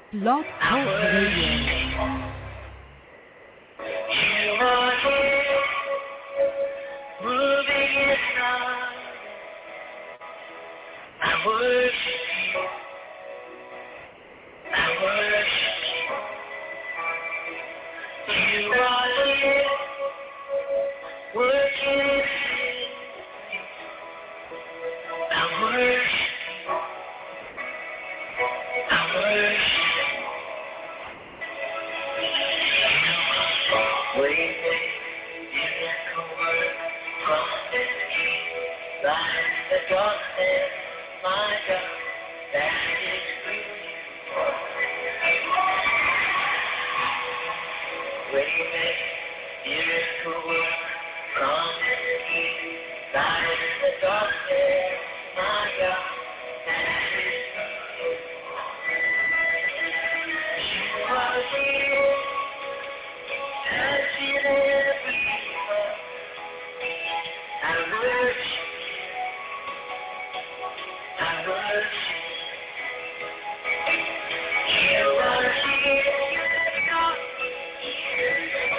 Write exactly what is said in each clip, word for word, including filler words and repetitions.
Blog Talk Radio. You are here, moving in love. I worship you. I worship you. You are here, working in me. I worship you. I worship you. Waiting, miracle work, promise keep, light in the darkness, my God, that is who you are. Waiting, miracle work, promise keep, light in the darkness, my God, that is who you are. You are here. Touching every heart, I worship you, I worship you. You are here, you are here.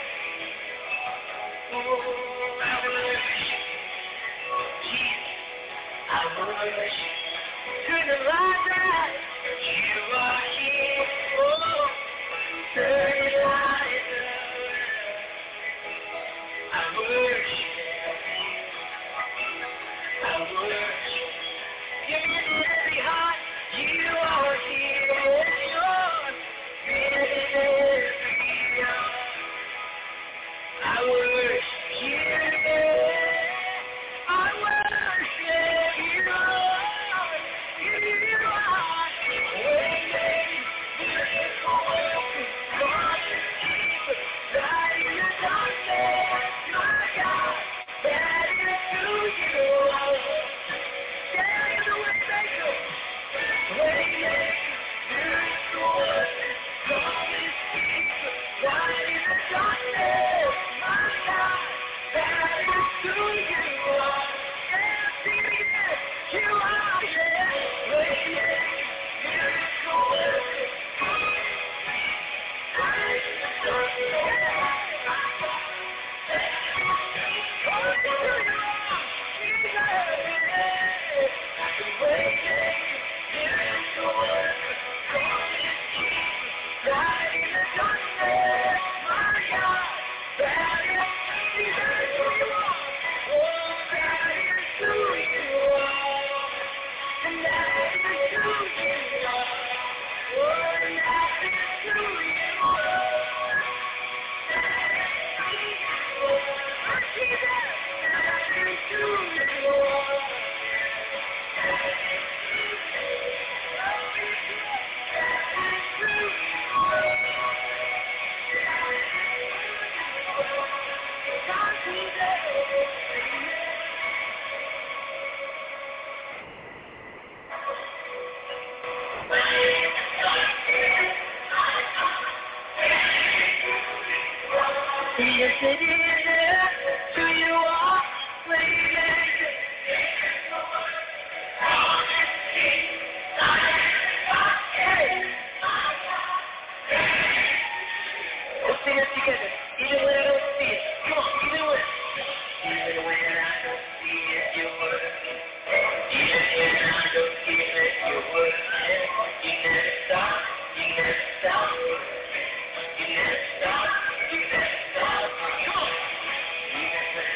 Oh, I worship you, Jesus, I worship you. To the light, you are here, oh, turning light. I worship you. I worship you. Give me an empty heart. You are here. Lord. In every heart. I worship you. I worship you. You are waiting. Miracle working. Promise keeper. Light in the darkness. My God, that is who you are. That is the way they go. Waiting, miracle working, promise keeper, light in the darkness. My God, that is who you are. Yeah, sing it again. You are, yeah. Waiting, miracle working, promise keeper, light in the darkness. My God. Yes, it is. Do you are waiting? Let's sing it together. Even when I don't see it. Come on, even when. Even when I don't see it, you're working. Even when I don't feel it, you're working. You never stop. You never stop. You never stop. You never stop. Come on.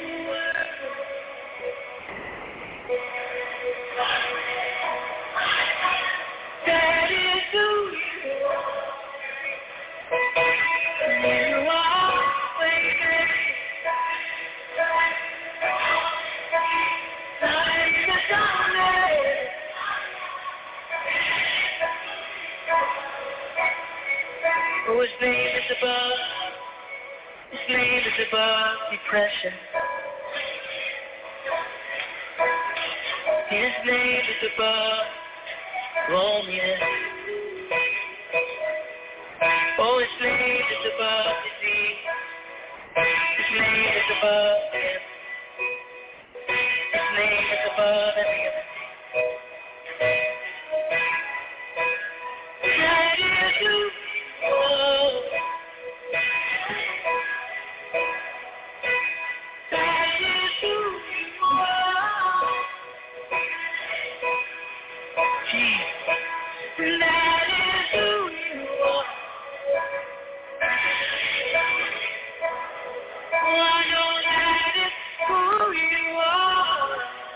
That is who you are. You are waiting. Light in the darkness. Oh, his name is above. His name is above depression. His name is above loneliness. Oh, his name is above disease. His name is above death. His name is above every other name. That is who you are. That is who you are. Jesus. That is who you are. Oh, I know that is who you are.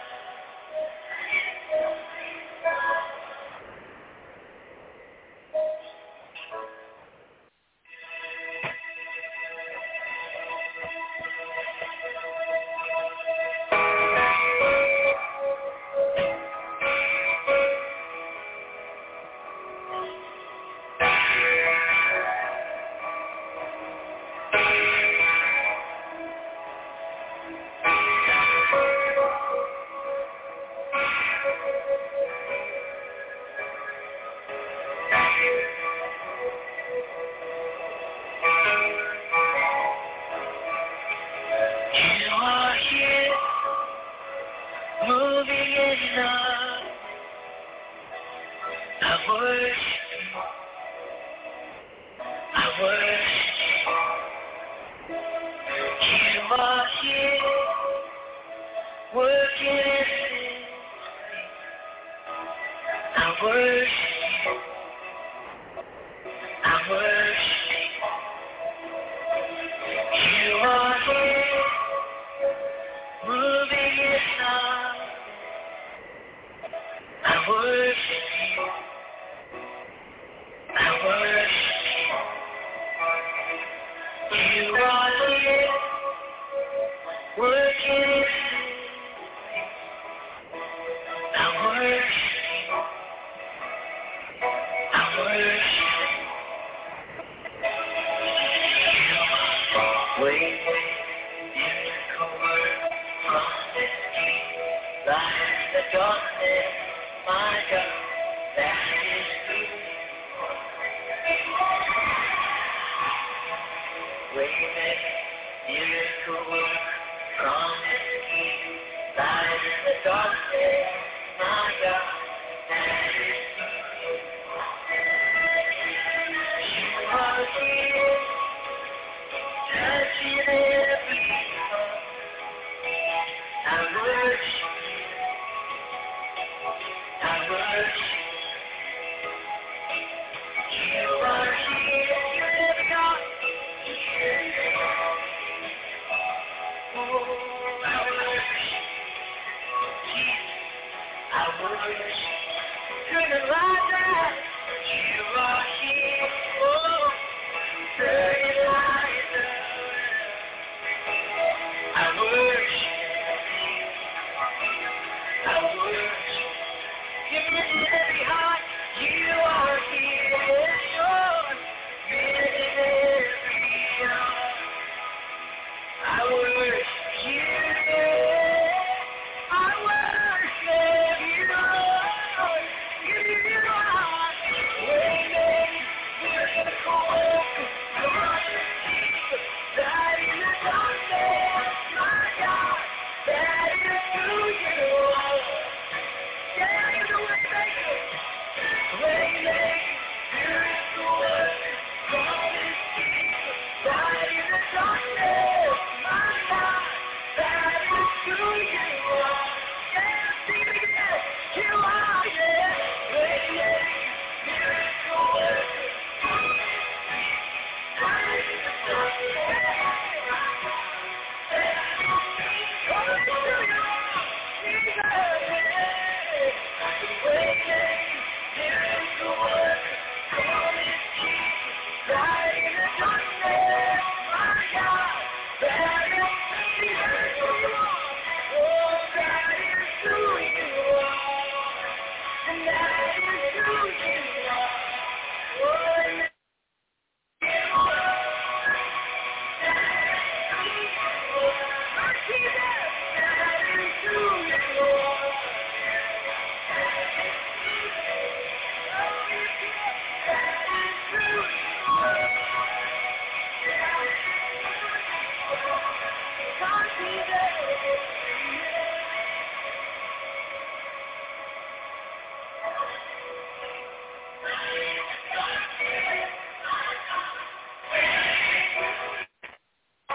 You are here, moving in love. I worship you. I worship you. You are here, working in this. I worship you. I worship you. You are here, moving in love. I worship you. I worship you. You are here, working in this. I worship you. I worship you. Wait, wait, miracle work, promise keep, light in the darkness, my God, that is who you are. Wait, wait, miracle work, promise keep, light in the darkness, my God, that is who you are. You are here, touching every heart. I worship you. I worship you. You are here, every heart. Oh, I worship you. Jesus, I worship you. Turn the lights out. You are here. Oh, turn the lights out. I worship you. I worship you. In every heart, you are here. Lord. In every heart, I worship you. I worship you, Lord. You are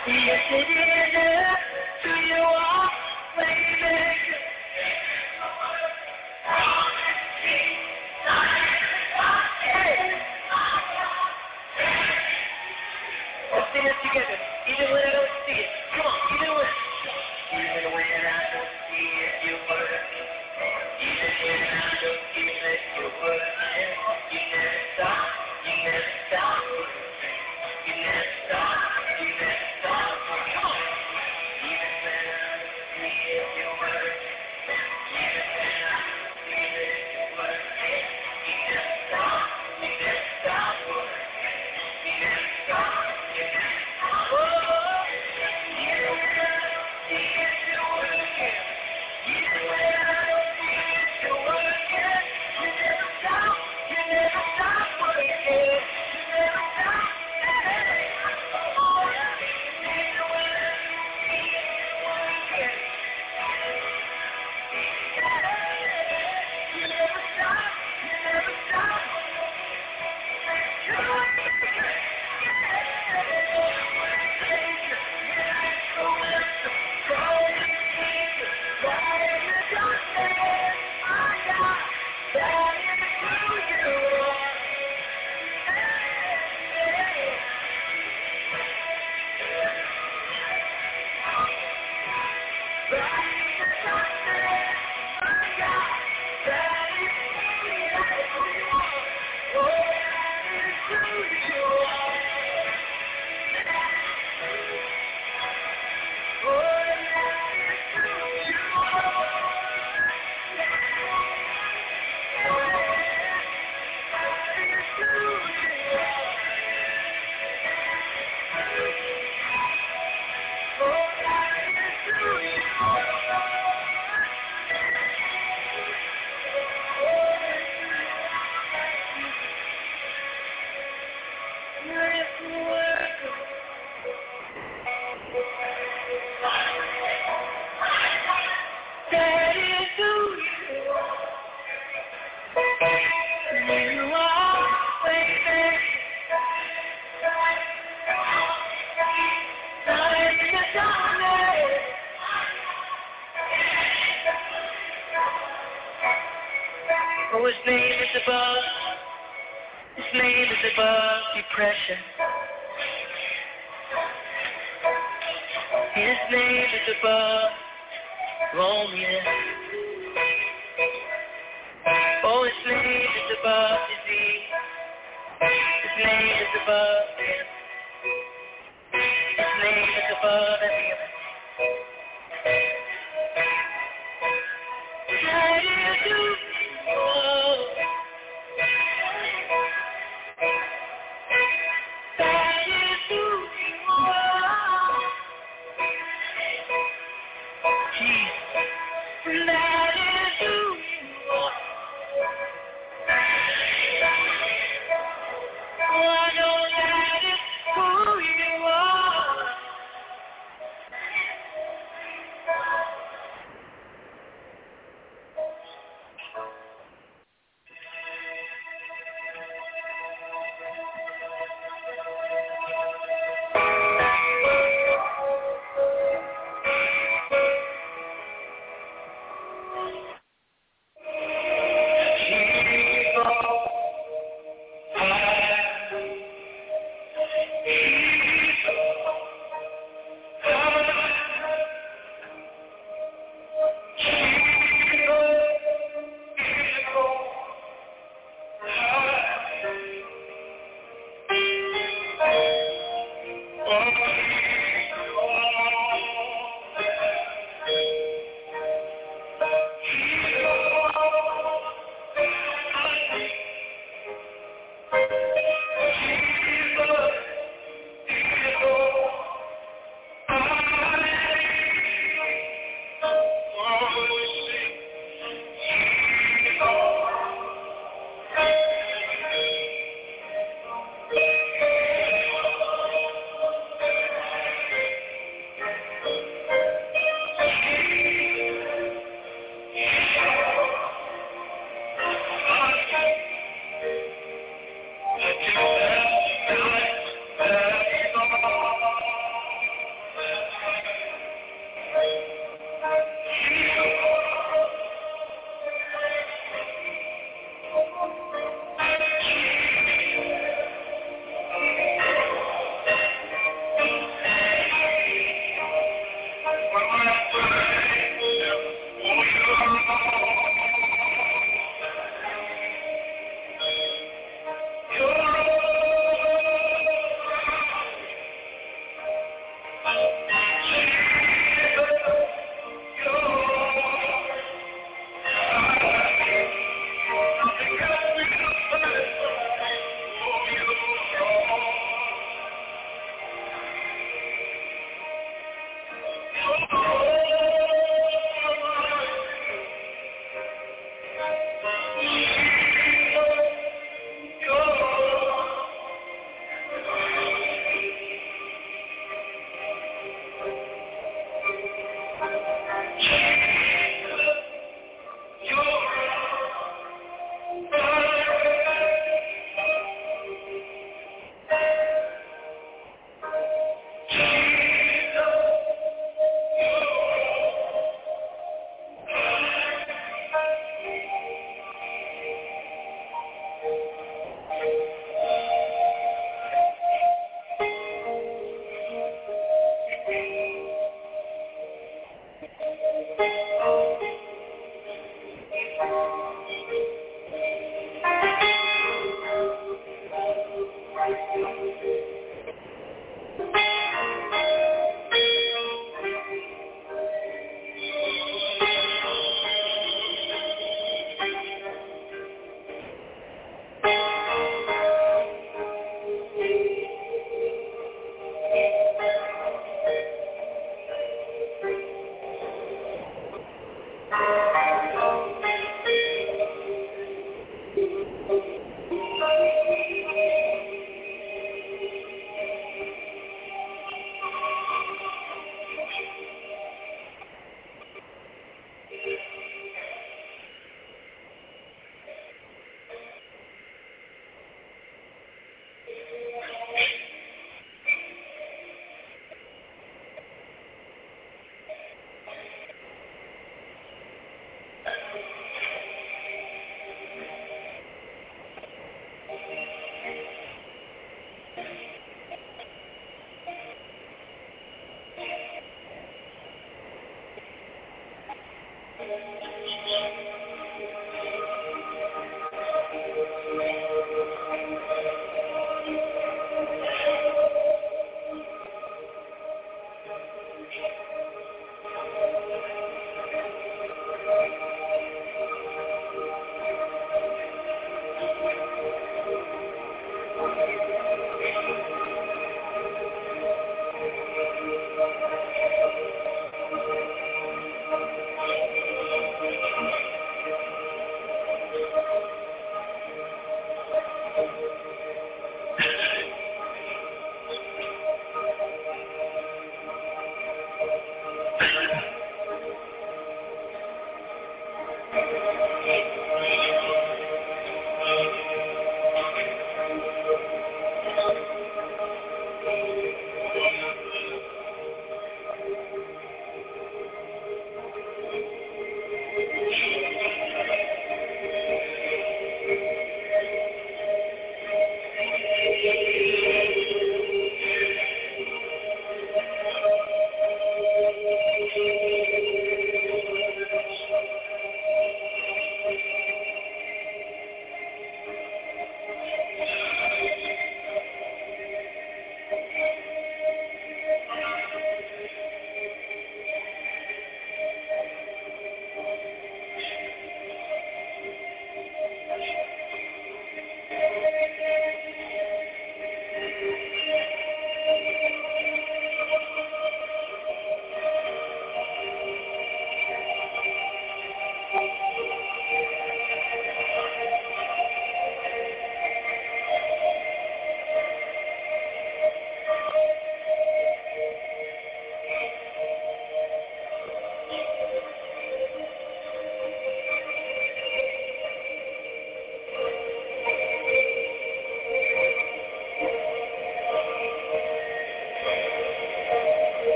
Yes, it is. Do you want Waymaker? Let's sing it together. Even when I don't see it. Come on, even when. Even when I don't see it, you work. Even when I don't feel it, you work. You never stop. You never stop. You never stop. You never stop. Come on. Even when I don't see it, you work. Even when I don't feel it, you work. You never stop. You never stop. You never stop. You never stop. Oh, even when I don't see it, you're working. Even when I don't see it, you're working. You never stop. You never stop working. You never stop. Hey. Oh, even when I don't see it, you're working. You never stop. You never stop. You're working. Oh, his name is above, his name is above depression. His name is above loneliness. Oh, his name is above disease. His name is above sin. His name is above every other. How do you do? Oh. How do you do? Oh. Jesus. That is who you are. Oh, I know that is who you are. You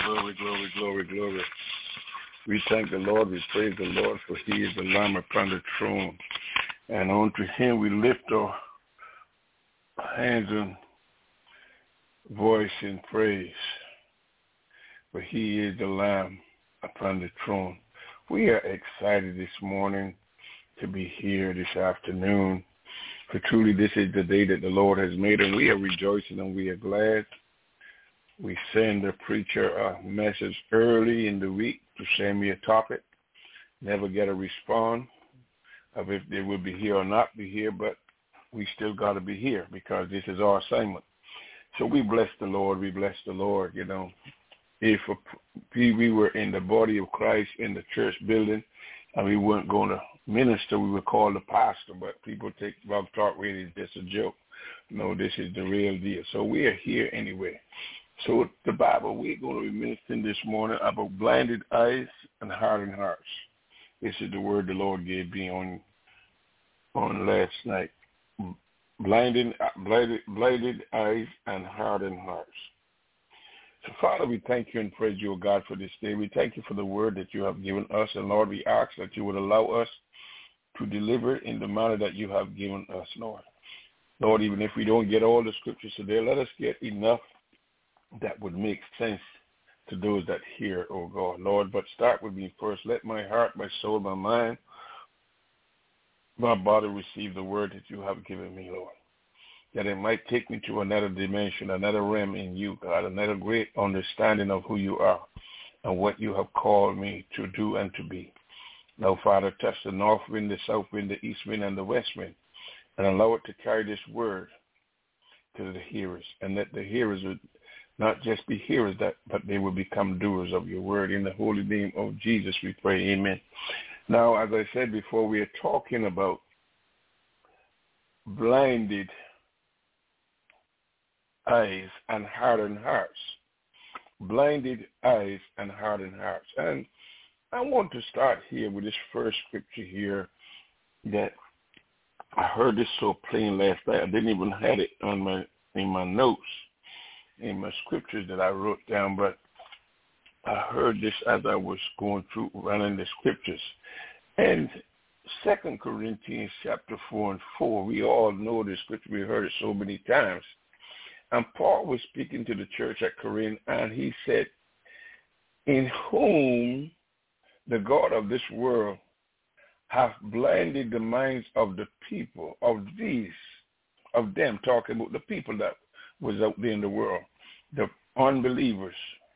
Glory, glory, glory, glory. We thank the Lord. We praise the Lord, for he is the Lamb upon the throne. And unto him we lift our hands and voice in praise, for he is the Lamb upon the throne. We are excited this morning to be here this afternoon, for truly this is the day that the Lord has made, and we are rejoicing and we are glad. We send the preacher a message early in the week to send me a topic. Never get a response of if they will be here or not be here, but we still got to be here because this is our assignment. So we bless the Lord. We bless the Lord, you know. If we were in the body of Christ in the church building and we weren't going to minister, we would call the pastor, but people take Bob Talk Radio as just a joke. No, this is the real deal. So we are here anyway. So the Bible, we're going to be ministering this morning about blinded eyes and hardened hearts. This is the word the Lord gave me on on last night. Blinded, blinded, blinded eyes and hardened hearts. So, Father, we thank you and praise you, God, for this day. We thank you for the word that you have given us. And, Lord, we ask that you would allow us to deliver in the manner that you have given us, Lord. Lord, even if we don't get all the scriptures today, let us get enough that would make sense to those that hear, oh God, Lord. But start with me first. Let my heart, my soul, my mind, my body receive the word that you have given me, Lord, that it might take me to another dimension, another realm in you, God, another great understanding of who you are and what you have called me to do and to be. Now, Father, touch the north wind, the south wind, the east wind, and the west wind, and allow it to carry this word to the hearers, and that the hearers would not just be hearers, that, but they will become doers of your word. In the holy name of Jesus, we pray, amen. Now, as I said before, we are talking about blinded eyes and hardened hearts. Blinded eyes and hardened hearts. And I want to start here with this first scripture here that I heard this so plain last night. I didn't even have it on my in my notes, in my scriptures that I wrote down, but I heard this as I was going through running the scriptures. And Second Corinthians chapter four and four, we all know this scripture. We heard it so many times. And Paul was speaking to the church at Corinth, and he said, in whom the God of this world hath blinded the minds of the people, of these, of them, talking about the people that was out there in the world, the unbelievers,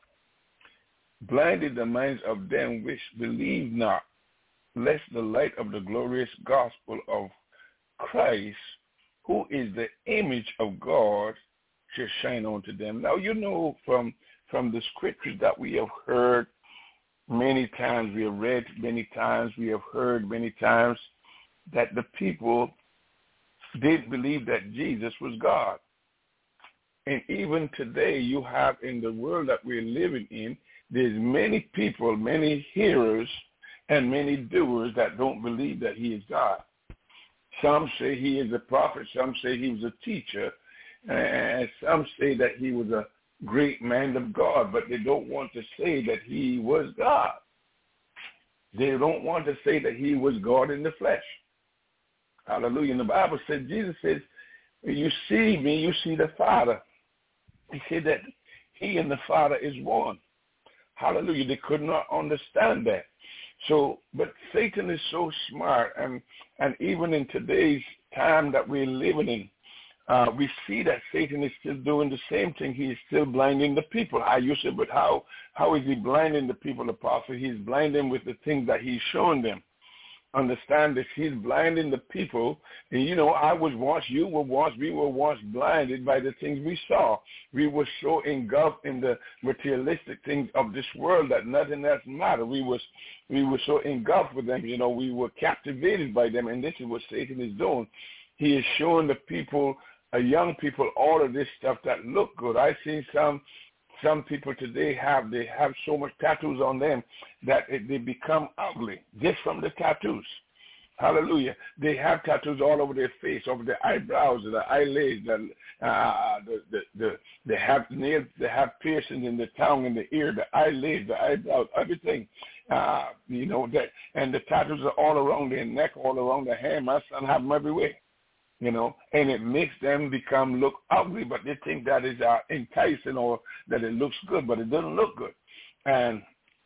blinded the minds of them which believe not, lest the light of the glorious gospel of Christ, who is the image of God, should shine unto them. Now, you know from from the scriptures that we have heard many times, we have read many times, we have heard many times that the people did believe that Jesus was God. And even today, you have in the world that we're living in, there's many people, many hearers, and many doers that don't believe that he is God. Some say he is a prophet. Some say he was a teacher. And some say that he was a great man of God, but they don't want to say that he was God. They don't want to say that he was God in the flesh. Hallelujah. And the Bible says, Jesus says, you see me, you see the Father. He said that he and the Father is one. Hallelujah. They could not understand that. So, but Satan is so smart, and, and even in today's time that we're living in, uh, we see that Satan is still doing the same thing. He is still blinding the people. I used to say, but how, how is he blinding the people, Apostle? He's blinding with the things that he's showing them. Understand this, he's blinding the people. And, you know, I was once, you were once, we were once blinded by the things we saw. We were so engulfed in the materialistic things of this world that nothing else mattered. We was, we were so engulfed with them, you know, we were captivated by them. And this is what Satan is doing. He is showing the people, uh, young people, all of this stuff that look good. I've seen some Some people today have, they have so much tattoos on them that it, they become ugly just from the tattoos. Hallelujah. They have tattoos all over their face, over their eyebrows, the eyelids, the, uh, the, the, the, they have nails, they have piercings in the tongue and the ear, the eyelids, the eyebrows, everything. Uh, you know, that, and the tattoos are all around their neck, all around their hand. My son have them everywhere, you know, and it makes them become look ugly, but they think that is uh, enticing or that it looks good, but it doesn't look good. And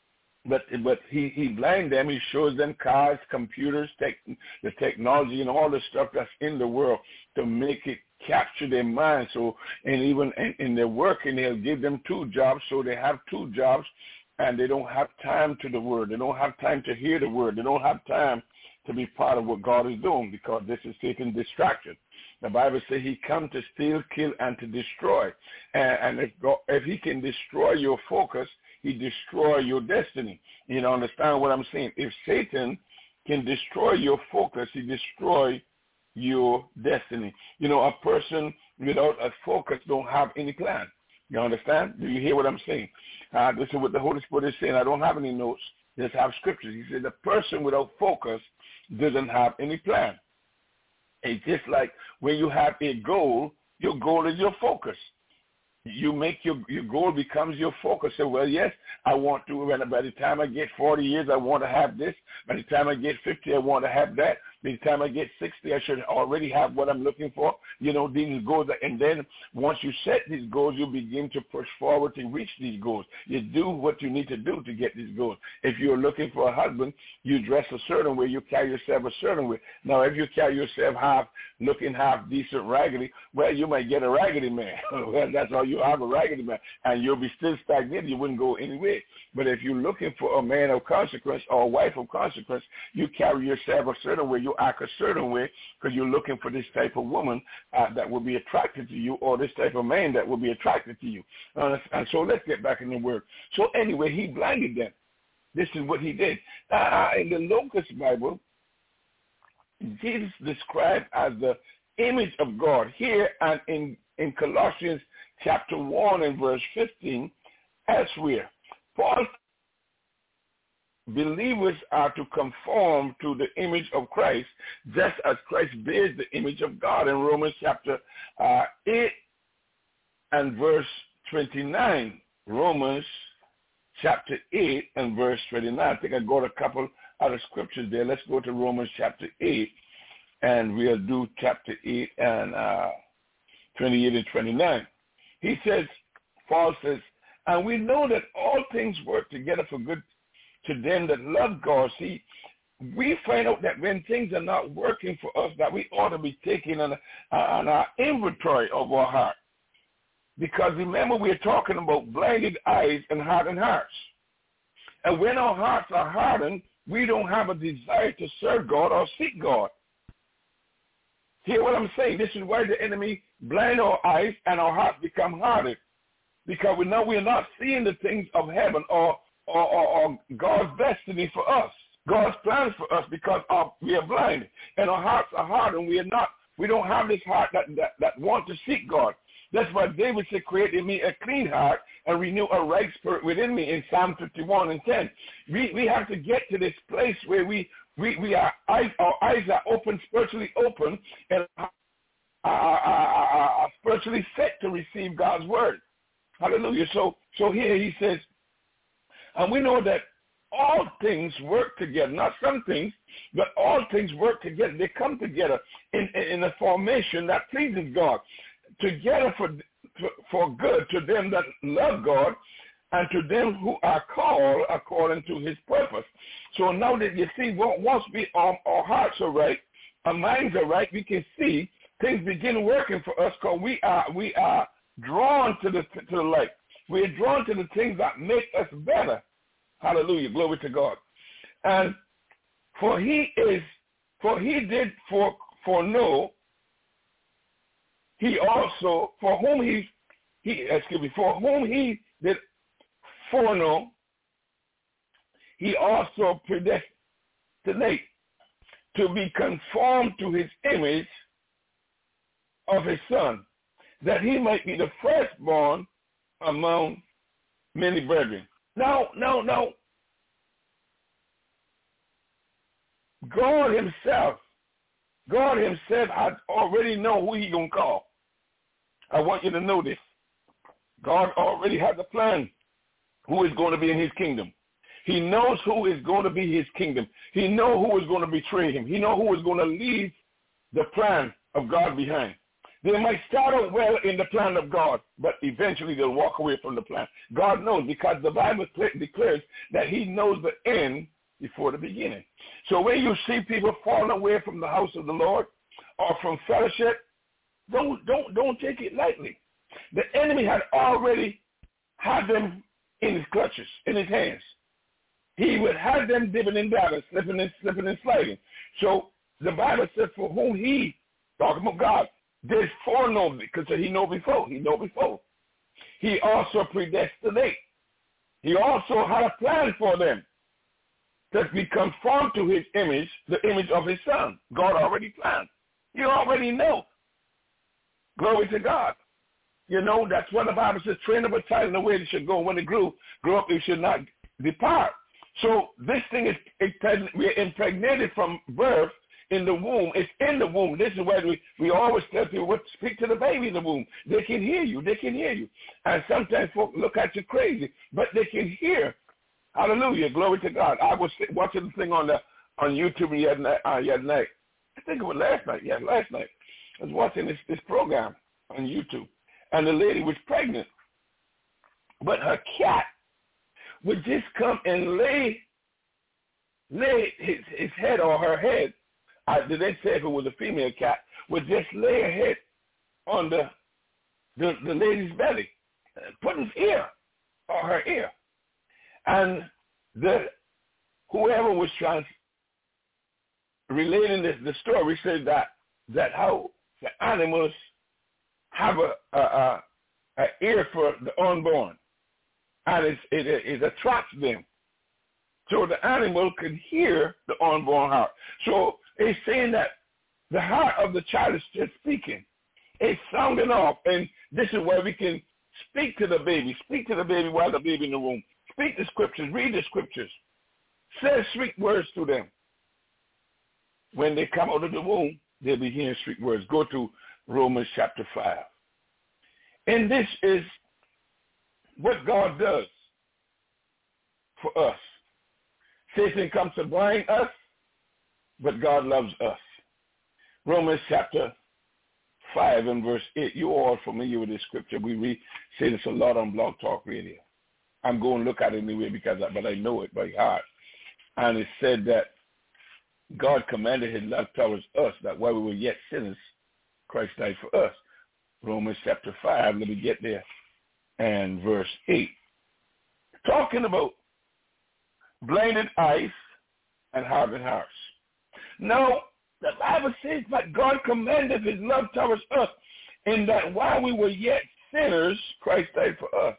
But but he, he blind them. He shows them cars, computers, tech, the technology, and all the stuff that's in the world to make it capture their mind. So, and even in, in their working, they'll give them two jobs, so they have two jobs, and they don't have time to the word. They don't have time to hear the word. They don't have time to be part of what God is doing, because this is Satan's distraction. The Bible says he come to steal, kill, and to destroy. And, and if, God, if he can destroy your focus, he destroy your destiny. You know, understand what I'm saying? If Satan can destroy your focus, he destroy your destiny. You know, a person without a focus don't have any plan. You understand? Do you hear what I'm saying? Uh, this is what the Holy Spirit is saying. I don't have any notes. Just have scriptures. He said the person without focus doesn't have any plan. It's just like when you have a goal, your goal is your focus. You make your your goal becomes your focus. So, well, yes, I want to, when, by the time I get forty years, I want to have this. By the time I get fifty, I want to have that. By the time I get sixty, I should already have what I'm looking for. You know, these goals. And then once you set these goals, you begin to push forward to reach these goals. You do what you need to do to get these goals. If you're looking for a husband, you dress a certain way, you carry yourself a certain way. Now, if you carry yourself half, looking half decent raggedy, well, you might get a raggedy man. Well, that's all you have, a raggedy man. And you'll be still stagnated. You wouldn't go anywhere. But if you're looking for a man of consequence or a wife of consequence, you carry yourself a certain way. You act a certain way because you're looking for this type of woman uh, that will be attracted to you, or this type of man that will be attracted to you. Uh, and so let's get back in the word. So anyway, he blinded them. This is what he did. Uh, in the Locust Bible, Jesus described as the image of God. Here and in, in Colossians chapter one and verse fifteen, elsewhere, Paul, believers are to conform to the image of Christ, just as Christ bears the image of God. In Romans chapter uh, eight and verse twenty-nine, Romans chapter eight and verse twenty-nine. I think I got a couple other scriptures there. Let's go to Romans chapter eight, and we'll do chapter eight and uh, twenty-eight and twenty-nine. He says, Paul says, and we know that all things work together for good to them that love God. See, we find out that when things are not working for us, that we ought to be taking an, an uh, inventory of our heart. Because remember, we're talking about blinded eyes and hardened hearts. And when our hearts are hardened, we don't have a desire to serve God or seek God. Hear what I'm saying? This is why the enemy blind our eyes and our hearts become hardened. Because we know we're not seeing the things of heaven or, or, or, or God's destiny for us, God's plans for us, because our, we are blind and our hearts are hardened. We are not. We don't have this heart that, that, that wants to seek God. That's why David said, create in me a clean heart and renew a right spirit within me in Psalm fifty-one and ten. We we have to get to this place where we, we, we are, eyes, our eyes are open, spiritually open, and are, are, are, are spiritually set to receive God's word. Hallelujah. So, so here he says, and we know that all things work together, not some things, but all things work together. They come together in, in, in a formation that pleases God, together for, for, for good to them that love God and to them who are called according to his purpose. So now that you see, once we our, our hearts are right, our minds are right, we can see things begin working for us because we are we are drawn to the to the light. We are drawn to the things that make us better. Hallelujah, glory to God. And for he is, for he did for foreknow, he also for whom he he excuse me for whom he did foreknow, he also predestinate to be conformed to his image of his son, that he might be the firstborn among many brethren. Now, now, now, God himself, God himself, I already know who he's going to call. I want you to know this. God already has a plan who is going to be in his kingdom. He knows who is going to be his kingdom. He knows who is going to betray him. He knows who is going to leave the plan of God behind. They might start out well in the plan of God, but eventually they'll walk away from the plan. God knows, because the Bible declares that he knows the end before the beginning. So when you see people falling away from the house of the Lord or from fellowship, don't don't don't take it lightly. The enemy had already had them in his clutches, in his hands. He would have them dipping and dabbing, slipping and slipping and sliding. So the Bible said, for whom he, talking about God, did foreknow, because he know before, he know before. He also predestinate. He also had a plan for them to be conformed to his image, the image of his son. God already planned. You already know. Glory to God. You know, that's what the Bible says, train up a child in the way they should go. When they grew, grow up, they should not depart. So this thing is, we're impregnated from birth in the womb. It's in the womb. This is why we, we always tell people, what, speak to the baby in the womb. They can hear you. They can hear you. And sometimes folks look at you crazy, but they can hear. Hallelujah. Glory to God. I was watching the thing on the on YouTube the other night. Uh, the other night. I think it was last night. Yeah, last night. I was watching this, this program on YouTube, and the lady was pregnant, but her cat would just come and lay lay his, his head or her head. I didn't say if it was a female cat, would just lay her head on the the, the lady's belly, put his ear or her ear. And the whoever was trans, relating this, the story said that that how the animals have a, a, a, a ear for the unborn, and it, it, it attracts them. So the animal can hear the unborn heart. So it's saying that the heart of the child is just speaking. It's sounding off, and this is where we can speak to the baby, speak to the baby while the baby in the womb. Speak the scriptures, read the scriptures. Say sweet words to them. When they come out of the womb, they'll be hearing sweet words. Go to Romans chapter five. And this is what God does for us. Satan comes to blind us, but God loves us. Romans chapter five and verse eight. You're all familiar with this scripture. We read, say this a lot on Blog Talk Radio. I'm going to look at it anyway, because I, but I know it by heart. And it said that God commanded his love towards us, that while we were yet sinners, Christ died for us. Romans chapter five, let me get there, and verse eight. Talking about blinded eyes and hardened hearts. Now, the Bible says that God commanded his love towards us, in that while we were yet sinners, Christ died for us.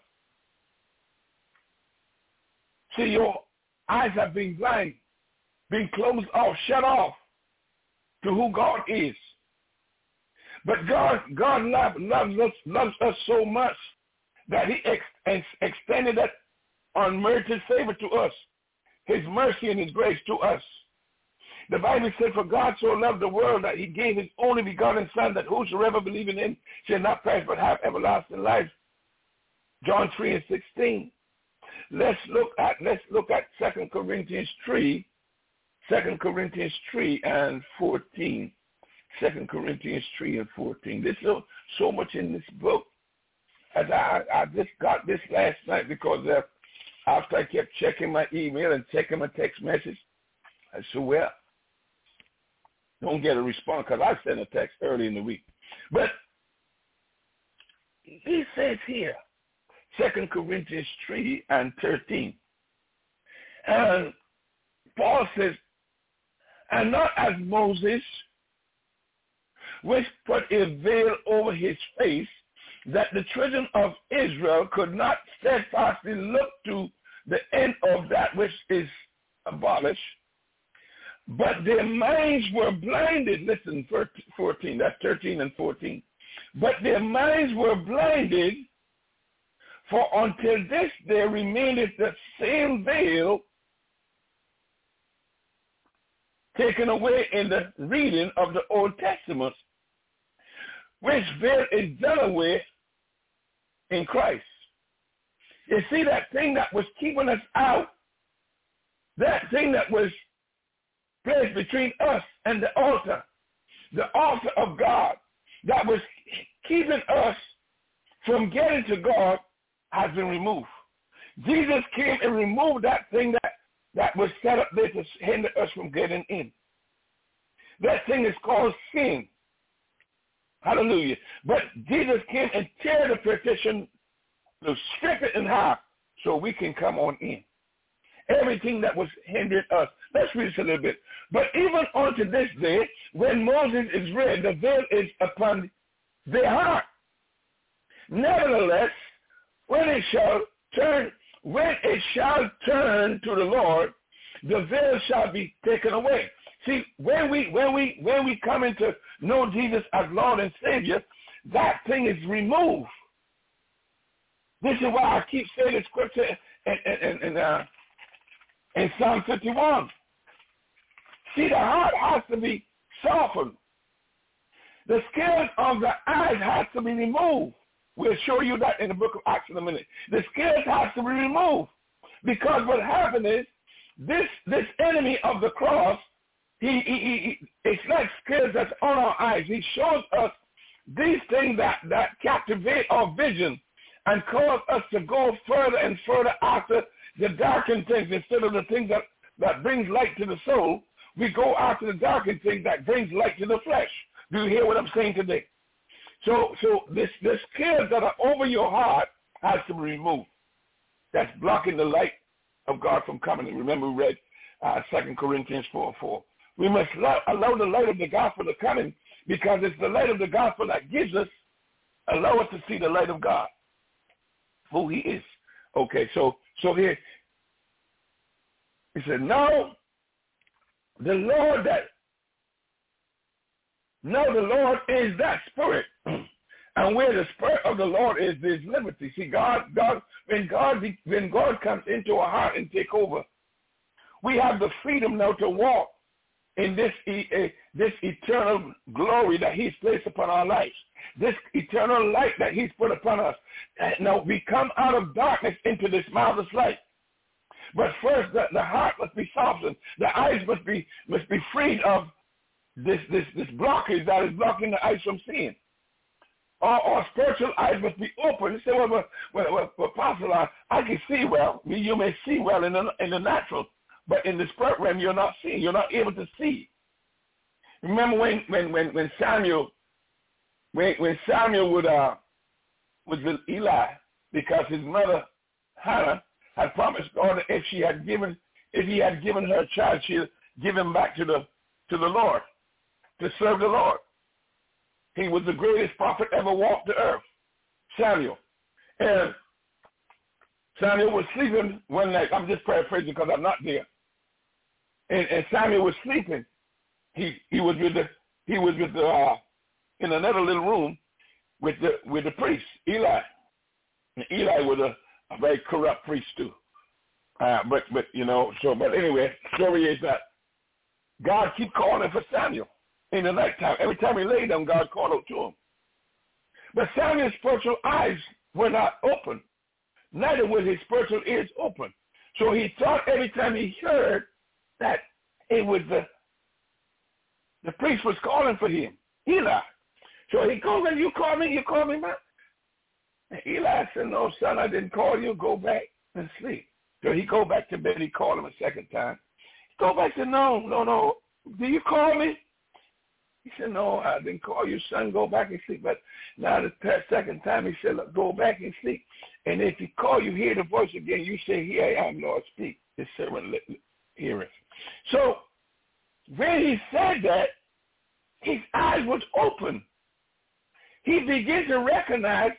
See, your eyes have been blind, been closed off, shut off to who God is. But God, God love, loves us, loves us so much that he ex, ex, extended that unmerited favor to us, his mercy and his grace to us. The Bible said, for God so loved the world that he gave his only begotten Son, that whosoever believe in him shall not perish but have everlasting life. John three and sixteen. Let's look at let's look at Second Corinthians three, Second Corinthians three and fourteen. Second Corinthians three and fourteen. There's so so much in this book. As I I just got this last night, because uh, after I kept checking my email and checking my text message, I said, well, don't get a response, because I sent a text early in the week. But he says here, Second Corinthians three and thirteen. And Paul says, and not as Moses, which put a veil over his face, that the children of Israel could not steadfastly look to the end of that which is abolished, but their minds were blinded. Listen, fourteen, that's thirteen and fourteen. But their minds were blinded, for until this day remaineth the same veil taken away in the reading of the Old Testament, which veil is done away in Christ. You see, that thing that was keeping us out, that thing that was placed between us and the altar, the altar of God, that was keeping us from getting to God, has been removed. Jesus came and removed that thing that, that was set up there to hinder us from getting in. That thing is called sin. Hallelujah. But Jesus came and tear the partition, to strip it in half so we can come on in. Everything that was hindering us. Let's read this a little bit. But even unto this day, when Moses is read, the veil is upon their heart. Nevertheless, when it shall turn, when it shall turn to the Lord, the veil shall be taken away. See, when we when we when we come into know Jesus as Lord and Savior, that thing is removed. This is why I keep saying the scripture in, in, in, uh, in Psalm fifty-one. See, the heart has to be softened. The scales of the eyes has to be removed. We'll show you that in the book of Acts in a minute. The scales has to be removed. Because what happened is, this this enemy of the cross, he, he, he, it's like scales that's on our eyes. He shows us these things that, that captivate our vision and cause us to go further and further after the darkened things instead of the things that, that brings light to the soul. We go after the darkened things that brings light to the flesh. Do you hear what I'm saying today? So so this the scales that are over your heart has to be removed. That's blocking the light of God from coming. And remember we read uh, Second Corinthians four four. We must allow, allow the light of the gospel to come in because it's the light of the gospel that gives us, allow us to see the light of God, who he is. Okay, so so here, he said, now the Lord that, now the Lord is that spirit. And where the spirit of the Lord is, there's liberty. See, God, God, when God, when God comes into our heart and take over, we have the freedom now to walk in this, this eternal glory that he's placed upon our lives, this eternal light that he's put upon us. Now we come out of darkness into this marvelous light. But first, the, the heart must be softened. The eyes must be must be freed of this this this blockage that is blocking the eyes from seeing. Our, our spiritual eyes must be open. You say, well, well, well, well, well Apostle, I, I can see well. You may see well in the in the natural. But in the spirit realm, you're not seeing. You're not able to see. Remember when when when, when Samuel when when Samuel would uh was with Eli because his mother Hannah had promised God that if she had given if he had given her a child, she'd give him back to the to the Lord to serve the Lord. He was the greatest prophet ever walked the earth, Samuel. And Samuel was sleeping one night. I'm just paraphrasing because I'm not there. And, and Samuel was sleeping. He he was with the he was with the uh, in another little room with the with the priest Eli. And Eli was a, a very corrupt priest too. Uh, but but you know so but anyway, story is that God keep calling for Samuel in the nighttime. Every time he laid down, God called out to him. But Samuel's spiritual eyes were not open. Neither were his spiritual ears open. So he thought every time he heard that it was the the priest was calling for him, Eli. So he called him, you call me, you call me, man. And Eli said, no, son, I didn't call you. Go back and sleep. So he go back to bed. He called him a second time. He go back and said, no, no, no. Do you call me? He said, no, I didn't call you, son. Go back and sleep. But now the second time he said, look, go back and sleep. And if he call you, hear the voice again, you say, here I am, Lord, speak. His servant heareth. So when he said that, his eyes was open. He began to recognize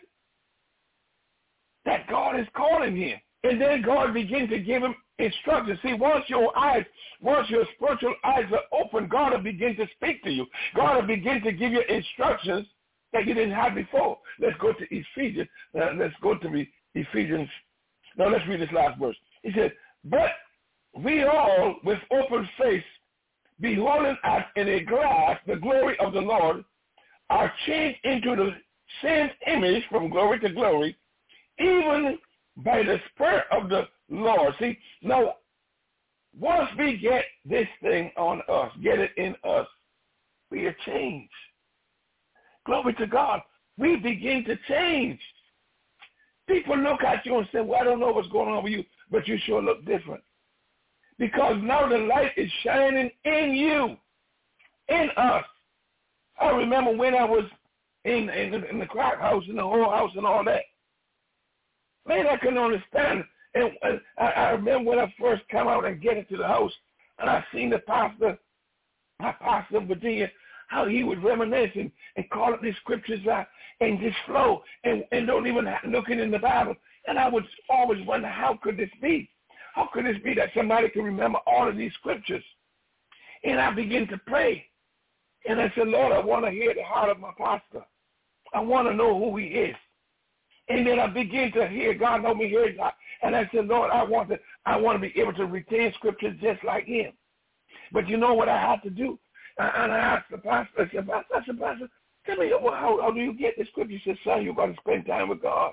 that God is calling him. And then God began to give him instructions. See, once your eyes, once your spiritual eyes are open, God will begin to speak to you. God will begin to give you instructions that you didn't have before. Let's go to Ephesians. Uh, let's go to Ephesians. Now let's read this last verse. He said, but we all with open face, beholding as in a glass the glory of the Lord, are changed into the same image from glory to glory, even by the Spirit of the Lord. See, now, once we get this thing on us, get it in us, we are changed. Glory to God. We begin to change. People look at you and say, well, I don't know what's going on with you, but you sure look different. Because now the light is shining in you, in us. I remember when I was in, in, in the crack house, in the whole house and all that. Man, I couldn't understand. And, and I, I remember when I first come out and get into the house, and I seen the pastor, my pastor of Virginia, how he would reminisce and, and call up these scriptures out and just flow and, and don't even have, looking in the Bible. And I would always wonder, how could this be? How could this be that somebody can remember all of these scriptures? And I began to pray. And I said, Lord, I want to hear the heart of my pastor. I want to know who he is. And then I began to hear God, know me here. And I said, Lord, I want to, I want to be able to retain scriptures just like him. But you know what I have to do? And I asked the pastor, I said, Pastor, I said, Pastor, tell me, how, how do you get the scripture? He said, son, you've got to spend time with God.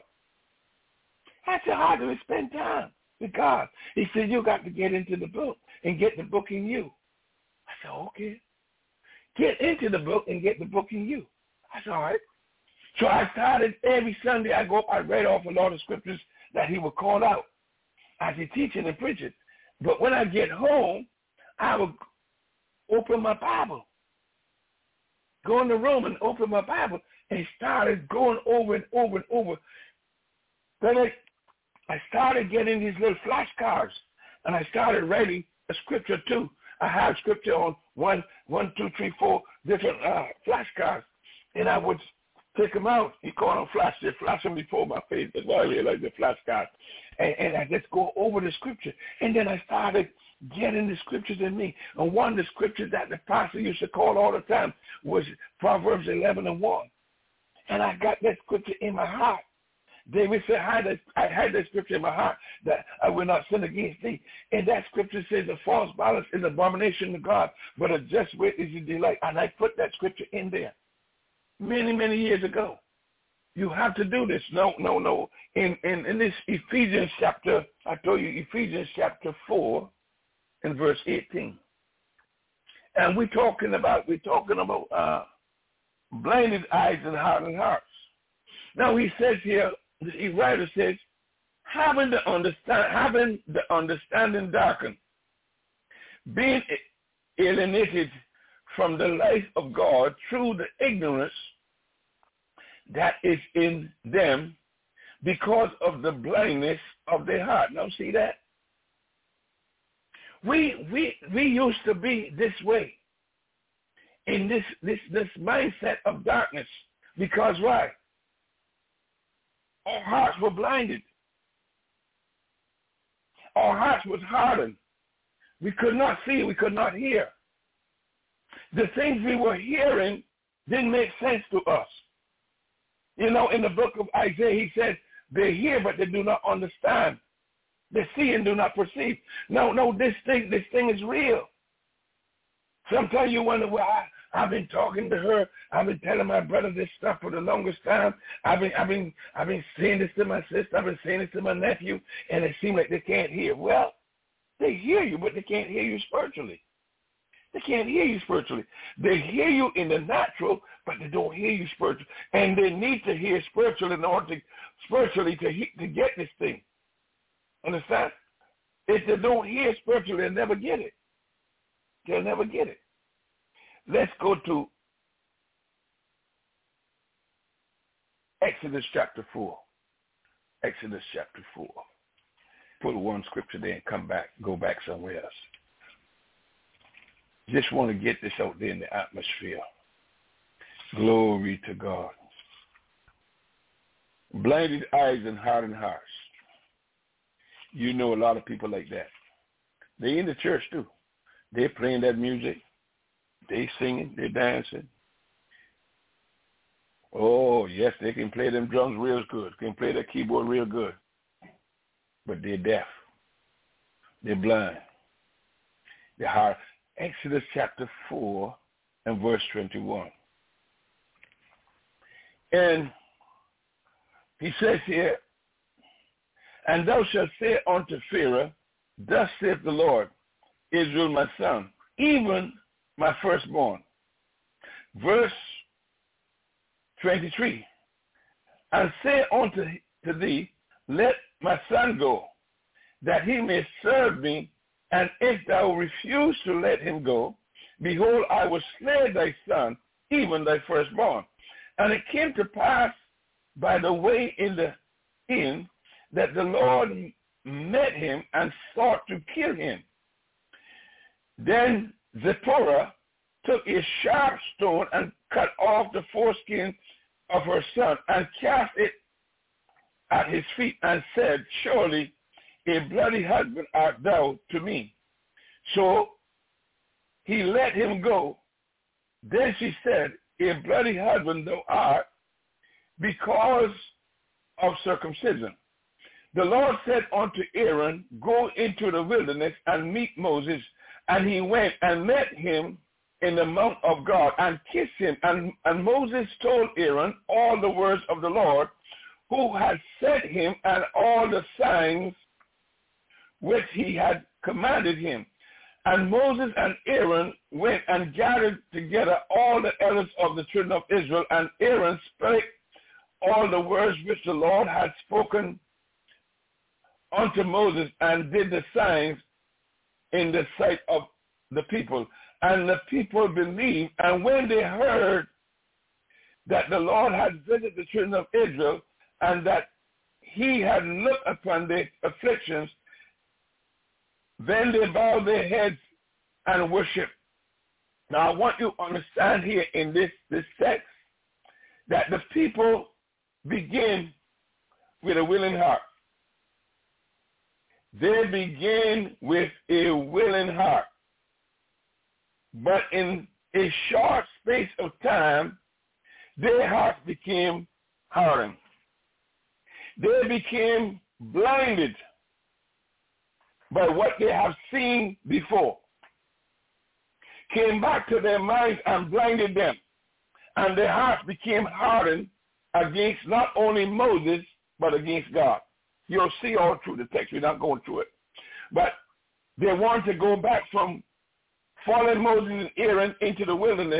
I said, how do we spend time with God? He said, you got to get into the book and get the book in you. I said, okay. Get into the book and get the book in you. I said, all right. So I started every Sunday, I go up, I read off a lot of scriptures that he would call out as he teaching and preaching. But when I get home, I would open my Bible, go in the room and open my Bible, and started going over and over and over. Then I, I started getting these little flashcards, and I started writing a scripture too. I have scripture on one, one, two, three, four different uh, flashcards, and I would take them out. He called them flash. They flash them before my face. That's why I realized the flashcards. And, and I just go over the scripture, and then I started getting the scriptures in me. And one of the scriptures that the pastor used to call all the time was Proverbs eleven and one. And I got that scripture in my heart. David said, I had, that, I had that scripture in my heart that I will not sin against thee. And that scripture says a false balance is an abomination to God, but a just weight is a delight. And I put that scripture in there many, many years ago. You have to do this. No, no, no. In, in, in this Ephesians chapter, I told you, Ephesians chapter four, in verse eighteen. And we're talking about, we're talking about uh, blinded eyes and hardened hearts. Now he says here, the writer says, having the understand, having the understanding darkened, being alienated from the life of God through the ignorance that is in them because of the blindness of their heart. Now see that? We we we used to be this way, in this this this mindset of darkness, because why? Our hearts were blinded. Our hearts was hardened. We could not see, we could not hear. The things we were hearing didn't make sense to us. You know, in the book of Isaiah, he said, they hear, but they do not understand. They see and do not perceive. No, no, this thing, this thing is real. Sometimes you wonder, well, I, I've been talking to her. I've been telling my brother this stuff for the longest time. I've been, I've been, I've been saying this to my sister. I've been saying this to my nephew, and it seems like they can't hear. Well, they hear you, but they can't hear you spiritually. They can't hear you spiritually. They hear you in the natural, but they don't hear you spiritually. And they need to hear spiritually in order to spiritually to he, to get this thing. Understand? If they don't hear spiritually, they'll never get it. They'll never get it. Let's go to Exodus chapter four. Exodus chapter four. Put one scripture there and come back, go back somewhere else. Just want to get this out there in the atmosphere. Glory to God. Blinded eyes and hardened hearts. You know a lot of people like that. They in the church too. They're playing that music. They singing. They're dancing. Oh, yes, they can play them drums real good. They can play that keyboard real good. But they're deaf. They're blind. They're hard. Exodus chapter four and verse twenty-one. And he says here, and thou shalt say unto Pharaoh, thus saith the Lord, Israel my son, even my firstborn. Verse twenty-three, and say unto to thee, let my son go, that he may serve me, and if thou refuse to let him go, behold, I will slay thy son, even thy firstborn. And it came to pass by the way in the inn that the Lord met him and sought to kill him. Then Zipporah took a sharp stone and cut off the foreskin of her son and cast it at his feet and said, surely a bloody husband art thou to me. So he let him go. Then she said, a bloody husband thou art because of circumcision. The Lord said unto Aaron, go into the wilderness and meet Moses. And he went and met him in the mount of God and kissed him. And, and Moses told Aaron all the words of the Lord who had sent him and all the signs which he had commanded him. And Moses and Aaron went and gathered together all the elders of the children of Israel, and Aaron spake all the words which the Lord had spoken unto Moses, and did the signs in the sight of the people. And the people believed, and when they heard that the Lord had visited the children of Israel, and that he had looked upon their afflictions, then they bowed their heads and worshiped. Now I want you to understand here in this, this text that the people begin with a willing heart. They begin with a willing heart. But in a short space of time, their hearts became hardened. They became blinded by what they have seen before. Came back to their minds and blinded them. And their hearts became hardened against not only Moses, but against God. You'll see all through the text. We're not going through it. But they want to go back from following Moses and Aaron into the wilderness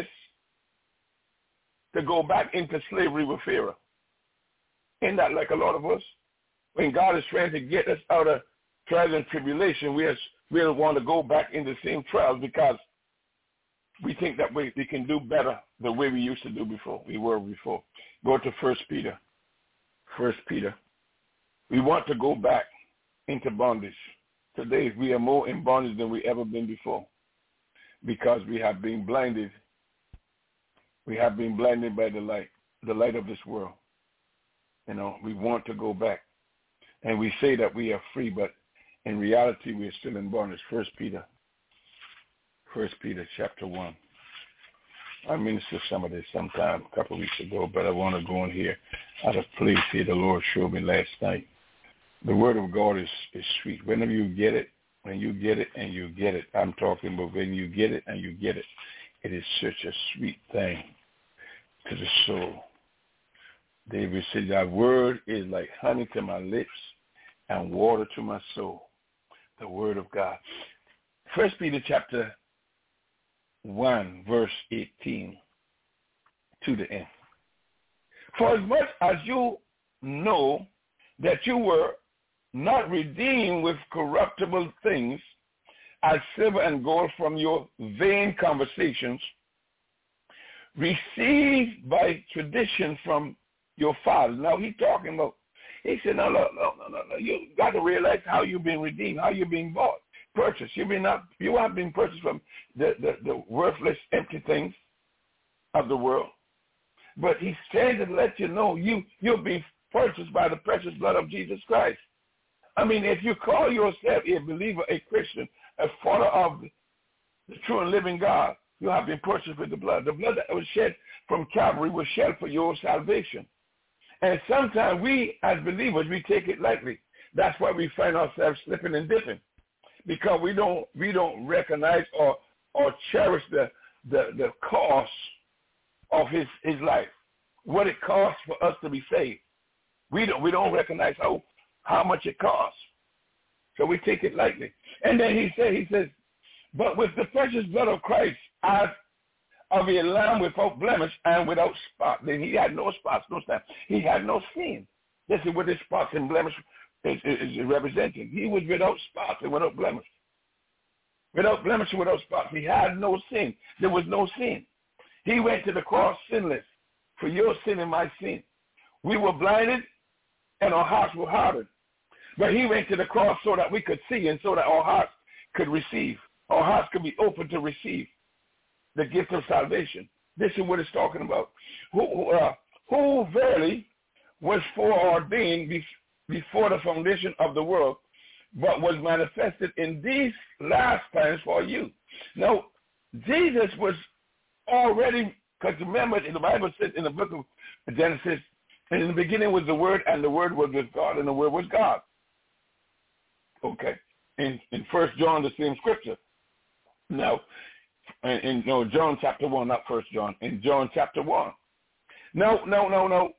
to go back into slavery with Pharaoh. Isn't that like a lot of us? When God is trying to get us out of trials and tribulation, we, are, we don't want to go back in the same trials because we think that we, we can do better the way we used to do before, we were before. Go to First Peter. First Peter. We want to go back into bondage. Today we are more in bondage than we ever been before because we have been blinded. We have been blinded by the light, the light of this world. You know, we want to go back. And we say that we are free, but in reality we are still in bondage. First Peter. First Peter chapter one. I ministered some of this sometime a couple of weeks ago, but I want to go in here out of place here the Lord showed me last night. The word of God is, is sweet. Whenever you get it, when you get it and you get it, I'm talking about when you get it and you get it, it is such a sweet thing to the soul. David said, thy word is like honey to my lips and water to my soul. The word of God. First Peter chapter one, verse eighteen to the end. For as much as you know that you were not redeemed with corruptible things as silver and gold from your vain conversations, received by tradition from your fathers. Now he's talking about, he said, no, no, no, no, no, you got to realize how you've been redeemed, how you've been bought, purchased. You've been not, you have been purchased from the, the, the worthless, empty things of the world. But he's trying to let you know you, you'll be purchased by the precious blood of Jesus Christ. I mean, if you call yourself a believer, a Christian, a follower of the true and living God, you have been purchased with the blood. The blood that was shed from Calvary was shed for your salvation. And sometimes we, as believers, we take it lightly. That's why we find ourselves slipping and dipping, because we don't we don't recognize or or cherish the, the, the cost of his, his life, what it costs for us to be saved. We don't, we don't recognize how, how much it costs. So we take it lightly. And then he said, he says, but with the precious blood of Christ, as of a lamb without blemish and without spot. Then he had no spots, no stain. He had no sin. This is what his spots and blemish is, is, is representing. He was without spots and without blemish. Without blemish and without spots. He had no sin. There was no sin. He went to the cross sinless for your sin and my sin. We were blinded and our hearts were hardened. But he went to the cross so that we could see and so that our hearts could receive. Our hearts could be open to receive the gift of salvation. This is what it's talking about. Who, uh, who verily was foreordained before the foundation of the world, but was manifested in these last times for you. Now, Jesus was already, because remember, the Bible says in the book of Genesis, in the beginning was the Word, and the Word was with God, and the Word was God. Okay. In in First John, the same scripture. Now, in, in no John chapter one, not First John. In John chapter one. No, no, no, no.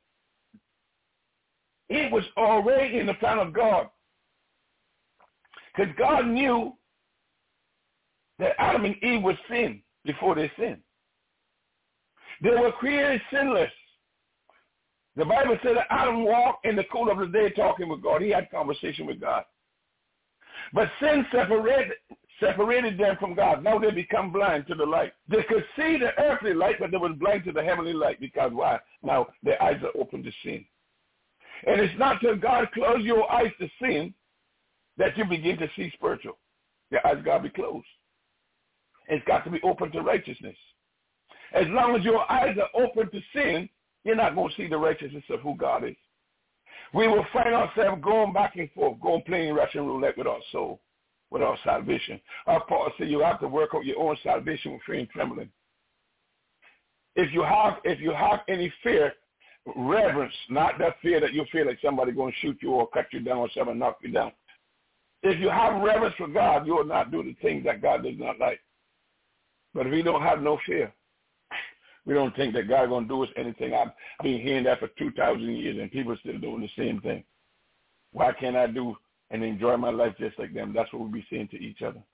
It was already in the plan of God, because God knew that Adam and Eve would sin before they sinned. They were created sinless. The Bible said that Adam walked in the cool of the day talking with God. He had conversation with God. But sin separated, separated them from God. Now they become blind to the light. They could see the earthly light, but they were blind to the heavenly light. Because why? Now their eyes are open to sin. And it's not till God closes your eyes to sin that you begin to see spiritual. Your eyes got to be closed. It's got to be open to righteousness. As long as your eyes are open to sin, you're not going to see the righteousness of who God is. We will find ourselves going back and forth, going playing Russian roulette with our soul, with our salvation. Our Paul said you have to work out your own salvation with fear and trembling. If you have, if you have any fear, reverence, not that fear that you feel like somebody going to shoot you or cut you down or something knock you down. If you have reverence for God, you will not do the things that God does not like. But if you don't have no fear, we don't think that God is going to do us anything. I've been hearing that for two thousand years, and people are still doing the same thing. Why can't I do and enjoy my life just like them? That's what we'll be saying to each other.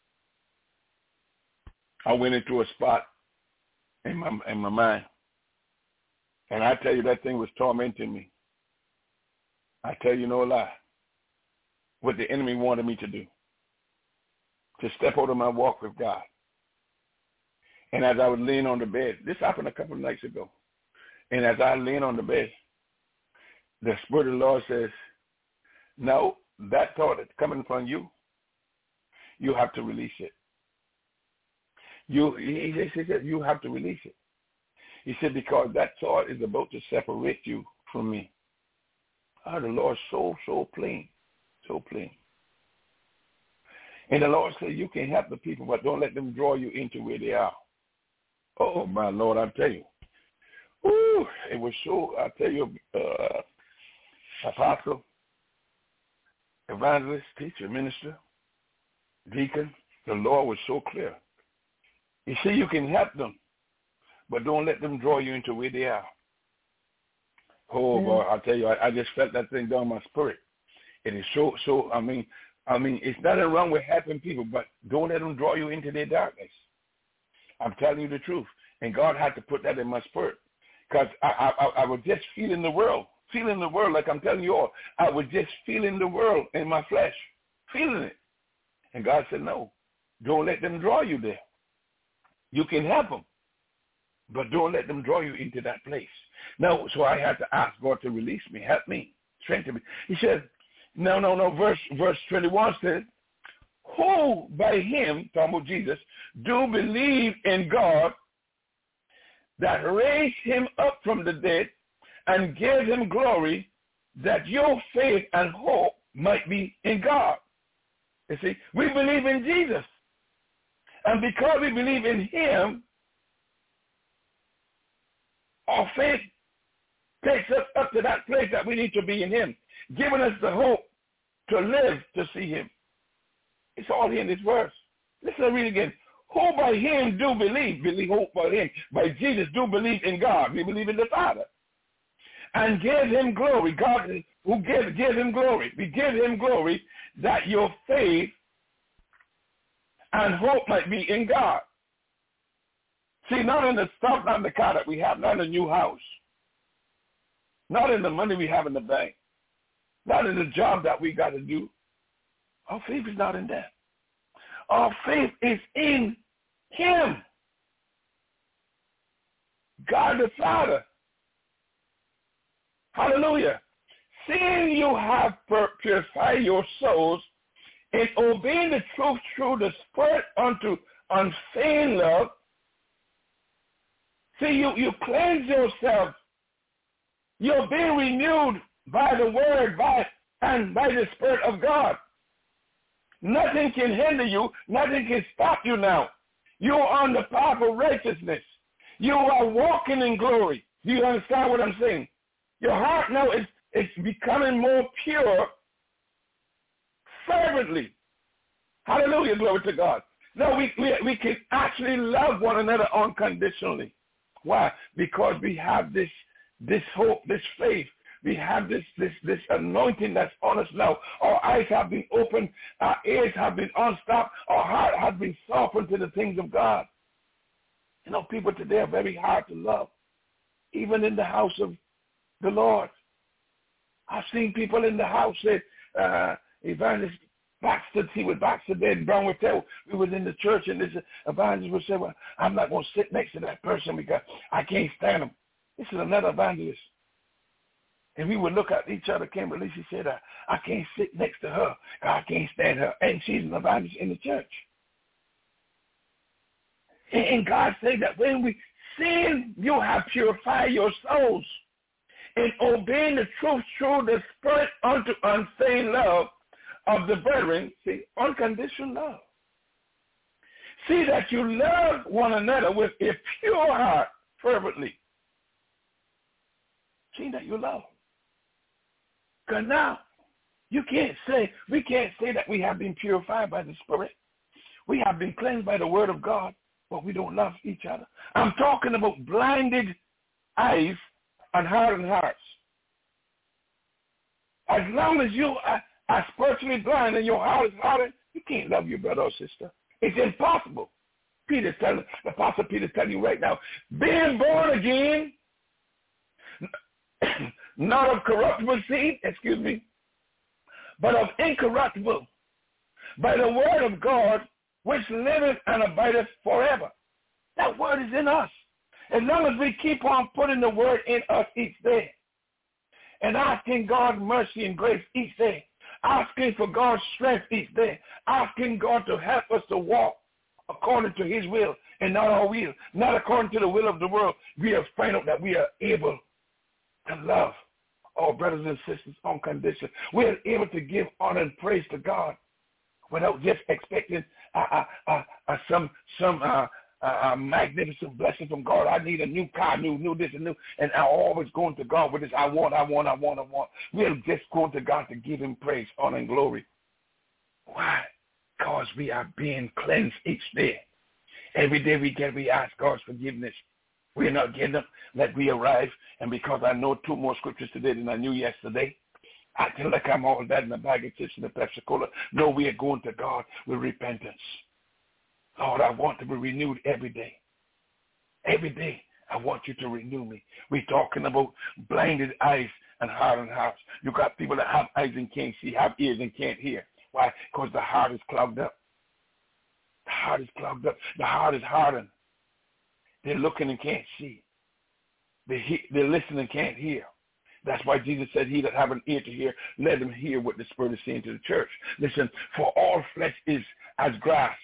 I went into a spot in my, in my mind, and I tell you, that thing was tormenting me. I tell you no lie. What the enemy wanted me to do, to step out of my walk with God. And as I was laying on the bed, this happened a couple of nights ago. And as I lay on the bed, the Spirit of the Lord says, no, that thought that's coming from you, you have to release it. You, he, he said, you have to release it. He said, because that thought is about to separate you from me. Oh, the Lord so, so plain, so plain. And the Lord said, you can help the people, but don't let them draw you into where they are. Oh, my Lord, I tell you. Ooh, it was so, I tell you, uh, apostle, evangelist, teacher, minister, deacon, the Lord was so clear. You see, you can help them, but don't let them draw you into where they are. Oh, yeah. Boy, I tell you, I, I just felt that thing down my spirit. It is so, so, I mean, I mean, it's nothing wrong with helping people, but don't let them draw you into their darkness. I'm telling you the truth. And God had to put that in my spirit. Because I, I, I was just feeling the world. Feeling the world like I'm telling you all. I was just feeling the world in my flesh. Feeling it. And God said, no. Don't let them draw you there. You can help them. But don't let them draw you into that place. No, so I had to ask God to release me. Help me. Strengthen me. He said, no, no, no. Verse, verse twenty-one says, who by him, talking about Jesus, do believe in God that raised him up from the dead and gave him glory, that your faith and hope might be in God. You see, we believe in Jesus. And because we believe in him, our faith takes us up to that place that we need to be in him, giving us the hope to live to see him. It's all here in this verse. Listen, read again. who by him do believe, believe hope by him, by Jesus do believe in God. We believe in the Father. And give him glory. God who give, give him glory. We give him glory that your faith and hope might be in God. See, not in the stuff, not in the car that we have, not in the new house, not in the money we have in the bank, not in the job that we got to do. Our faith is not in that. Our faith is in him, God the Father. Hallelujah. Seeing you have purified your souls in obeying the truth through the Spirit unto unfeigned love. See, you, you cleanse yourself. You're being renewed by the Word by and by the Spirit of God. Nothing can hinder you. Nothing can stop you now. You're on the path of righteousness. You are walking in glory. Do you understand what I'm saying? Your heart now is, is becoming more pure fervently. Hallelujah, glory to God. Now we, we, we can actually love one another unconditionally. Why? Because we have this, this hope, this faith. We have this, this, this anointing that's on us now. Our eyes have been opened. Our ears have been unstopped. Our heart has been softened to the things of God. You know, people today are very hard to love, even in the house of the Lord. I've seen people in the house say, uh, Evangelist Baxter, he was Baxter dead, Brown would tell, we was in the church and this evangelist would say, well, I'm not going to sit next to that person because I can't stand him. This is another evangelist. And we would look at each other, can't believe she said, I, I can't sit next to her. I can't stand her. And she's an evangelist in the church. And, and God said that when we sin, you have purified your souls in obeying the truth through the Spirit unto unfeigned love of the brethren. See, unconditional love. See that you love one another with a pure heart fervently. See that you love. Because now, you can't say, we can't say that we have been purified by the Spirit. We have been cleansed by the Word of God, but we don't love each other. I'm talking about blinded eyes and hardened hearts. As long as you are, are spiritually blind and your heart is hardened, you can't love your brother or sister. It's impossible. Peter telling, the Apostle Peter telling you right now, being born again, not of corruptible seed, excuse me, but of incorruptible, by the word of God, which liveth and abideth forever. That word is in us. As long as we keep on putting the word in us each day and asking God mercy and grace each day, asking for God's strength each day, asking God to help us to walk according to his will and not our will, not according to the will of the world, we have found out that we are able to love our brothers and sisters unconditionally. We are able to give honor and praise to God without just expecting uh, uh, uh, uh, some some uh, uh, uh, magnificent blessing from God. I need a new car, new, new this and new, and I'm always going to God with this. I want, I want, I want, I want. We are just going to God to give him praise, honor, and glory. Why? Because we are being cleansed each day. Every day we get, we ask God's forgiveness. We're not getting them. Let we arrive. And because I know two more scriptures today than I knew yesterday, I feel like I'm all that in the bag of chips and the Pepsi Cola. No, we are going to God with repentance. Lord, I want to be renewed every day. Every day, I want you to renew me. We're talking about blinded eyes and hardened hearts. You got people that have eyes and can't see, have ears and can't hear. Why? Because the heart is clogged up. The heart is clogged up. The heart is hardened. They're looking and can't see. They he, they're listening and can't hear. That's why Jesus said, he that have an ear to hear, let him hear what the Spirit is saying to the church. Listen, for all flesh is as grass.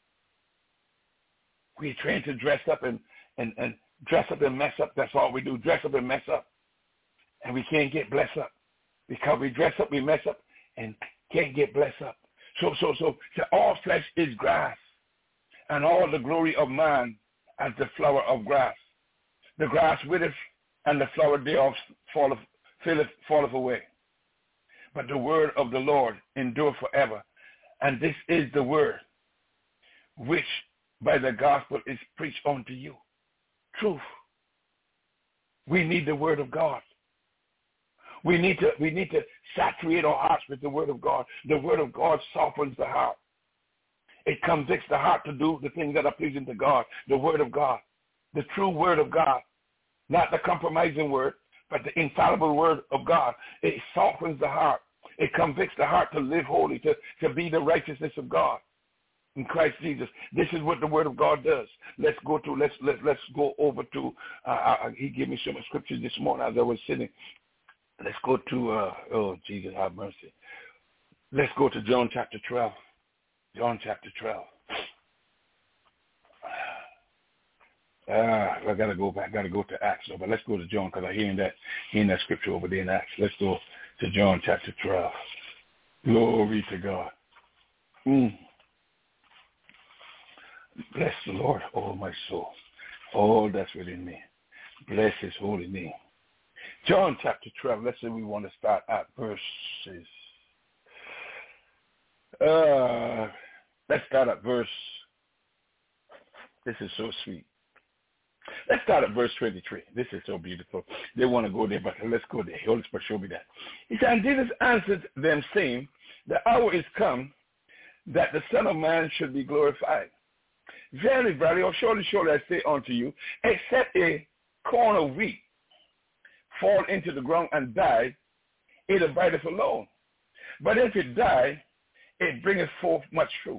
We're trained to dress up and, and, and dress up and mess up. That's all we do, dress up and mess up. And we can't get blessed up. Because we dress up, we mess up, and can't get blessed up. So, so, so, so all flesh is grass, and all the glory of man as the flower of grass. The grass withers, and the flower thereof falleth, falleth, falleth away. But the word of the Lord endureth forever. And this is the word which by the gospel is preached unto you. Truth. We need the word of God. We need to we need to saturate our hearts with the word of God. The word of God softens the heart. It convicts the heart to do the things that are pleasing to God. The word of God. The true word of God. Not the compromising word, but the infallible word of God. It softens the heart. It convicts the heart to live holy, to, to be the righteousness of God in Christ Jesus. This is what the word of God does. Let's go to, let's, let, let's go over to, uh, uh, he gave me some scriptures this morning as I was sitting. Let's go to, uh, oh, Jesus, have mercy. Let's go to John chapter twelve. John chapter twelve. Ah, I gotta go back. I gotta go to Acts, but let's go to John because I'm hearing that, hearing that scripture over there in Acts. Let's go to John chapter twelve. Glory to God. Mm. Bless the Lord, oh my soul, all that's within me. Bless His holy name. John chapter twelve. Let's say we want to start at verses. Uh, let's start at verse. This is so sweet. Let's start at verse twenty-three. This is so beautiful. They want to go there, but let's go there. Holy Spirit, show me that. He said, and Jesus answered them, saying, the hour is come that the Son of Man should be glorified. Verily, verily, or surely, surely I say unto you, except a corn of wheat fall into the ground and die, it abideth alone. But if it die, it bringeth forth much fruit.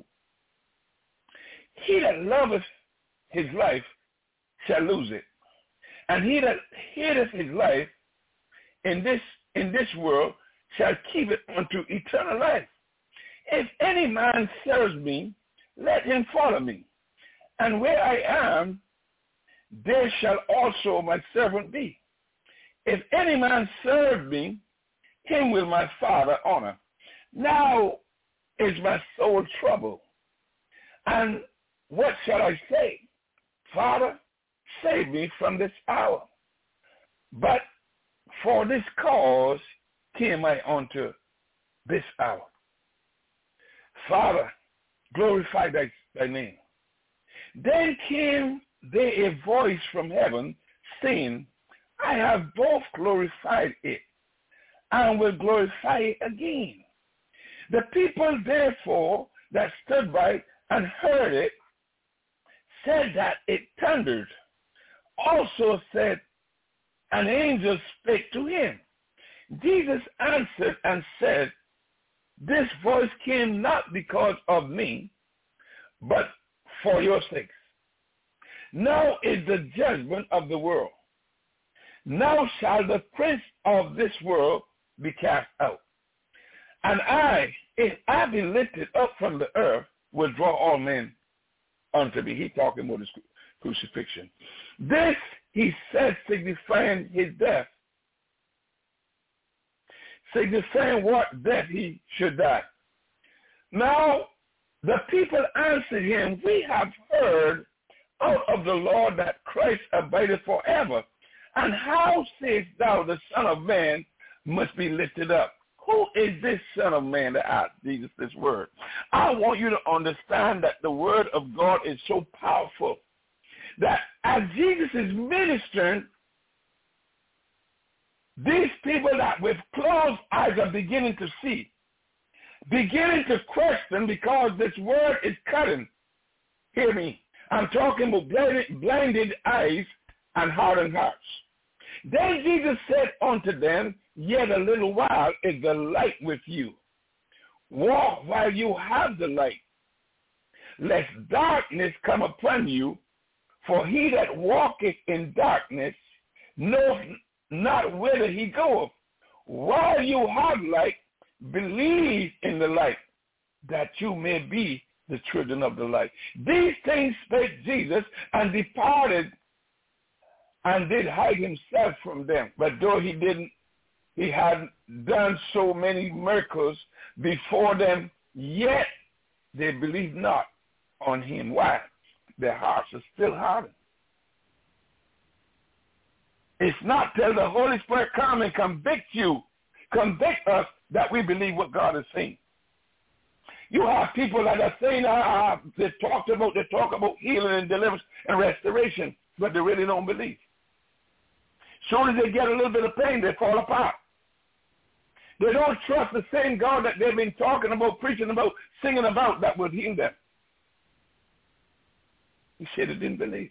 He that loveth his life shall lose it, and he that hateth his life in this in this world shall keep it unto eternal life. If any man serves me, let him follow me, and where I am, there shall also my servant be. If any man serve me, him will my Father honor. Now is my soul troubled, and what shall I say? Father, save me from this hour. But for this cause came I unto this hour. Father, glorify thy, thy name. Then came there a voice from heaven, saying, I have both glorified it, and will glorify it again. The people therefore that stood by and heard it said that it thundered. Also said, an angel spake to him. Jesus answered and said, this voice came not because of me, but for your sakes. Now is the judgment of the world. Now shall the prince of this world be cast out. And I, if I be lifted up from the earth, will draw all men unto me. He's talking about his crucifixion. This he said, signifying his death, signifying what death he should die. Now the people answered him, we have heard out of the Lord that Christ abideth forever. And how sayest thou the Son of Man must be lifted up? Who is this Son of Man that asked Jesus this word? I want you to understand that the word of God is so powerful that as Jesus is ministering, these people that with closed eyes are beginning to see, beginning to question because this word is cutting. Hear me. I'm talking about blinded, blinded eyes and hardened hearts. Then Jesus said unto them, yet a little while is the light with you. Walk while you have the light, lest darkness come upon you. For he that walketh in darkness knoweth not whither he goeth. While you have light, believe in the light, that you may be the children of the light. These things spake Jesus, and departed, and did hide himself from them. But though he didn't, he had done so many miracles before them, yet they believed not on him. Why? Their hearts are still hardened. It's not till the Holy Spirit come and convict you, convict us, that we believe what God is saying. You have people that are saying, uh, they talk about, they talk about healing and deliverance and restoration, but they really don't believe. Soon as they get a little bit of pain, they fall apart. They don't trust the same God that they've been talking about, preaching about, singing about that would heal them. He said they didn't believe.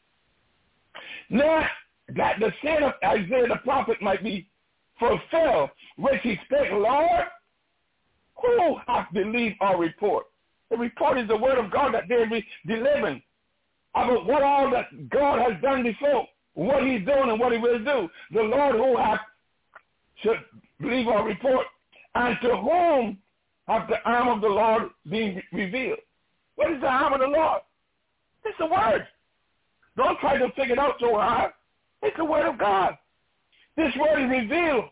Now, that the saying of Isaiah the prophet might be fulfilled, which he spake, Lord, who hath believed our report? The report is the word of God that they'll be delivering about what all that God has done before, what he's doing and what he will do. The Lord who hath should believe our report, and to whom hath the arm of the Lord been revealed? What is the arm of the Lord? It's the word. Don't try to figure it out so hard. It's the word of God. This word is revealed.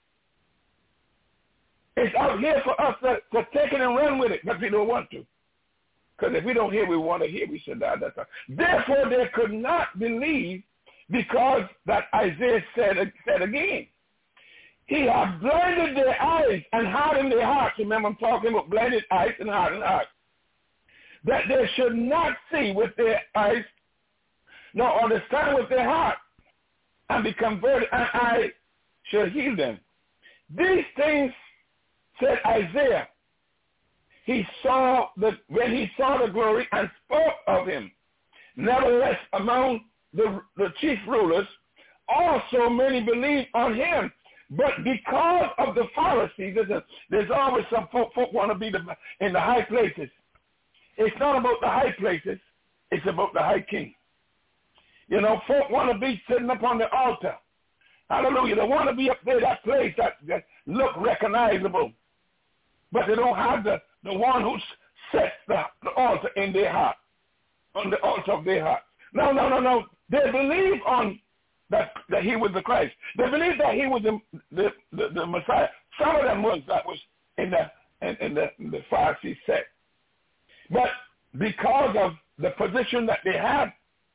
It's out here for us to, to take it and run with it, but we don't want to. Because if we don't hear, we want to hear. We should die. That's all. Therefore, they could not believe because that Isaiah said, said again, he hath blinded their eyes and hardened their hearts. Remember, I'm talking about blinded eyes and hardened hearts. That they should not see with their eyes, nor understand with their heart, and be converted, and I shall heal them. These things said Isaiah. He saw the when he saw the glory and spoke of him. Nevertheless, among the, the chief rulers, also many believed on him. But because of the Pharisees, there's, a, there's always some folk, folk want to be the, in the high places. It's not about the high places. It's about the high king. You know, folk want to be sitting up on the altar. Hallelujah. They want to be up there, that place that, that look recognizable. But they don't have the, the one who sets the, the altar in their heart, on the altar of their heart. No, no, no, no. They believe on that, that he was the Christ. They believe that he was the, the, the, the Messiah. Some of them was that was in the, in, in the, in the Pharisee sect. But because of the position that they had,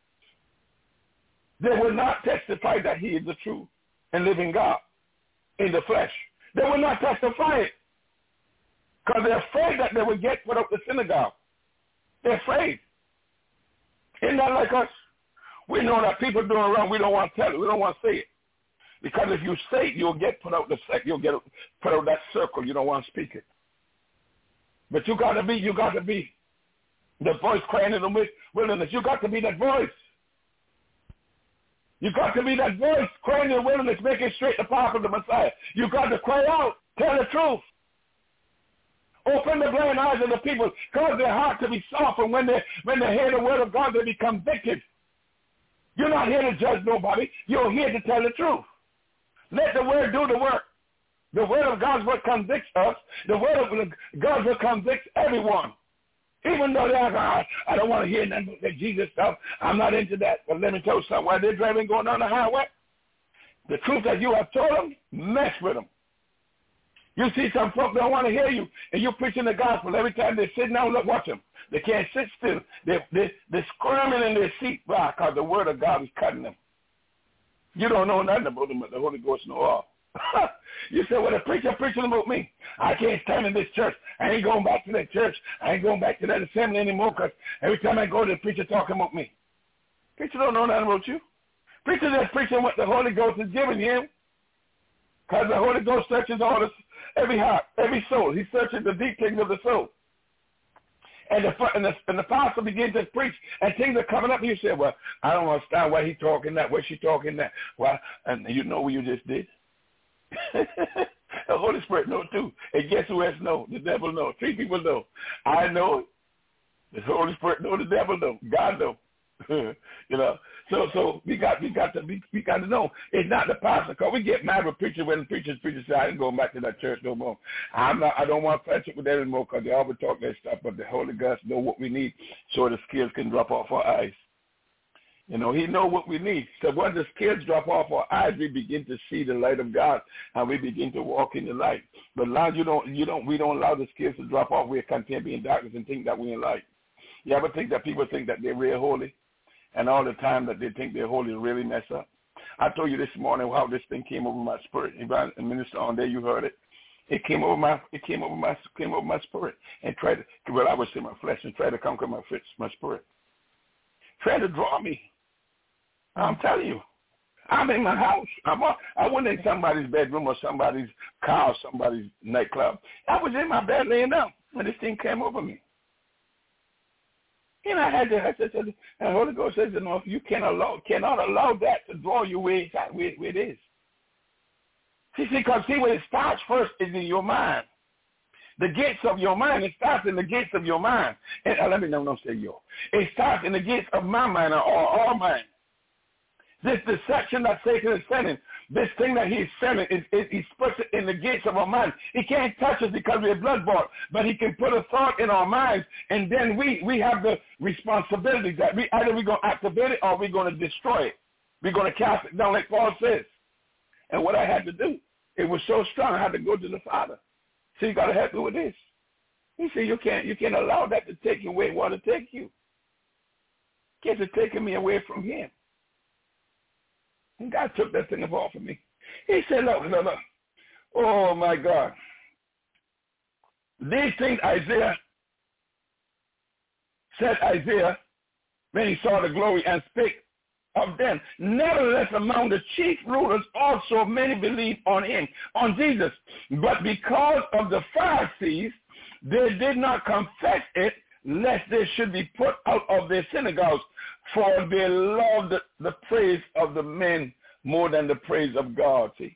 they will not testify that he is the true and living God in the flesh. They will not testify it because they're afraid that they will get put out the synagogue. They're afraid. Isn't that like us? We know that people doing wrong. We don't want to tell it. We don't want to say it. Because if you say it, you'll get put out the sect. You'll get put out that circle. You don't want to speak it. But you got to be, you got to be the voice crying in the wilderness. You got to be that voice. You got to be that voice crying in the wilderness, making straight the path of the Messiah. You got to cry out, tell the truth. Open the blind eyes of the people, cause their heart to be softened. When they when they hear the word of God, they be convicted. You're not here to judge nobody. You're here to tell the truth. Let the word do the work. The word of God's what convicts us. The word of God's what convicts everyone. Even though they're like, I don't want to hear nothing but that Jesus stuff. I'm not into that. But let me tell you something. While they're driving going down the highway, the truth that you have told them, mess with them. You see some folks don't want to hear you, and you're preaching the gospel. Every time they're sitting down, look, watch them. They can't sit still. They, they, they're squirming in their seat because the word of God is cutting them. You don't know nothing about them, but the Holy Ghost knows all. You say, well, the preacher preaching about me. I can't stand in this church. I ain't going back to that church. I ain't going back to that assembly anymore because every time I go, the preacher talking about me. Preacher don't know nothing about you. Preacher just preaching what the Holy Ghost is giving him because the Holy Ghost searches all this, every heart, every soul. He searches the deep things of the soul. And the, and the, and the pastor begins to preach, and things are coming up. You say, well, I don't understand why he talking that, why she talking that. Well, and you know what you just did? The Holy Spirit knows too. And guess who else knows? The devil knows. Three people know. I know it. The Holy Spirit knows. The devil knows. God knows. You know. So so we got we got to we, we got to know. It's not the pastor. Cause we get mad with preachers when preachers preachers say I ain't going back to that church no more. I'm not. I don't want to friendship with them anymore because they always talk that stuff. But the Holy Ghost know what we need so the scales can drop off our eyes. You know, he know what we need. So when the scales drop off our eyes, we begin to see the light of God, and we begin to walk in the light. But as long as you don't, you don't, we don't allow the scales to drop off, we're content being darkness and think that we're in light. You ever think that people think that they're real holy, and all the time that they think they're holy really mess up? I told you this morning how this thing came over my spirit. And Minister on there, you heard it. It came over my, it came over my, came over my spirit and tried to, well, I was in my flesh and tried to conquer my, my spirit. Tried to draw me. I'm telling you. I'm in my house. I'm a, I wasn't in somebody's bedroom or somebody's car or somebody's nightclub. I was in my bed laying down when this thing came over me. And I had to, I said, and the Holy Ghost says, you know, you cannot allow, cannot allow that to draw you where, it's at, where, where it is. See, because see, where it starts first is in your mind. The gates of your mind, it starts in the gates of your mind. And uh, let me know, don't say yo. It starts in the gates of my mind or our mind. This deception that Satan is sending, this thing that he's sending, is, is he's put it in the gates of our mind. He can't touch us because we're blood-bought, but he can put a thought in our minds, and then we, we have the responsibility that we either we're going to activate it or we're going to destroy it. We're going to cast it down like Paul says. And what I had to do, it was so strong, I had to go to the Father. So you got to help me with this. He said, you can't, you can't allow that to take you where it want to take you. Kids are taking me away from him. And God took that thing off of me. He said, look, look, look. Oh, my God. These things Isaiah said Isaiah when he saw the glory and spake of them. Nevertheless, among the chief rulers also many believed on him, on Jesus. But because of the Pharisees, they did not confess it, lest they should be put out of their synagogues, for they loved the, the praise of the men more than the praise of God. See,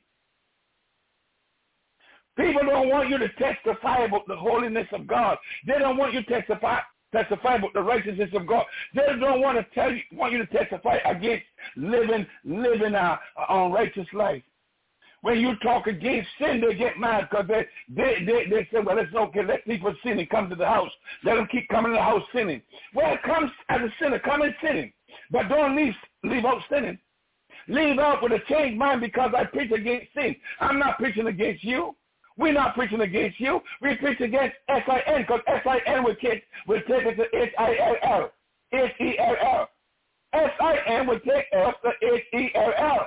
people don't want you to testify about the holiness of God. They don't want you to testify testify about the righteousness of God. They don't want to tell you, want you to testify against living living a, a unrighteous life. When you talk against sin, they get mad because they, they, they, they say, well, it's okay, let people sin and come to the house. Let them keep coming to the house sinning. Well, come as a sinner, come and sinning. But don't leave, leave out sinning. Leave out with a changed mind because I preach against sin. I'm not preaching against you. We're not preaching against you. We preach against S I N because S I N will take, will take us to H I L L. H E L L. S I N will take us to H E L L.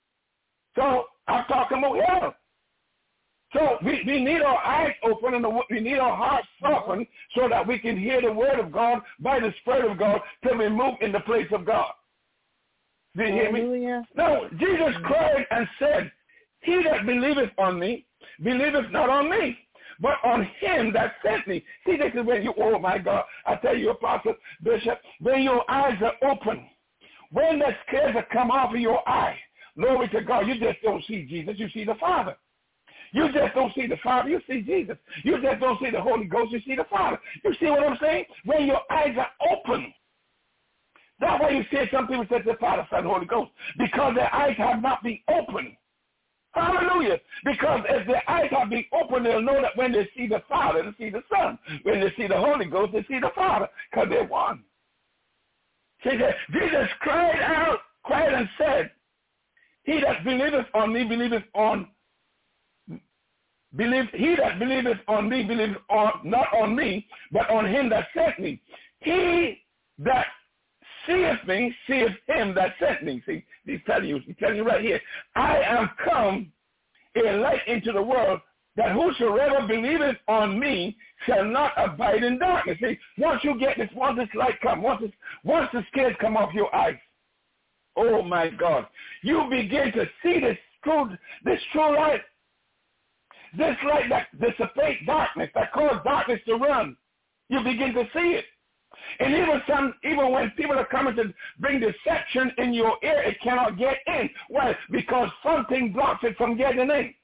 So I'm talking about hell. So we, we need our eyes open and the, we need our hearts softened so that we can hear the word of God by the Spirit of God till we move in the place of God. Do you hear me? No, Jesus cried and said, he that believeth on me, believeth not on me, but on him that sent me. See, this is when you, oh my God, I tell you, Apostle, Bishop, when your eyes are open, when the scales are come off of your eye, glory to God, you just don't see Jesus, you see the Father. You just don't see the Father, you see Jesus. You just don't see the Holy Ghost, you see the Father. You see what I'm saying? When your eyes are open. That's why you see some people say the Father, Son, Holy Ghost, because their eyes have not been open. Hallelujah. Because if their eyes have been open, they'll know that when they see the Father, they see the Son. When they see the Holy Ghost, they see the Father, because they're one. See, Jesus cried out, cried and said, he that believeth on me, believeth on Believe, he that believeth on me, believeth on, not on me, but on him that sent me. He that seeth me, seeth him that sent me. See, he's telling you, he's telling you right here, I am come a light into the world, that whosoever believeth on me shall not abide in darkness. See, once you get this, once this light come, once this, once the scales come off your eyes, oh my God, you begin to see this true, this true light. This light that dissipates darkness, that causes darkness to run, you begin to see it. And even some, even when people are coming to bring deception in your ear, it cannot get in. Why? Because something blocks it from getting in.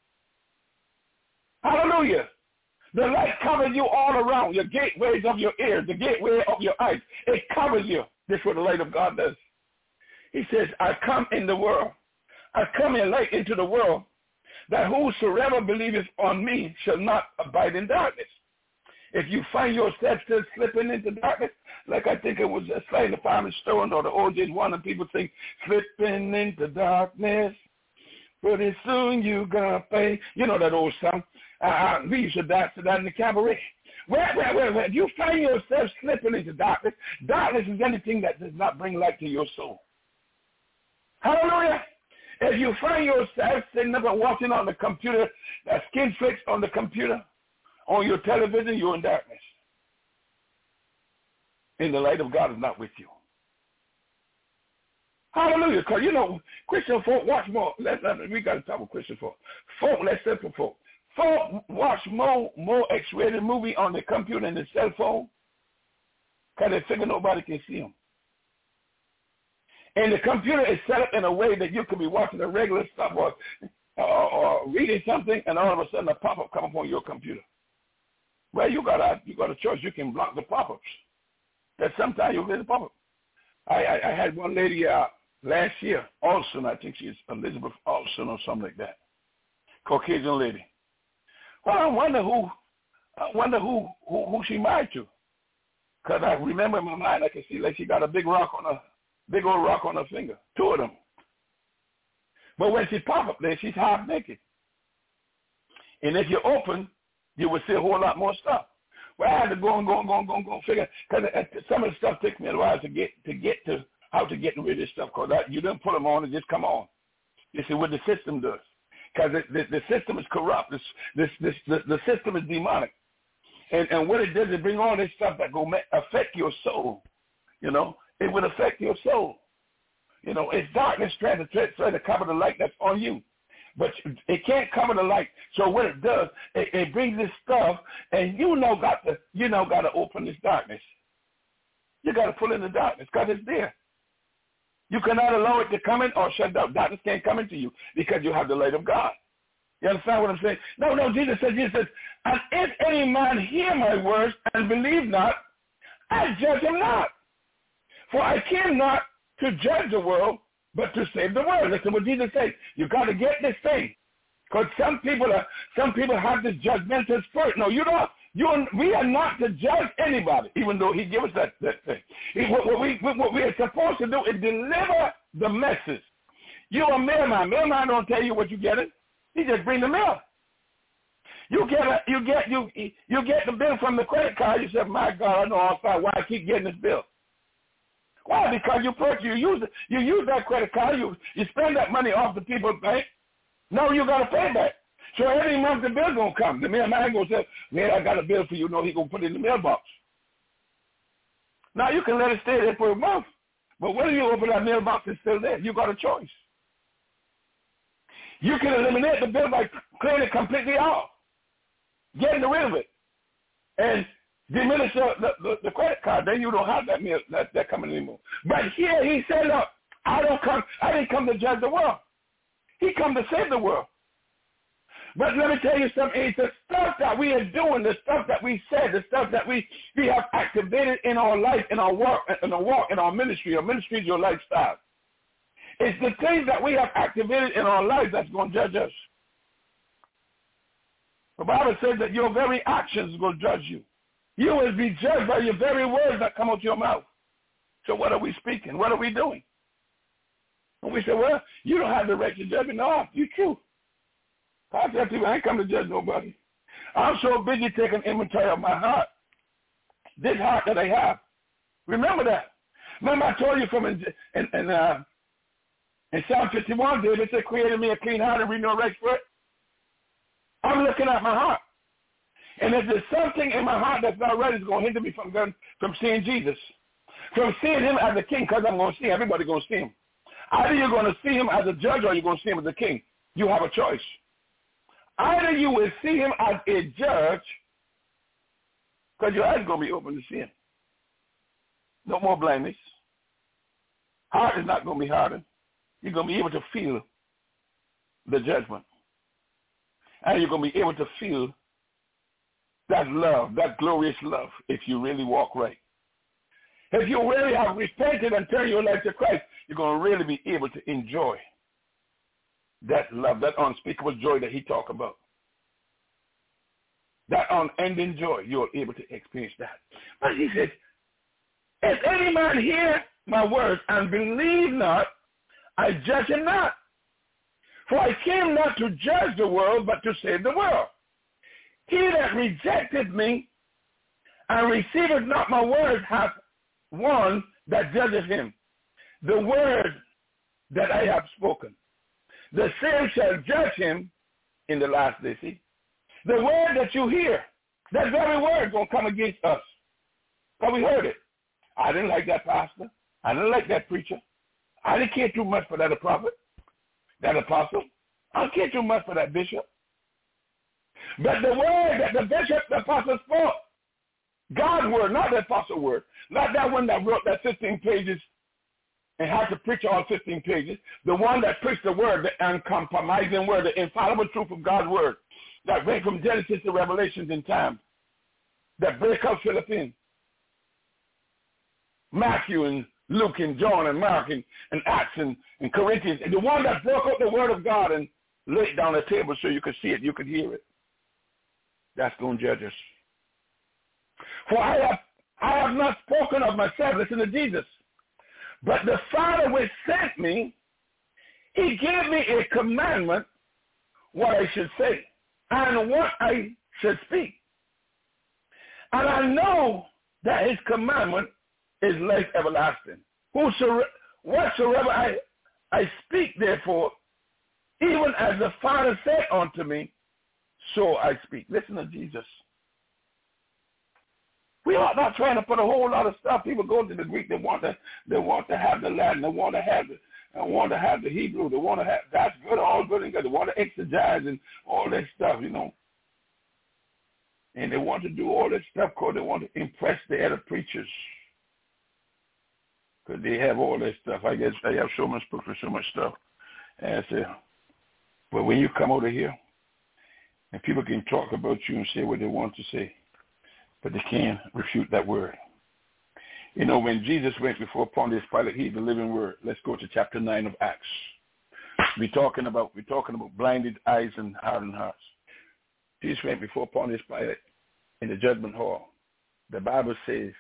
Hallelujah. The light covers you all around, your gateways of your ears, the gateway of your eyes. It covers you. This is what the light of God does. He says, I come in the world. I come in light into the world, that whosoever believeth on me shall not abide in darkness. If you find yourself still slipping into darkness, like I think it was just like the Family Stone or the O J one, and people sing, slipping into darkness, pretty soon you gonna pay. You know that old song. Uh, we used to dance to that in the cabaret. Well, well, well, well, if you find yourself slipping into darkness, darkness is anything that does not bring light to your soul. Hallelujah. If you find yourself sitting up and watching on the computer, that skin flicks on the computer, on your television, you're in darkness. And the light of God is not with you. Hallelujah. Because, you know, Christian folk watch more. Let's, we got to talk about Christian folk. Folk, let's simple folk. Folk watch more, more X-rated movie on the computer and the cell phone because they figure nobody can see them. And the computer is set up in a way that you could be watching the regular stuff or, or, or reading something, and all of a sudden a pop-up comes up on your computer. Well, you got a you got a choice. You can block the pop-ups. That sometimes you'll get the pop-up. I, I, I had one lady uh, last year, Olson, I think she's Elizabeth Olson or something like that, Caucasian lady. Well, I wonder who, I wonder who who, who she married to, because I remember in my mind I can see like she got a big rock on her. Big old rock on her finger, two of them. But when she pop up there, she's half naked. And if you open, you will see a whole lot more stuff. Well, I had to go and go and go and go and go and figure, because some of the stuff takes me a while to get to get to how to get rid of this stuff, because you don't put them on and just come on. You see what the system does, because the, the, the system is corrupt. This, this, this, the, the system is demonic. And, and what it does is bring all this stuff that go affect your soul, you know. It will affect your soul. You know, it's darkness trying to, try, try to cover the light that's on you. But it can't cover the light. So what it does, it, it brings this stuff, and you know got to, you know got to open this darkness. You got to pull in the darkness because it's there. You cannot allow it to come in or shut down. Darkness can't come into you because you have the light of God. You understand what I'm saying? No, no, Jesus said, Jesus says, and if any man hear my words and believe not, I judge him not. For I came not to judge the world, but to save the world. Listen what Jesus said. You got to get this thing, because some people are, some people have this judgmental spirit. No, you don't. You, we are not to judge anybody, even though He gives us that, that thing. He, what, what, we, what we are supposed to do is deliver the message. You're a mailman. Mailman don't tell you what you're getting. He just bring the mail. You get a, you get you you get the bill from the credit card. You say, "My God, I know all the time why I keep getting this bill." Why? Because you purchase, you use it, you use that credit card, you you spend that money off the people's bank. No, you got to pay back. So every month the bill gonna come. The mailman gonna say, "Man, I got a bill for you." No, he gonna put it in the mailbox. Now you can let it stay there for a month, but when you open that mailbox, it's still there. You got a choice. You can eliminate the bill by clearing it completely off, getting rid of it, and diminish the, the, the credit card. Then you don't have that mail that, that coming anymore. But here he said, "Look, I don't come. I didn't come to judge the world. He come to save the world." But let me tell you something. It's the stuff that we are doing, the stuff that we said, the stuff that we, we have activated in our life, in our work, in our walk, in our ministry. Our ministry is your lifestyle. It's the things that we have activated in our life that's going to judge us. The Bible says that your very actions will judge you. You will be judged by your very words that come out your mouth. So what are we speaking? What are we doing? And we say, well, you don't have the right to judge me. No, you're true. I tell people, I ain't come to judge nobody. I'm so busy taking inventory of my heart, this heart that I have. Remember that. Remember I told you from in, in, in, uh, in Psalm fifty-one, David said, "Created me a clean heart and renew a right spirit." I'm looking at my heart. And if there's something in my heart that's not right, it's going to hinder me from going, from seeing Jesus, from seeing Him as a king, because I'm going to see him. Everybody's going to see Him. Either you're going to see Him as a judge or you're going to see Him as a king. You have a choice. Either you will see Him as a judge, because your eyes are going to be open to see Him. No more blindness. Heart is not going to be hardened. You're going to be able to feel the judgment. And you're going to be able to feel that love, that glorious love, if you really walk right. If you really have repented and turned your life to Christ, you're going to really be able to enjoy that love, that unspeakable joy that He talked about. That unending joy, you're able to experience that. But He said, if any man hear my words and believe not, I judge him not. For I came not to judge the world, but to save the world. He that rejected me and receiveth not my word hath one that judgeth him. The word that I have spoken. the same shall judge him in the last day. See, the word that you hear, that very word going to come against us. Because we heard it. I didn't like that pastor. I didn't like that preacher. I didn't care too much for that prophet, that apostle. I don't care too much for that bishop. But the word that the bishop, the apostle spoke, God's word, not the apostle word, not that one that wrote that fifteen pages and had to preach all fifteen pages, the one that preached the word, the uncompromising word, the infallible truth of God's word, that went from Genesis to Revelations in time, that break out Philippines, Matthew and Luke and John and Mark and, and Acts and, and Corinthians, and the one that broke out the word of God and laid it down the table so you could see it, you could hear it. That's going to judge us. For I have, I have not spoken of myself, listen to Jesus, but the Father which sent me, he gave me a commandment what I should say and what I should speak. And I know that his commandment is life everlasting. Whosoever, whatsoever I, I speak, therefore, even as the Father said unto me, so I speak. Listen to Jesus. We are not trying to put a whole lot of stuff. People go to the Greek. They want to. They want to have the Latin. They want to have the. They want to have the Hebrew. They want to have. That's good. All good and good. They want to exegete and all that stuff. You know. And they want to do all that stuff because they want to impress the other preachers. Because they have all that stuff. I guess they have so much book for so much stuff. And I say, but when you come over here, and people can talk about you and say what they want to say, but they can't refute that word. You know, when Jesus went before Pontius Pilate, he's the living word. Let's go to chapter nine of Acts. We're talking about we're talking about blinded eyes and hardened hearts. Jesus went before Pontius Pilate in the judgment hall. The Bible says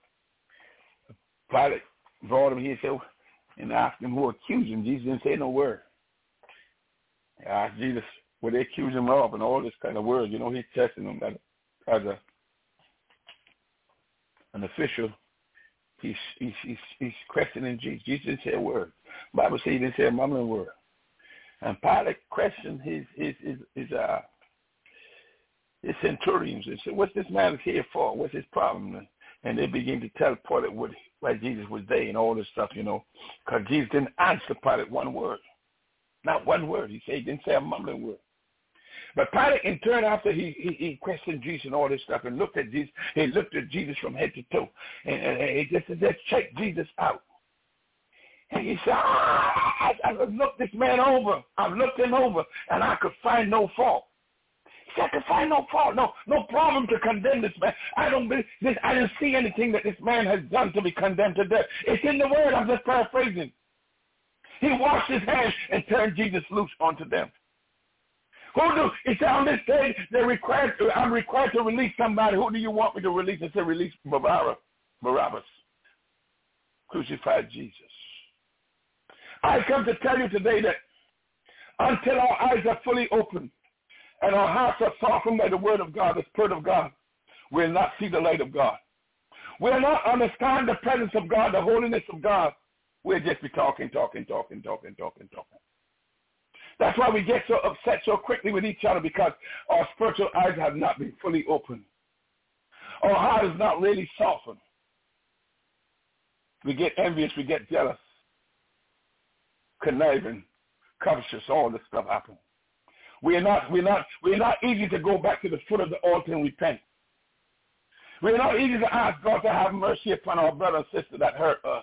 Pilate brought him here so, and asked him who accused him. Jesus didn't say no word. He asked Jesus what they accused him of and all this kind of words. You know, he's testing them as a an official. He's he's he's, he's questioning Jesus. Jesus didn't say a word. The Bible says he didn't say a mumbling word. And Pilate questioned his his his his uh his centurions and said, "What's this man here for? What's his problem?" And they began to tell Pilate what why Jesus was there and all this stuff, you know, because Jesus didn't answer Pilate one word, not one word. He said he didn't say a mumbling word. But Pilate, in turn, after he, he, he questioned Jesus and all this stuff and looked at Jesus, he looked at Jesus from head to toe, and, and, and he just said, "Let's check Jesus out." And he said, ah, I, I've looked this man over. I've looked him over, and I could find no fault. He said, I could find no fault, no no problem to condemn this man. I don't believe this. I didn't see anything that this man has done to be condemned to death. It's in the word. I'm just paraphrasing. He washed his hands and turned Jesus loose onto them. Who do, he said, on this day, they're required to, I'm required to release somebody. Who do you want me to release? He said, release Barabbas, Barabbas, crucified Jesus. I come to tell you today that until our eyes are fully open and our hearts are softened by the word of God, the Spirit of God, we'll not see the light of God. We'll not understand the presence of God, the holiness of God. We'll just be talking, talking, talking, talking, talking, talking. That's why we get so upset so quickly with each other, because our spiritual eyes have not been fully opened. Our heart is not really softened. We get envious, we get jealous, conniving, covetous, all this stuff happens. We're not, we're not, we're not easy to go back to the foot of the altar and repent. We're not easy to ask God to have mercy upon our brother and sister that hurt us.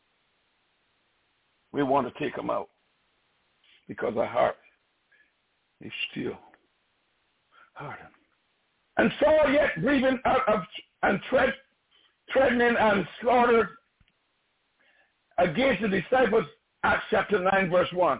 We want to take them out, because our heart is still hardened. And Saul, yet breathing out of and tread, threatening and slaughtered against the disciples, Acts chapter nine, verse one.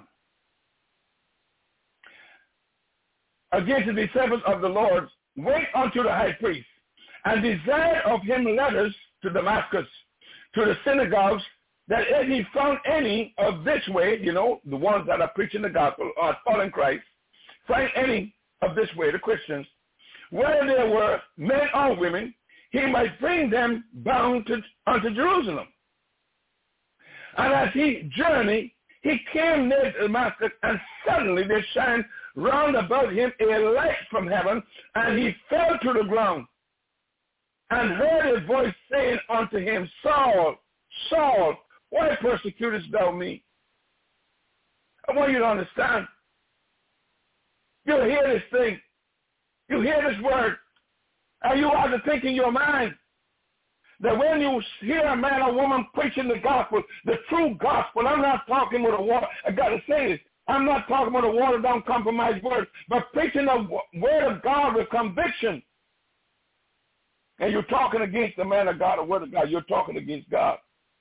Against the disciples of the Lord, went unto the high priest, and desired of him letters to Damascus, to the synagogues, that if he found any of this way, you know, the ones that are preaching the gospel or following Christ, find any of this way, the Christians, whether there were men or women, he might bring them bound to, unto Jerusalem. And as he journeyed, he came near Damascus, and suddenly there shined round about him a light from heaven, and he fell to the ground, and heard a voice saying unto him, Saul, Saul, why persecutest thou me? I want you to understand. You hear this thing. You hear this word. And you ought to think in your mind that when you hear a man or woman preaching the gospel, the true gospel, I'm not talking with a water, I got to say this, I'm not talking about a watered down compromised word, but preaching the word of God with conviction. And you're talking against the man of God or word of God, you're talking against God.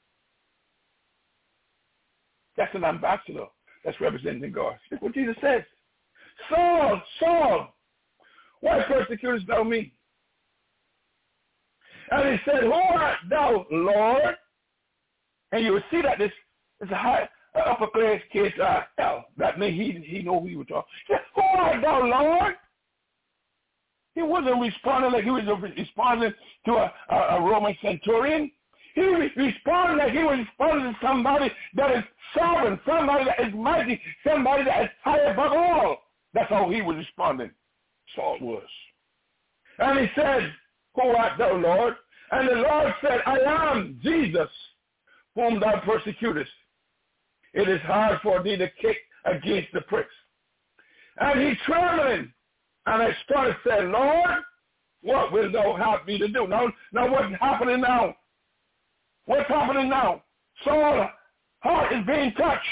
That's an ambassador. That's representing God. That's what Jesus says. Saul, Saul, why persecutest thou me? And he said, who art thou, Lord? And you will see that this is a high, uh, upper class case uh, L. That means he, he knew who he was talking. He said, who art thou, Lord? He wasn't responding like he was responding to a, a, a Roman centurion. He was responding like he was responding to somebody that is sovereign, somebody that is mighty, somebody that is high above all. That's how he was responding. Saul was. And he said, who art thou, Lord? And the Lord said, I am Jesus, whom thou persecutest. It is hard for thee to kick against the pricks. And he trembling, and I started saying, Lord, what will thou have me to do? Now, now what's happening now? What's happening now? Saul's heart is being touched.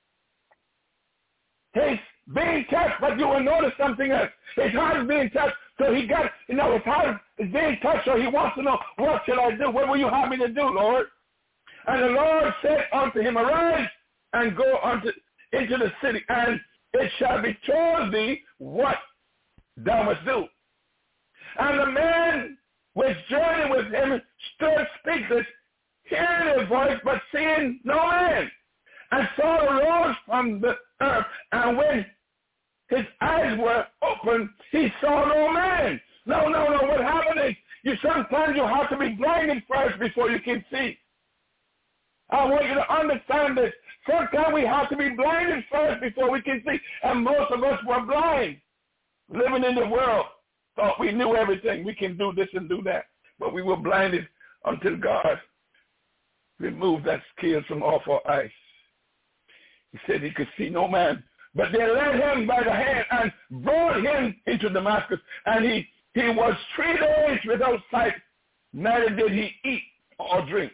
He's being touched, but you will notice something else. His heart is being touched, so he got, you know, his heart is being touched, so he wants to know, what shall I do? What will you have me to do, Lord? And the Lord said unto him, arise and go unto, into the city, and it shall be told thee what thou must do. And the man which journeyed with him stood speechless, hearing a voice, but seeing no man. And Saul arose from the earth, and when his eyes were open, he saw no man. No, no, no. What happened is, you sometimes you have to be blinded first before you can see. I want you to understand this. Sometimes we have to be blinded first before we can see. And most of us were blind, living in the world. Thought we knew everything. We can do this and do that. But we were blinded until God removed that scale from off our eyes. He said he could see no man. But they led him by the hand and brought him into Damascus. And he, he was three days without sight, neither did he eat or drink.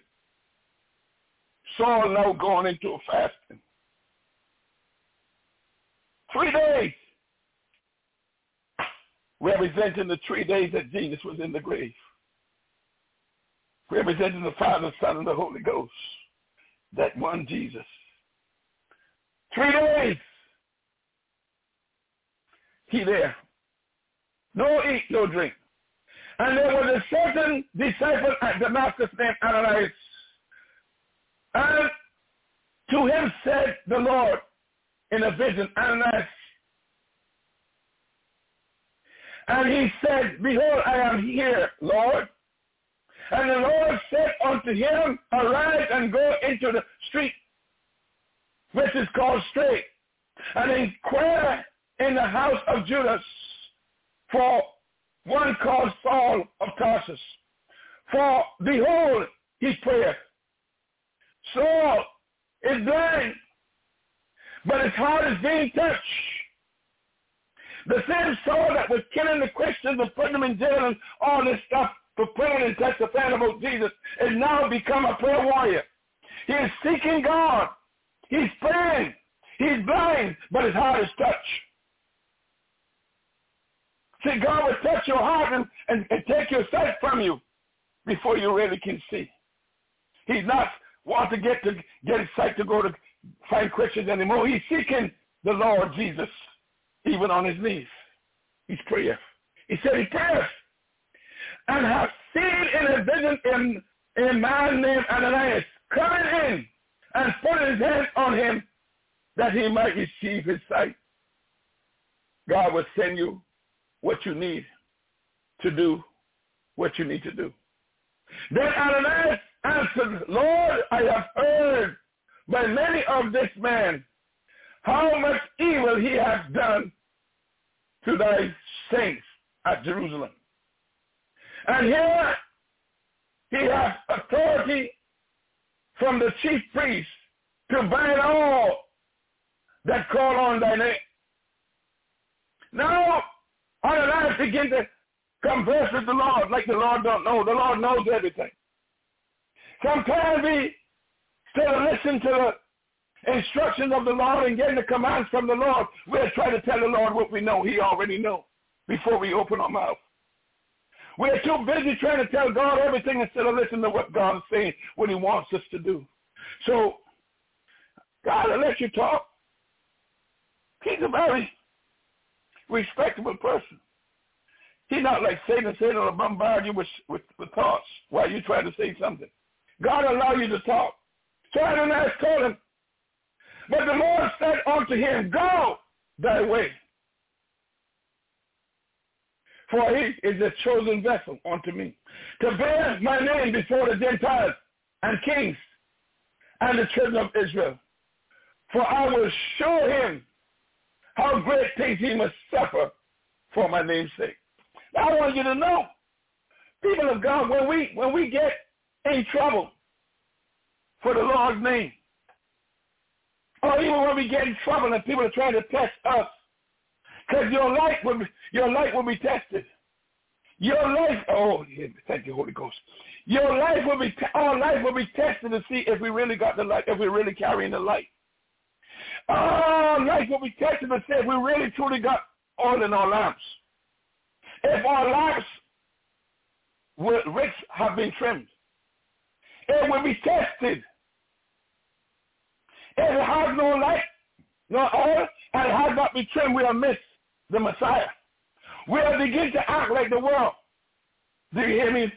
Saul now going into a fasting. Three days. Representing the three days that Jesus was in the grave. Representing the Father, Son, and the Holy Ghost. That one Jesus. Three days. He there. No eat, no drink. And there was a certain disciple at Damascus named Ananias. And to him said the Lord in a vision, Ananias. And he said, behold, I am here, Lord. And the Lord said unto him, arise and go into the street, which is called Straight, and inquire in the house of Judas for one called Saul of Tarsus. For behold, he prayeth. Saul is blind, but his heart is being touched. The same Saul that was killing the Christians and putting them in jail and all this stuff for praying and testifying about Jesus is now become a prayer warrior. He is seeking God. He's praying. He's blind, but his heart is touched. See, God will touch your heart and, and, and take your sight from you before you really can see. He's not wanting to get to get his sight to go to find Christians anymore. He's seeking the Lord Jesus, even on his knees. He's praying. He said he prays and have seen in a vision in, in a man named Ananias coming in and putting his hands on him that he might receive his sight. God will send you what you need to do what you need to do. Then Ananias answered, Lord, I have heard by many of this man how much evil he hath done to thy saints at Jerusalem. And here he has authority from the chief priest to bind all that call on thy name. Now, Ananias begin to converse with the Lord like the Lord don't know. The Lord knows everything. Sometimes we instead of listening to the instructions of the Lord and getting the commands from the Lord, we're trying to tell the Lord what we know. He already knows before we open our mouth. We're too busy trying to tell God everything instead of listening to what God is saying, what he wants us to do. So, God will let you talk. He's a very respectable person. He's not like Satan. Satan will bombard you with, with, with thoughts while you're trying to say something. God will allow you to talk. So Ananias told him, but the Lord said unto him, go thy way. For he is a chosen vessel unto me, to bear my name before the Gentiles and kings and the children of Israel. For I will show him how great things he must suffer for my name's sake. Now, I want you to know, people of God, when we when we get in trouble for the Lord's name, or even when we get in trouble and people are trying to test us, because your life will be, your life will be tested. Your life, oh, thank you, Holy Ghost. Your life will be, our life will be tested to see if we really got the light, if we're really carrying the light. Our life will be tested to see if we really truly got oil in our lamps. If our lamps with wicks have been trimmed, it will be tested. If it has no light, no oil, and it has not been trimmed, we'll miss the Messiah. We'll begin to act like the world. Do you hear me?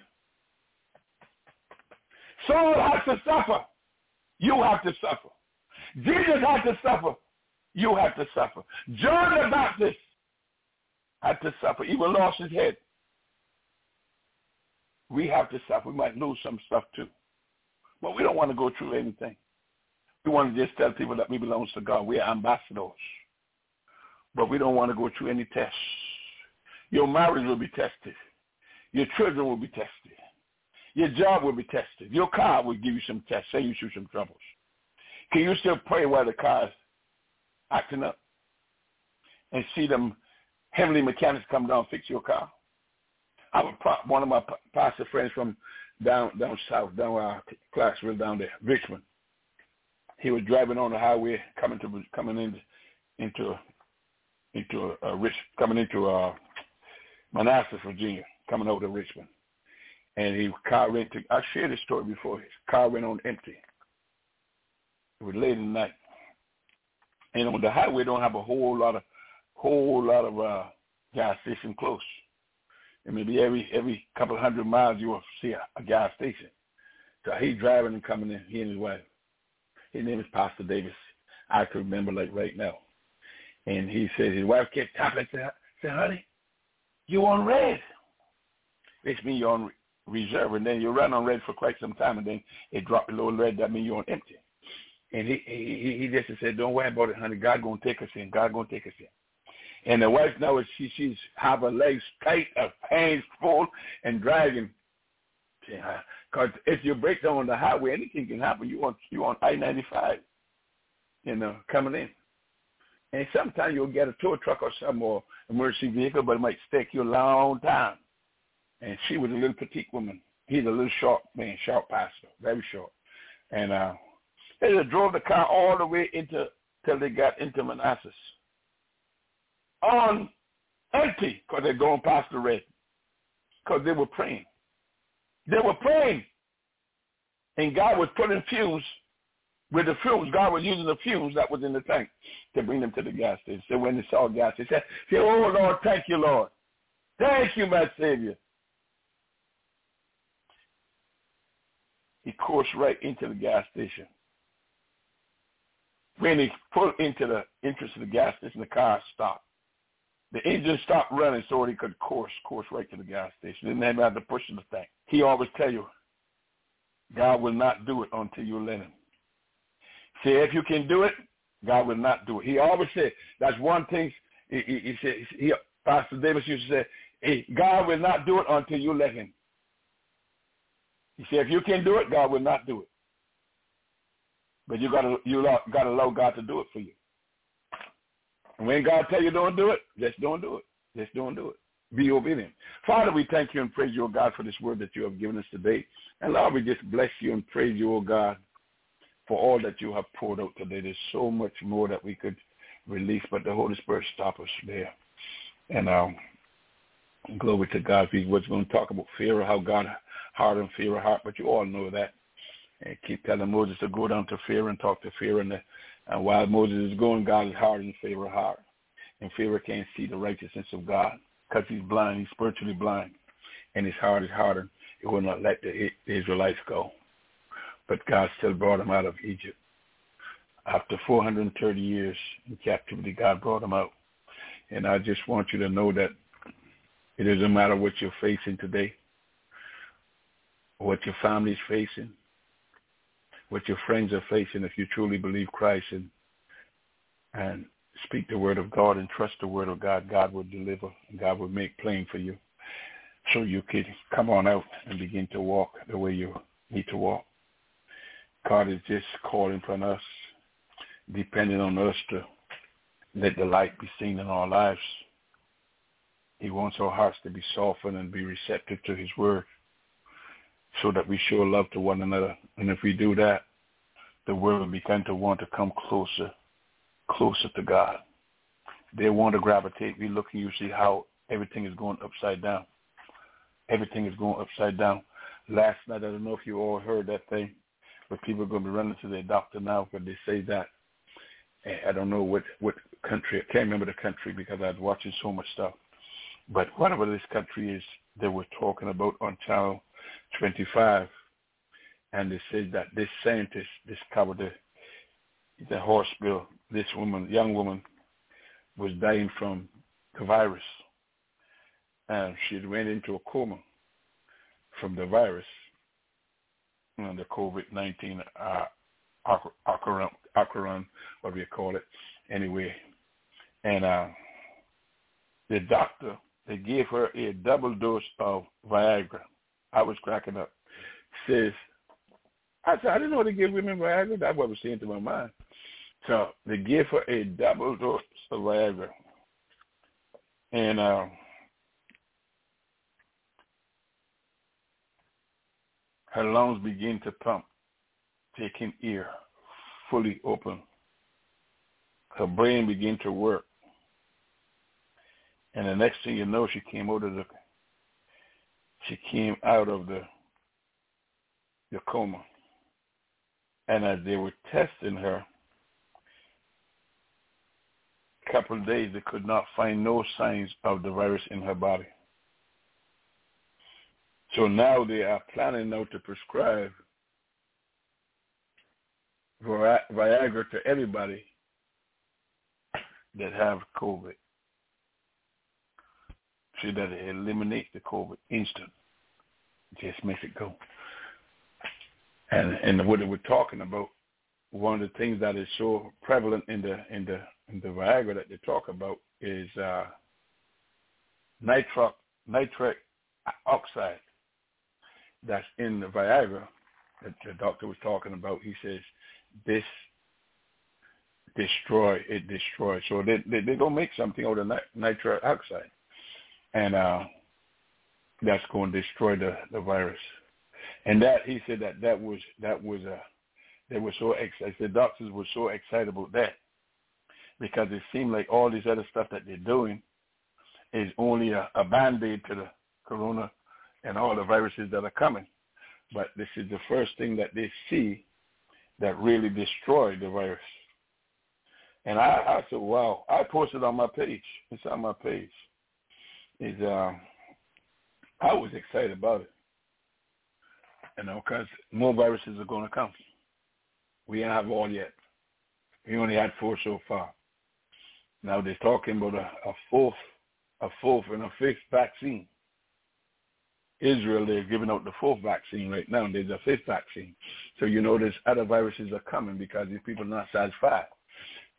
Saul has to suffer. You have to suffer. Jesus had to suffer. You have to suffer. John the Baptist had to suffer. He even lost his head. We have to suffer. We might lose some stuff too. But we don't want to go through anything. We want to just tell people that we belong to God. We are ambassadors. But we don't want to go through any tests. Your marriage will be tested. Your children will be tested. Your job will be tested. Your car will give you some tests. Say you shoot some troubles. Can you still pray while the car is acting up and see them heavenly mechanics come down and fix your car? I have a, one of my pastor friends from down down south, down uh, Clarksville, down there, Richmond. He was driving on the highway coming to coming in, into into a, a rich coming into uh, Manassas, Virginia, coming over to Richmond, and his car went to. I shared this story before. His car went on empty. It was late in the night, and on the highway don't have a whole lot of whole lot of uh, gas station close. And maybe every every couple of hundred miles you will see a, a gas station. So he's driving and coming in. He and his wife. His name is Pastor Davis. I can remember like right now. And he said his wife kept tapping. Said, said, honey, you on red. Which means you're on reserve, and then you run on red for quite some time, and then it dropped below red. That means you're on empty. And he he he just said, don't worry about it, honey. God gonna take us in. God gonna take us in. And the wife now is she she's have her legs tight, her hands full, and dragging. Because if you break down on the highway, anything can happen. You on you on I ninety-five, you know, coming in. And sometimes you'll get a tow truck or some or emergency vehicle, but it might take you a long time. And she was a little petite woman. He's a little short man, short pastor, very short. And uh, they just drove the car all the way into till they got into Manassas. On empty, because they're going past the red. Because they were praying. They were praying. And God was putting fumes with the fumes. God was using the fumes that was in the tank to bring them to the gas station. So when they saw gas, they said, oh, Lord, thank you, Lord. Thank you, my Savior. He coursed right into the gas station. When he pulled into the entrance of the gas station, the car stopped. The engine stopped running so he could course, course right to the gas station. Didn't have to push the thing. He always tell you, God will not do it until you let him. See, if you can do it, God will not do it. He always said, that's one thing, he, he, he said, he, Pastor Davis used to say, hey, God will not do it until you let him. He said, if you can do it, God will not do it. But you gotta you gotta allow God to do it for you. And when God tell you don't do it, just don't do it. Just don't do it. Be obedient. Father, we thank you and praise you, O God, for this word that you have given us today. And Lord, we just bless you and praise you, O God, for all that you have poured out today. There's so much more that we could release, but the Holy Spirit stop us there. And um, glory to God. We was going to talk about fear, how God hardened fear of heart, but you all know that. And keep telling Moses to go down to Pharaoh and talk to Pharaoh. And, the, and while Moses is going, God is hardening Pharaoh's heart. And Pharaoh can't see the righteousness of God because he's blind. He's spiritually blind. And his heart is hardened. He will not let the, the Israelites go. But God still brought them out of Egypt. After four hundred thirty years in captivity, God brought them out. And I just want you to know that it doesn't matter what you're facing today, what your family's facing, what your friends are facing. If you truly believe Christ and and speak the word of God and trust the word of God, God will deliver and God will make plain for you so you can come on out and begin to walk the way you need to walk. God is just calling from us, depending on us to let the light be seen in our lives. He wants our hearts to be softened and be receptive to his word so that we show love to one another. And if we do that, the world will begin to want to come closer, closer to God. They want to gravitate. We look and you see how everything is going upside down. Everything is going upside down. Last night, I don't know if you all heard that thing, but people are going to be running to their doctor now because they say that. I don't know what, what country. I can't remember the country because I was watching so much stuff. But whatever this country is, they were talking about on channel twenty-five, and they said that this scientist discovered the, the horse bill. This woman, young woman, was dying from the virus, and she went into a coma from the virus, and the COVID nineteen uh, Acheron, Acheron, what do you call it? Anyway, and uh, the doctor, they gave her a double dose of Viagra. I was cracking up. Says, I said, I didn't know they give women Viagra. That's what was saying to my mind. So they gave her a double dose of Viagra. And uh, her lungs begin to pump, taking air fully open. Her brain began to work. And the next thing you know, she came out of the, she came out of the, the coma. And as they were testing her, a couple of days, they could not find no signs of the virus in her body. So now they are planning now to prescribe Viagra to everybody that have COVID. See that it eliminates the COVID instant. Just makes it go. And and what we're talking about, one of the things that is so prevalent in the in the in the Viagra that they talk about is uh, nitric nitric oxide that's in the Viagra that the doctor was talking about. He says this destroy it destroys. So they they they're gonna make something out of nitric oxide, and uh, that's going to destroy the, the virus. And that he said that that was that was a uh, they were so excited. The doctors were so excited about that because it seemed like all this other stuff that they're doing is only a, a band-aid to the corona and all the viruses that are coming. But this is the first thing that they see that really destroyed the virus. And I, I said, wow. I posted on my page. It's on my page. Is uh, I was excited about it. You know, because more viruses are going to come. We don't have all yet. We only had four so far. Now they're talking about a, a fourth, a fourth and a fifth vaccine. Israel, they're giving out the fourth vaccine right now, and there's a fifth vaccine. So you know there's other viruses are coming because these people are not satisfied.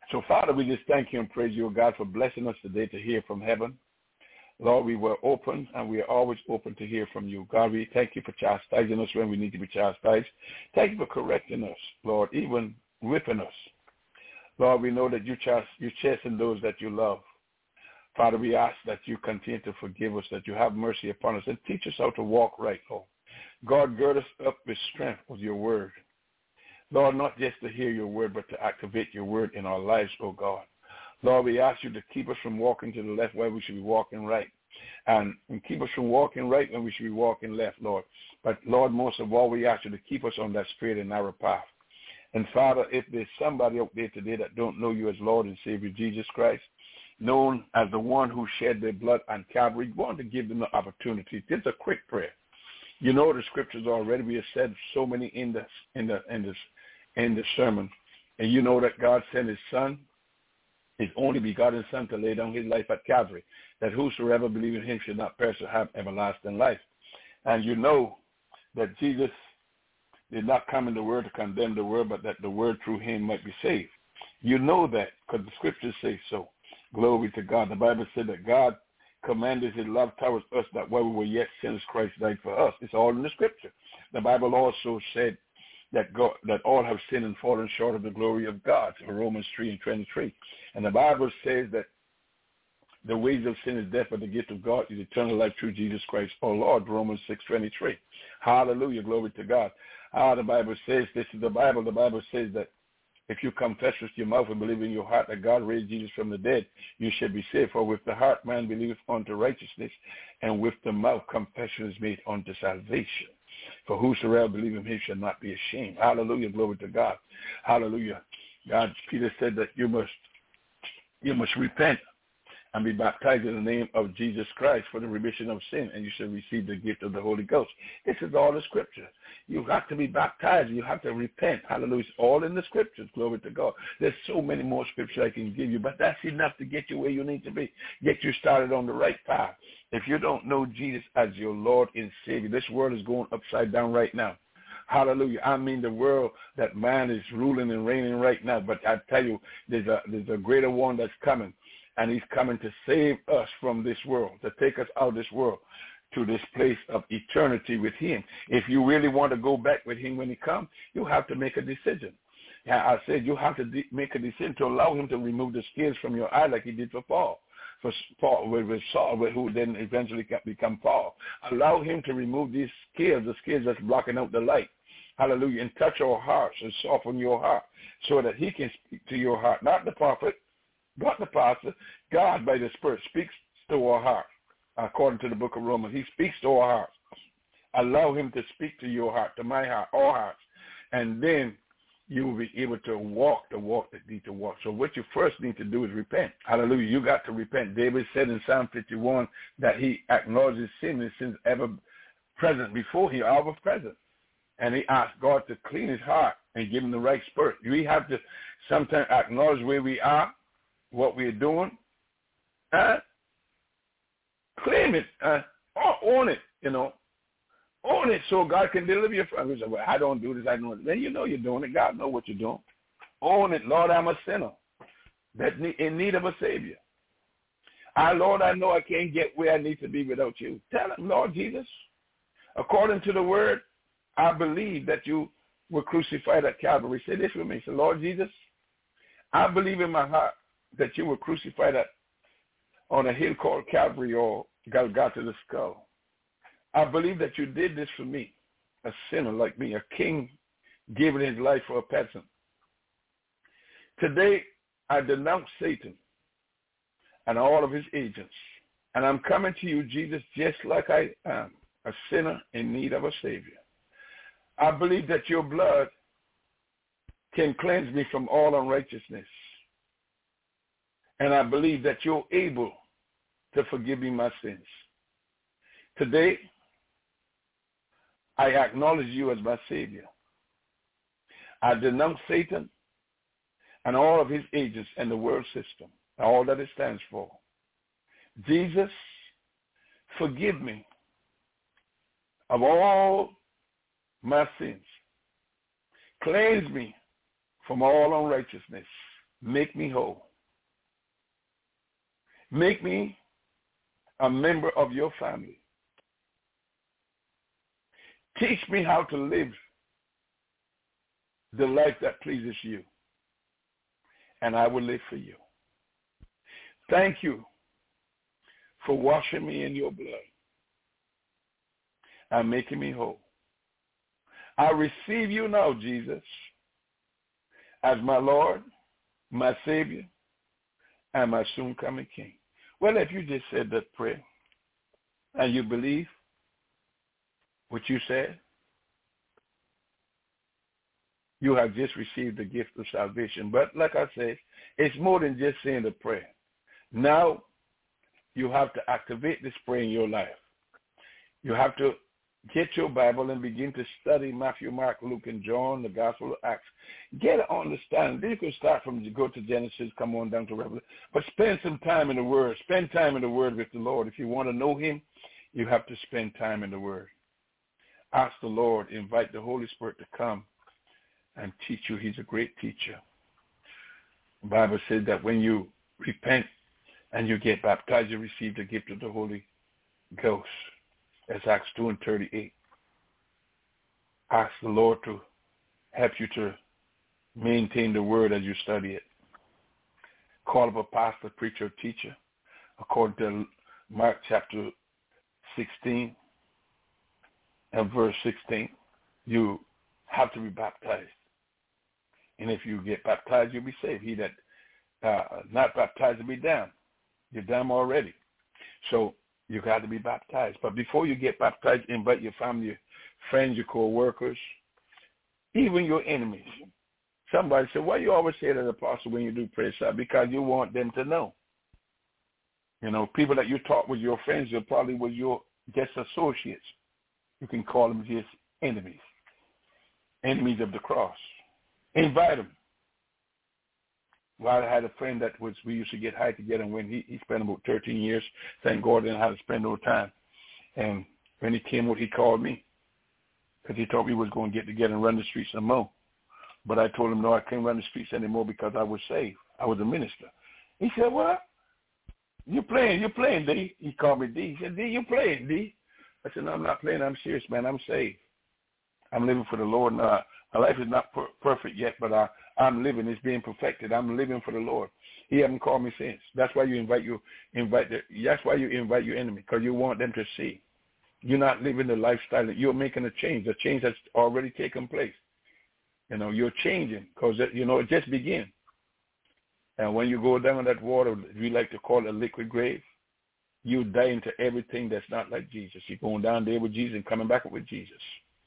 So, Father, we just thank you and praise you, God, for blessing us today to hear from heaven. Lord, we were open, and we are always open to hear from you. God, we thank you for chastising us when we need to be chastised. Thank you for correcting us, Lord, even whipping us. Lord, we know that you, chast- you chasten those that you love. Father, we ask that you continue to forgive us, that you have mercy upon us, and teach us how to walk right, Lord. God, gird us up with strength with your word. Lord, not just to hear your word, but to activate your word in our lives, oh God. Lord, we ask you to keep us from walking to the left where we should be walking right, and, and keep us from walking right when we should be walking left, Lord. But, Lord, most of all, we ask you to keep us on that straight and narrow path. And, Father, if there's somebody out there today that don't know you as Lord and Savior Jesus Christ, known as the one who shed their blood on Calvary, we want to give them the opportunity. Just a quick prayer. You know the scriptures already. We have said so many in the in the in this in the sermon, and you know that God sent His Son, His only begotten Son, to lay down His life at Calvary, that whosoever believes in Him should not perish but have everlasting life. And you know that Jesus did not come in the world to condemn the world, but that the world through Him might be saved. You know that because the scriptures say so. Glory to God. The Bible said that God commanded His love towards us, that while we were yet sinners, Christ died for us. It's all in the scripture. The Bible also said that God, that all have sinned and fallen short of the glory of God, in Romans three and twenty-three. And the Bible says that the wages of sin is death, but the gift of God is eternal life through Jesus Christ, our Lord, Romans six twenty-three. Hallelujah, glory to God. Ah, the Bible says, this is the Bible, the Bible says that if you confess with your mouth and believe in your heart that God raised Jesus from the dead, you shall be saved. For with the heart man believeth unto righteousness, and with the mouth confession is made unto salvation. For whosoever believeth in him shall not be ashamed. Hallelujah, glory to God. Hallelujah. God, Peter said that you must you must repent and be baptized in the name of Jesus Christ for the remission of sin, and you shall receive the gift of the Holy Ghost. This is all the scripture. You have to be baptized. You have to repent. Hallelujah. It's all in the scriptures. Glory to God. There's so many more scriptures I can give you, but that's enough to get you where you need to be, get you started on the right path. If you don't know Jesus as your Lord and Savior, this world is going upside down right now. Hallelujah. I mean the world that man is ruling and reigning right now, but I tell you, there's a, there's a greater one that's coming. And he's coming to save us from this world, to take us out of this world to this place of eternity with him. If you really want to go back with him when he comes, you have to make a decision. I said you have to de- make a decision to allow him to remove the scales from your eye like he did for Paul, for Paul with, with Saul, who then eventually become Paul. Allow him to remove these scales, the scales that's blocking out the light. Hallelujah. And touch our hearts and soften your heart so that he can speak to your heart, not the prophet, not the pastor. God, by the Spirit, speaks to our heart. According to the book of Romans, he speaks to our hearts. Allow him to speak to your heart, to my heart, our hearts. And then you will be able to walk the walk that need to walk. So what you first need to do is repent. Hallelujah. You got to repent. David said in Psalm fifty-one that he acknowledges sin and sins ever present before him, ever present. And he asked God to clean his heart and give him the right spirit. We have to sometimes acknowledge where we are, what we're doing, uh, claim it, uh, own it, you know. Own it so God can deliver you from it. Well, I don't do this, I don't do this. Then you know you're doing it. God knows what you're doing. Own it. Lord, I'm a sinner that's in need of a Savior. I, Lord, I know I can't get where I need to be without you. Tell him, Lord Jesus, according to the word, I believe that you were crucified at Calvary. Say this with me. Say, Lord Jesus, I believe in my heart that you were crucified at, on a hill called Calvary or Golgotha the skull. I believe that you did this for me, a sinner like me, a king giving his life for a peasant. Today, I denounce Satan and all of his agents, and I'm coming to you, Jesus, just like I am, a sinner in need of a Savior. I believe that your blood can cleanse me from all unrighteousness. And I believe that you're able to forgive me my sins. Today, I acknowledge you as my Savior. I denounce Satan and all of his agents and the world system, all that it stands for. Jesus, forgive me of all my sins. Cleanse me from all unrighteousness. make me whole. Make me a member of your family. Teach me how to live the life that pleases you, and I will live for you. Thank you for washing me in your blood and making me whole. I receive you now, Jesus, as my Lord, my Savior, and my soon-coming King. Well, if you just said that prayer and you believe what you said, you have just received the gift of salvation. But like I said, it's more than just saying the prayer. Now you have to activate this prayer in your life. You have to get your Bible and begin to study Matthew, Mark, Luke, and John, the Gospel of Acts. Get an understanding. Then you can start from, go to Genesis, come on down to Revelation. But spend some time in the Word. Spend time in the Word with the Lord. If you want to know him, you have to spend time in the Word. Ask the Lord, invite the Holy Spirit to come and teach you. He's a great teacher. The Bible said that when you repent and you get baptized, you receive the gift of the Holy Ghost. That's Acts two and thirty-eight. Ask the Lord to help you to maintain the word as you study it. Call up a pastor, preacher, teacher. According to Mark chapter sixteen and verse sixteen, you have to be baptized. And if you get baptized, you'll be saved. He that uh, not baptized will be damned. You're damned already. So you got to be baptized. But before you get baptized, invite your family, your friends, your co-workers, even your enemies. Somebody said, why you always say that, Apostle, when you do prayer, sir? Because you want them to know. You know, people that you talk with, your friends, are probably with your just associates. You can call them just enemies, enemies of the cross. Invite them. Well, I had a friend that was, we used to get high together, and when he, he spent about thirteen years, thank God, didn't have to spend no time. And when he came out, he called me because he told me he was going to get together and run the streets some more. But I told him, no, I can't run the streets anymore because I was saved. I was a minister. He said, what? You playing, you playing, D. He called me D. He said, D, you playing, D. I said, no, I'm not playing. I'm serious, man. I'm saved. I'm living for the Lord. Now, my life is not per- perfect yet, but I, I'm living. It's being perfected. I'm living for the Lord. He hasn't called me since. That's why you invite you invite the, that's why you invite your enemy, because you want them to see. You're not living the lifestyle. You're making a change, a change that's already taken place. You know, you're changing because, you know, it just began. And when you go down that water, we like to call it a liquid grave, you die into everything that's not like Jesus. You're going down there with Jesus and coming back up with Jesus.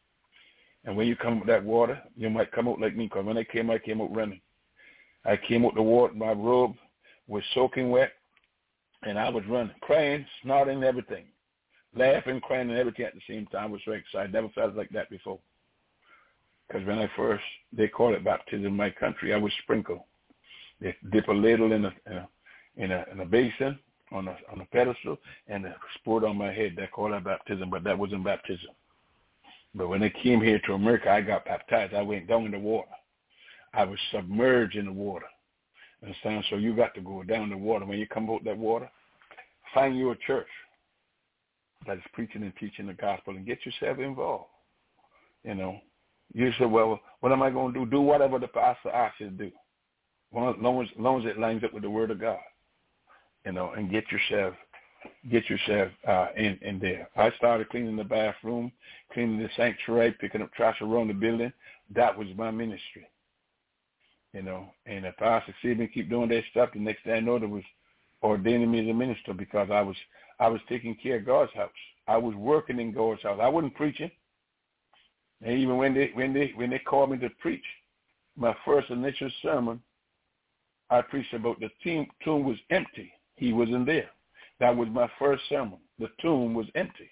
And when you come with that water, you might come out like me, because when I came, I came out running. I came out the water, my robe was soaking wet, and I was running, crying, snorting, everything, laughing, crying, and everything at the same time. I was so excited. Never felt like that before. Because when I first, they call it baptism in my country, I was sprinkled. They dip a ladle in a, in a, in a, in a basin on a, on a pedestal, and a sport on my head. They call that baptism, but that wasn't baptism. But when I came here to America, I got baptized. I went down in the water. I was submerged in the water. Understand? So you got to go down the water. When you come out that water, find you a church that is preaching and teaching the gospel and get yourself involved. You know, you say, well, what am I going to do? Do whatever the pastor asks you to do, as long as, as long as it lines up with the word of God. You know, and get yourself Get yourself uh, in, in there. I started cleaning the bathroom, cleaning the sanctuary, picking up trash around the building. That was my ministry, you know. And if I succeeded and keep doing that stuff, the next thing I know, there was ordaining me as a minister, because I was I was taking care of God's house. I was working in God's house. I wasn't preaching. And even when they when they when they called me to preach, my first initial sermon, I preached about the tomb, tomb was empty. He wasn't there. That was my first sermon. The tomb was empty.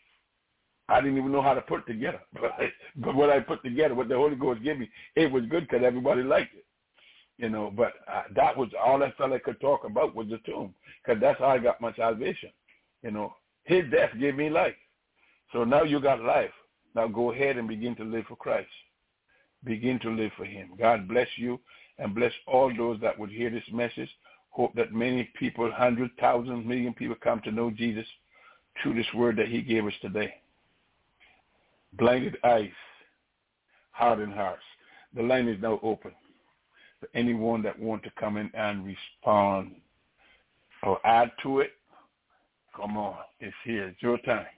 I didn't even know how to put it together. But, I, but what I put together, what the Holy Ghost gave me, it was good because everybody liked it. You know, but uh, that was all I felt I could talk about was the tomb, because that's how I got my salvation. You know, his death gave me life. So now you got life. Now go ahead and begin to live for Christ. Begin to live for him. God bless you, and bless all those that would hear this message. Hope that many people, hundred thousand, million people come to know Jesus through this word that he gave us today. Blinded eyes, hardened hearts. The line is now open for anyone that want to come in and respond or add to it. Come on, it's here. It's your time.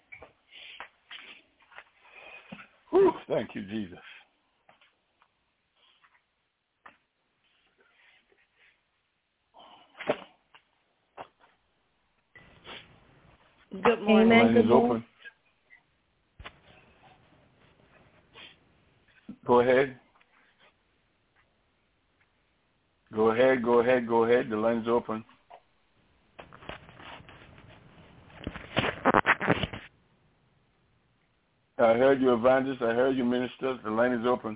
Whew, thank you, Jesus. Good morning. The line is open. Go ahead. Go ahead, go ahead, go ahead. The line's open. I heard you, evangelist. I heard you, ministers. The line is open.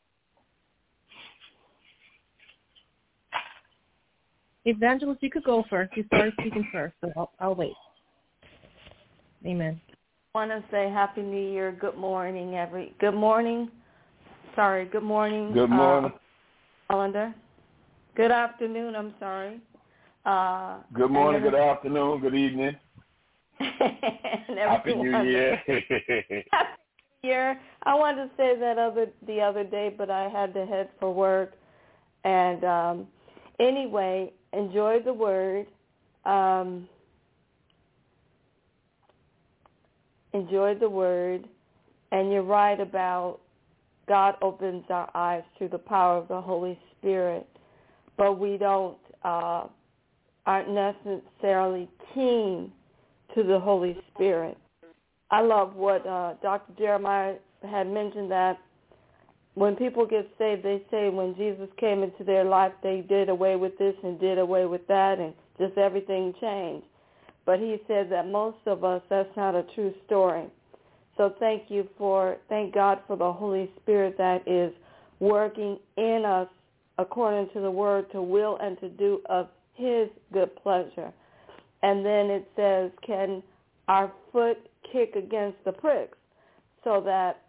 Evangelist, you could go first. You started speaking first, so I'll, I'll wait. Amen. I want to say Happy New Year. Good morning, every. Good morning. Sorry. Good morning. Good morning. Uh, Melinda. Good afternoon. I'm sorry. Uh, good morning. Good afternoon. Good evening. Happy New Year. Happy New Year. I wanted to say that other the other day, but I had to head for work. And um, anyway, enjoy the word. Um, enjoy the word. And you're right about God opens our eyes through the power of the Holy Spirit, but we don't uh, aren't necessarily keen to the Holy Spirit. I love what uh, Doctor Jeremiah had mentioned, that when people get saved, they say when Jesus came into their life, they did away with this and did away with that, and just everything changed. But he said that most of us, that's not a true story. So thank you for, thank God for the Holy Spirit that is working in us according to the word to will and to do of his good pleasure. And then it says, can our foot kick against the pricks, so that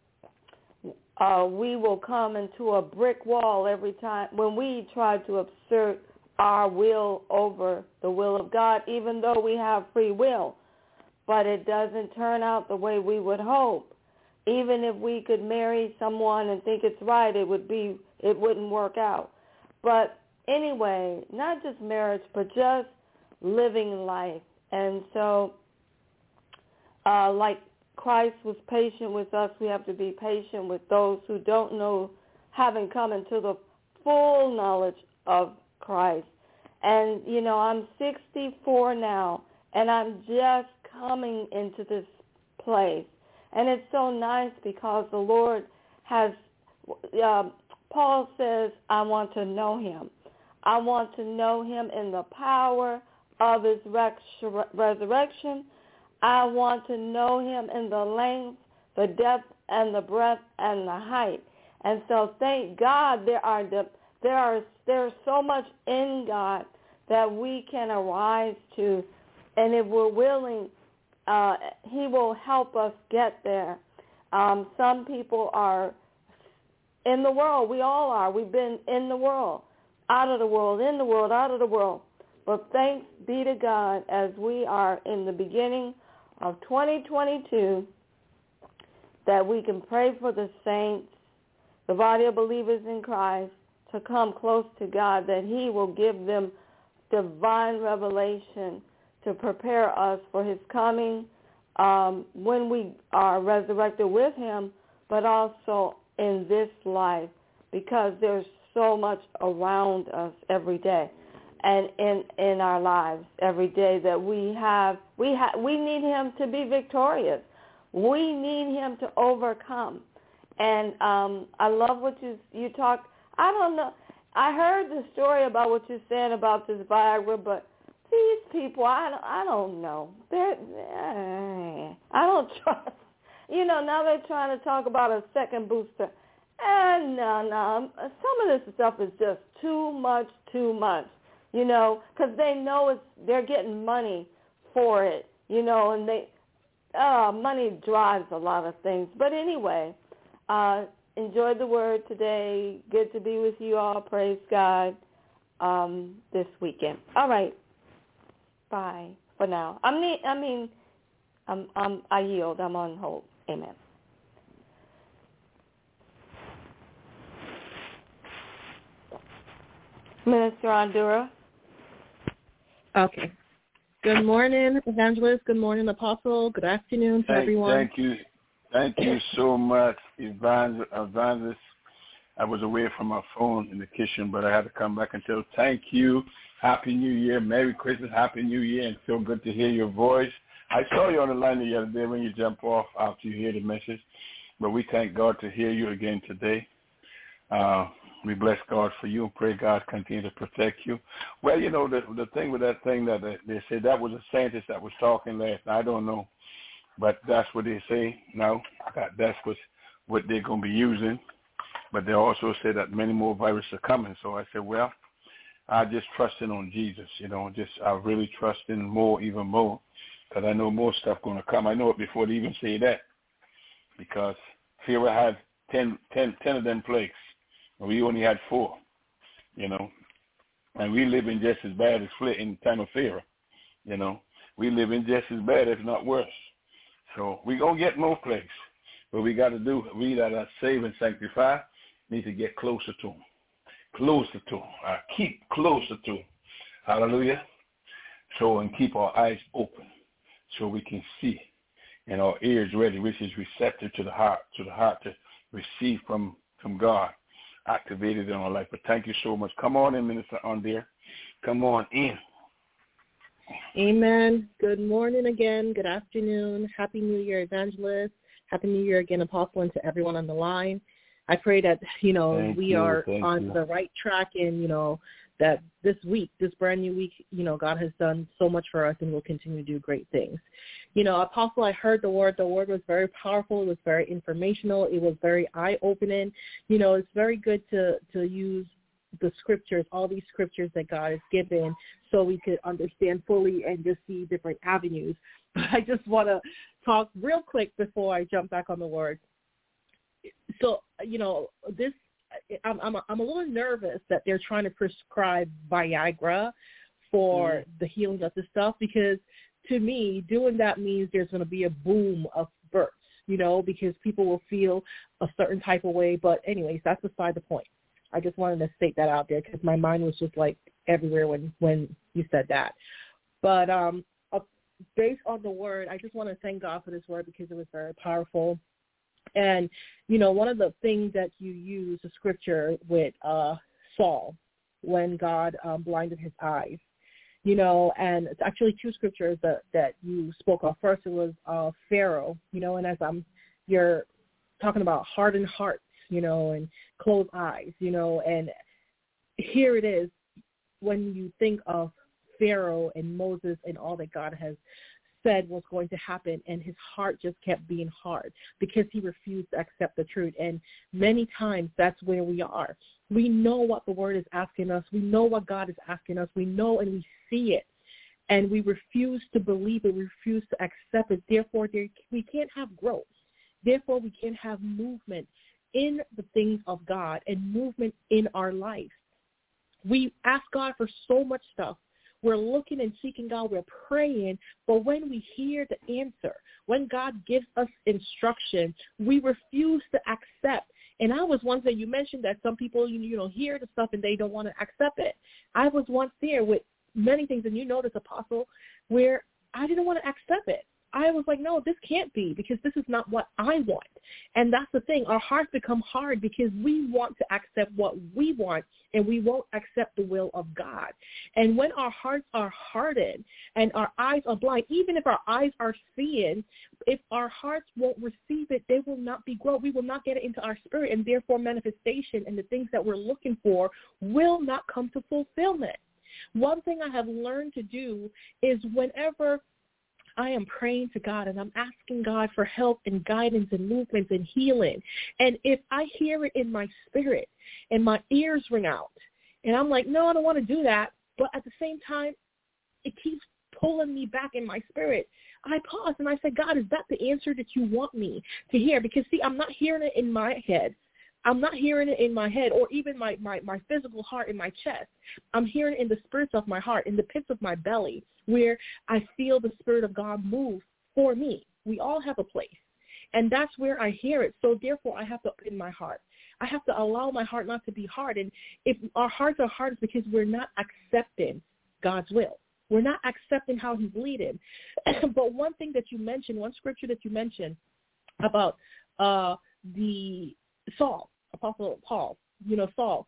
uh, we will come into a brick wall every time when we try to assert our will over the will of God, even though we have free will. But it doesn't turn out the way we would hope. Even if we could marry someone and think it's right, it would be, it wouldn't work out. But anyway, not just marriage, but just living life. And so, uh, like Christ was patient with us, we have to be patient with those who don't know, haven't come into the full knowledge of Christ. And, you know, I'm sixty-four now, and I'm just coming into this place. And it's so nice because the Lord has, uh, Paul says, I want to know him. I want to know him in the power of his resurrection. I want to know him in the length, the depth, and the breadth, and the height. And so thank God there are the, there are there's so much in God that we can arise to, and if we're willing, uh, he will help us get there. Um, some people are in the world. We all are. We've been in the world, out of the world, in the world, out of the world. But thanks be to God as we are in the beginning of twenty twenty-two, that we can pray for the saints, the body of believers in Christ, to come close to God, that he will give them divine revelation to prepare us for his coming um, when we are resurrected with him, but also in this life, because there's so much around us every day and in in our lives every day that we have we ha- we need him to be victorious. We need him to overcome. And um, I love what you you talked. I don't know. I heard the story about what you're saying about this Viagra, but these people, I don't, I don't know. They're, eh, I don't trust. You know, now they're trying to talk about a second booster. And no, no, some of this stuff is just too much, too much. You know, because they know it's they're getting money for it. You know, and they uh, money drives a lot of things. But anyway, uh, enjoyed the word today. Good to be with you all. Praise God um, this weekend. All right. Bye for now. I mean, I mean, I'm, I'm, I yield. I'm on hold. Amen. Minister Andura. Okay. Good morning, Evangelist. Good morning, Apostle. Good afternoon to thank, everyone. Thank you. Thank you so much, Evangel- Evangelist. I was away from my phone in the kitchen, but I had to come back and tell thank you. Happy New Year. Merry Christmas. Happy New Year. And feel good to hear your voice. I saw you on the line the other day when you jump off after you hear the message. But we thank God to hear you again today. Uh, we bless God for you and pray God continue to protect you. Well, you know, the the thing with that thing that they, they said that was a scientist that was talking last night. I don't know. But that's what they say now. That, that's what, what they're going to be using. But they also say that many more viruses are coming. So I said, well, I just trusting on Jesus, you know, just I really trusting more, even more, because I know more stuff going to come. I know it before they even say that, because Pharaoh had ten, ten, ten of them plagues, and we only had four, you know, and we live in just as bad as in the time of Pharaoh, you know. We live in just as bad, if not worse. So we're going to get more plagues. But we got to do, we that are saved and sanctified need to get closer to him. Closer to him. Uh, keep closer to him. Hallelujah. So, and keep our eyes open so we can see, and our ears ready, which is receptive to the heart, to the heart to receive from, from God, activated in our life. But thank you so much. Come on in, Minister Andrea. Come on in. Amen. Good morning again. Good afternoon. Happy New Year, Evangelist. Happy New Year again, Apostle, and to everyone on the line. I pray that, you know, Thank we you. are Thank on you. the right track and, you know, that this week, this brand new week, you know, God has done so much for us and will continue to do great things. You know, Apostle, I heard the word. The word was very powerful. It was very informational. It was very eye-opening. You know, it's very good to, to use the scriptures, all these scriptures that God has given, so we could understand fully and just see different avenues. But I just want to talk real quick before I jump back on the word. So, you know, this, I'm, I'm, I'm a little nervous that they're trying to prescribe Viagra for mm. the healing of this stuff, because to me, doing that means there's going to be a boom of births, you know, because people will feel a certain type of way. But anyways, that's beside the point. I just wanted to state that out there because my mind was just like everywhere when, when you said that. But um, uh, based on the word, I just want to thank God for this word because it was very powerful. And, you know, one of the things that you use, the scripture with uh, Saul, when God um, blinded his eyes, you know, and it's actually two scriptures that, that you spoke of. First, it was uh, Pharaoh, you know, and as I'm, you're talking about hardened hearts, you know, and closed eyes, you know, and here it is when you think of Pharaoh and Moses and all that God has said was going to happen, and his heart just kept being hard because he refused to accept the truth. And many times that's where we are. We know what the word is asking us. We know what God is asking us. We know and we see it, and we refuse to believe it. We refuse to accept it. Therefore, there, we can't have growth. Therefore, we can't have movement in the things of God and movement in our life. We ask God for so much stuff. We're looking and seeking God. We're praying. But when we hear the answer, when God gives us instruction, we refuse to accept. And I was once there. You mentioned that some people, you, you know, hear the stuff and they don't want to accept it. I was once there with many things, and you know this, Apostle, where I didn't want to accept it. I was like, no, this can't be, because this is not what I want. And that's the thing. Our hearts become hard because we want to accept what we want, and we won't accept the will of God. And when our hearts are hardened and our eyes are blind, even if our eyes are seeing, if our hearts won't receive it, they will not be growth. We will not get it into our spirit, and therefore manifestation and the things that we're looking for will not come to fulfillment. One thing I have learned to do is whenever I am praying to God and I'm asking God for help and guidance and movements and healing, and if I hear it in my spirit and my ears ring out and I'm like, no, I don't want to do that, but at the same time it keeps pulling me back in my spirit, I pause and I say, God, is that the answer that you want me to hear? Because, see, I'm not hearing it in my head. I'm not hearing it in my head or even my, my, my physical heart in my chest. I'm hearing it in the spirits of my heart, in the pits of my belly, where I feel the Spirit of God move for me. We all have a place. And that's where I hear it. So therefore, I have to open my heart. I have to allow my heart not to be hard. And if our hearts are hard, it's because we're not accepting God's will. We're not accepting how he's leading. But one thing that you mentioned, one scripture that you mentioned about uh, the Saul, Apostle Paul, you know, Saul,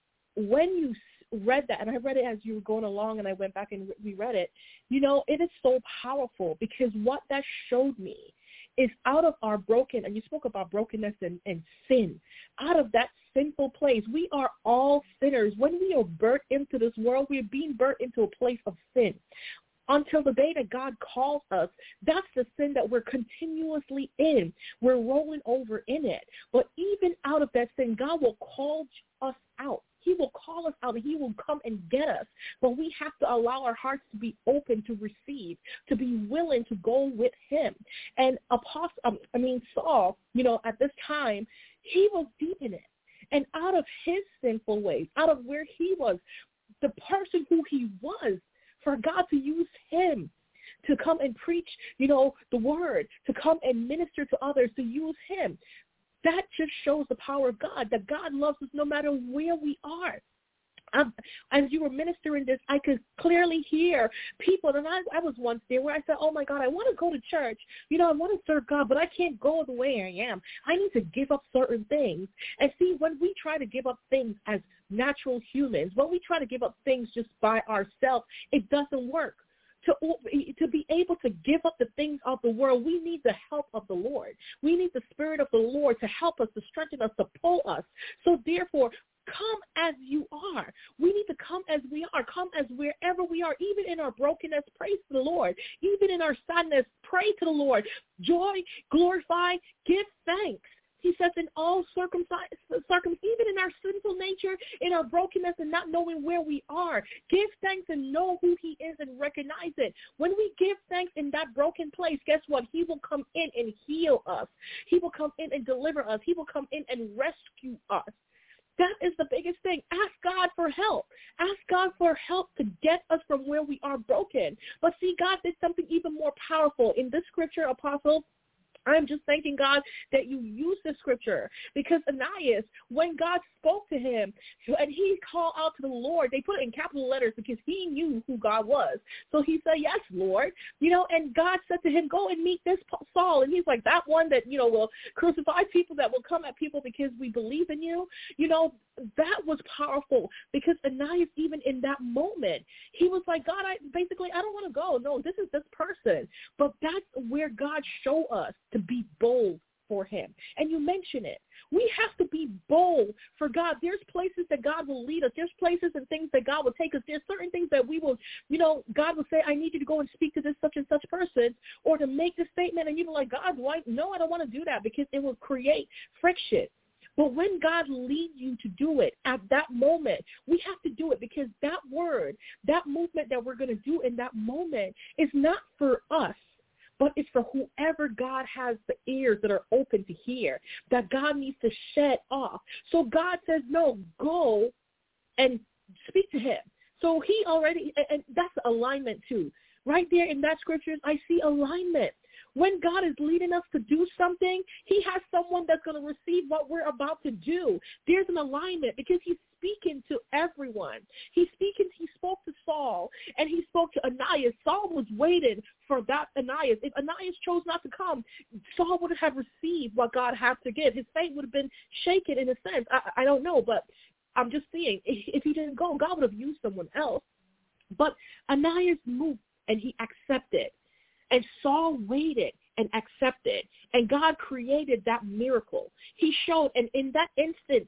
when you read that, and I read it as you were going along and I went back and reread it, you know, it is so powerful because what that showed me is out of our broken, and you spoke about brokenness and, and sin, out of that sinful place, we are all sinners. When we are burnt into this world, we are being burnt into a place of sin. Until the day that God calls us, that's the sin that we're continuously in. We're rolling over in it. But even out of that sin, God will call us out. He will call us out and he will come and get us. But we have to allow our hearts to be open to receive, to be willing to go with him. And Apostle, um, I mean, Saul, you know, at this time, he was deep in it. And out of his sinful ways, out of where he was, the person who he was, for God to use him to come and preach, you know, the word, to come and minister to others, to use him. That just shows the power of God, that God loves us no matter where we are. Um, as you were ministering this, I could clearly hear people, and I, I was once there where I said, oh, my God, I want to go to church. You know, I want to serve God, but I can't go the way I am. I need to give up certain things. And see, when we try to give up things as natural humans, when we try to give up things just by ourselves, it doesn't work. To, to be able to give up the things of the world, we need the help of the Lord. We need the Spirit of the Lord to help us, to strengthen us, to pull us. So therefore, come as you are. We need to come as we are. Come as wherever we are, even in our brokenness, praise to the Lord. Even in our sadness, pray to the Lord. Joy, glorify, give thanks. He says in all circumstances, even in our sinful nature, in our brokenness and not knowing where we are, give thanks and know who he is and recognize it. When we give thanks in that broken place, guess what? He will come in and heal us. He will come in and deliver us. He will come in and rescue us. That is the biggest thing. Ask God for help. Ask God for help to get us from where we are broken. But see, God did something even more powerful. In this scripture, Apostle, I'm just thanking God that you use this scripture, because Ananias, when God spoke to him and he called out to the Lord, they put it in capital letters because he knew who God was. So he said, yes, Lord, you know, and God said to him, go and meet this Saul. And he's like, that one that, you know, will crucify people, that will come at people because we believe in you. You know, that was powerful, because Ananias, even in that moment, he was like, God, I basically, I don't want to go. No, this is this person. But that's where God showed us to be bold for him. And you mention it. We have to be bold for God. There's places that God will lead us. There's places and things that God will take us. There's certain things that we will, you know, God will say, I need you to go and speak to this such and such person, or to make this statement. And you're like, God, why? No, I don't want to do that, because it will create friction. But when God leads you to do it at that moment, we have to do it, because that word, that movement that we're going to do in that moment is not for us, but it's for whoever God has the ears that are open to hear, that God needs to shed off. So God says, no, go and speak to him. So he already, and that's alignment too. Right there in that scripture, I see alignment. When God is leading us to do something, he has someone that's going to receive what we're about to do. There's an alignment, because he's speaking to everyone. He's speaking, he spoke to Saul, and he spoke to Ananias. Saul was waiting for that Ananias. If Ananias chose not to come, Saul would have received what God had to give. His faith would have been shaken in a sense. I, I don't know, but I'm just saying, if he didn't go, God would have used someone else. But Ananias moved, and he accepted. And Saul waited and accepted. And God created that miracle. He showed, and in that instance,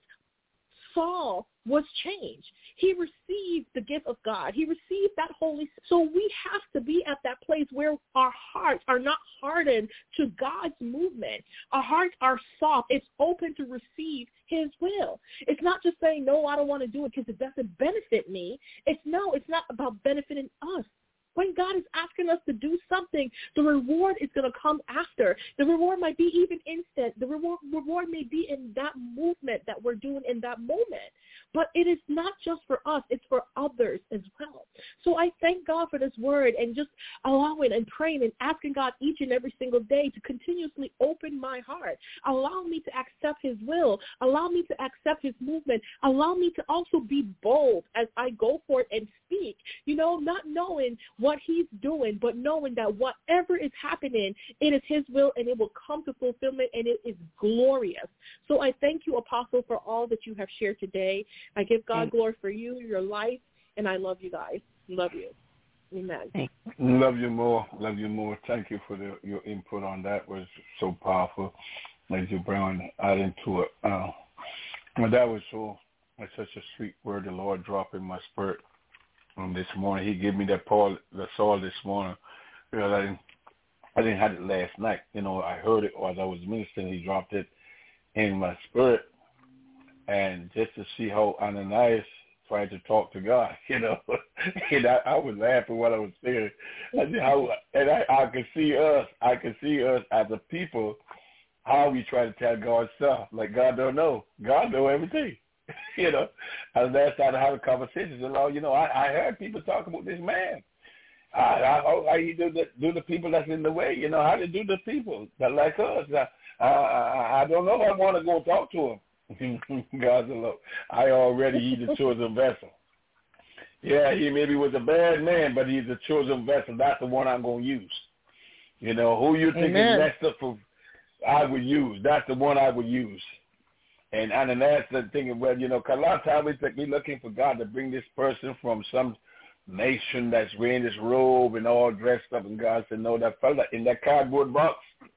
Saul was changed. He received the gift of God. He received that Holy Spirit. So we have to be at that place where our hearts are not hardened to God's movement. Our hearts are soft. It's open to receive his will. It's not just saying, no, I don't want to do it because it doesn't benefit me. It's no, it's not about benefiting us. When God is asking us to do something, the reward is going to come after. The reward might be even instant. The reward, reward may be in that movement that we're doing in that moment. But it is not just for us. It's for others as well. So I thank God for this word and just allowing and praying and asking God each and every single day to continuously open my heart. Allow me to accept his will. Allow me to accept his movement. Allow me to also be bold as I go forth and speak, you know, not knowing what he's doing, but knowing that whatever is happening, it is his will and it will come to fulfillment and it is glorious. So I thank you, Apostle, for all that you have shared today. I give God glory for you, your life, and I love you guys. Love you. Amen. Love you more. Love you more. Thank you for the, your input on that. It was so powerful as you bring out into it. Uh, that was so that's such a sweet word the Lord dropped in my spirit um, this morning. He gave me that Paul, the soul this morning. You know, I didn't, I didn't have it last night. You know, I heard it as I was ministering. He dropped it in my spirit. And just to see how Ananias tried to talk to God, you know, and I, I was laughing while I was saying it. I said how, and I, I could see us, I could see us as a people, how we try to tell God stuff. Like, God don't know. God know everything, you know. And that's how to have a conversation. So, you know, I, I heard people talk about this man. I, I, how you do the, do the people that's in the way, you know, how to do the people that like us. I, I, I don't know if I want to go talk to him. God's alone. I already, he's a chosen vessel. Yeah, he maybe was a bad man, but he's a chosen vessel. That's the one I'm going to use. You know, who you think Amen. Is messed up for, I would use. That's the one I would use. And Ananias is thinking, well, you know, because a lot of times we think we're looking for God to bring this person from some nation that's wearing this robe and all dressed up, and God said, no, that fella in that cardboard box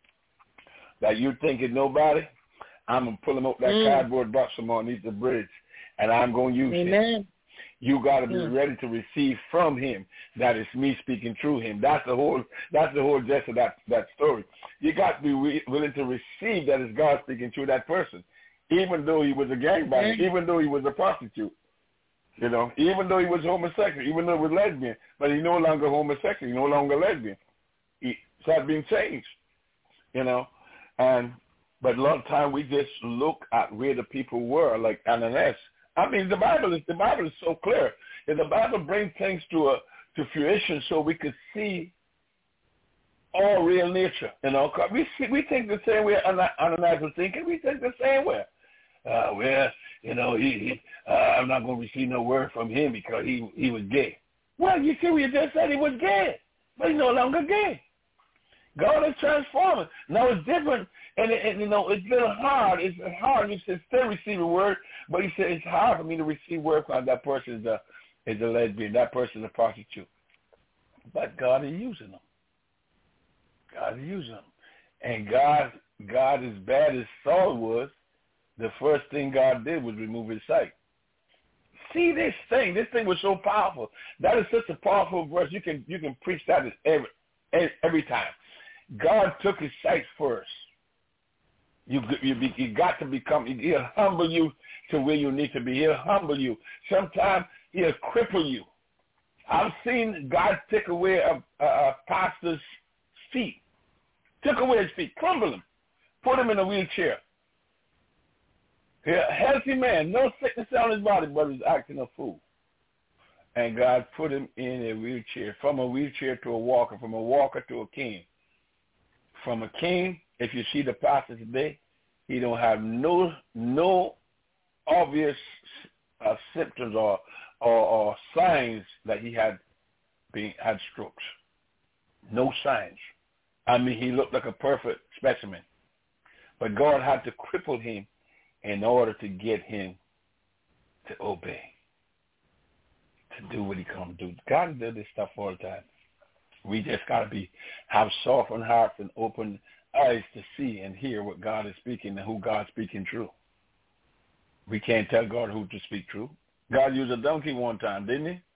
that you think is nobody, I'm going to pull him up that mm. cardboard box from underneath the bridge, and I'm going to use Amen. Him. You got to be mm. ready to receive from him. That is me speaking through him. That's the whole. That's the whole gist of that that story. You got to be re- willing to receive that is God speaking through that person, even though he was a gangbanger, mm. even though he was a prostitute, you know, even though he was homosexual, even though he was lesbian, but he's no longer homosexual, he's no longer lesbian. He started being changed, you know, and. But a lot of time we just look at where the people were, like Ananias. I mean, the Bible is the Bible is so clear. And the Bible brings things to a to fruition so we could see all real nature. You know, we see, we think the same way Ananias was thinking. We think the same way. Uh, well, you know, he, he, uh, I'm not going to receive no word from him because he he was gay. Well, you see, we just said he was gay, but he's no longer gay. God is transforming. Now it's different, and, and you know it's a little hard. It's hard. You should still receive a word, but he said it's hard for me to receive word because that person is a is a lesbian. That person is a prostitute. But God is using them. God is using them, and God God as bad as Saul was, the first thing God did was remove his sight. See this thing. This thing was so powerful. That is such a powerful verse. You can you can preach that every every time. God took his sight first. You you, be, you got to become, he'll humble you to where you need to be. He'll humble you. Sometimes he'll cripple you. I've seen God take away a, a, a pastor's feet, took away his feet, crumble him, put him in a wheelchair. A healthy man, no sickness on his body, but he's acting a fool. And God put him in a wheelchair, from a wheelchair to a walker, from a walker to a king. From a king, if you see the pastor today, he don't have no no obvious uh, symptoms or, or or signs that he had been had strokes. No signs. I mean, he looked like a perfect specimen. But God had to cripple him in order to get him to obey, to do what he come to do. God does this stuff all the time. We just got to be have softened hearts and open eyes to see and hear what God is speaking and who God's speaking through. We can't tell God who to speak through. God used a donkey one time, didn't he?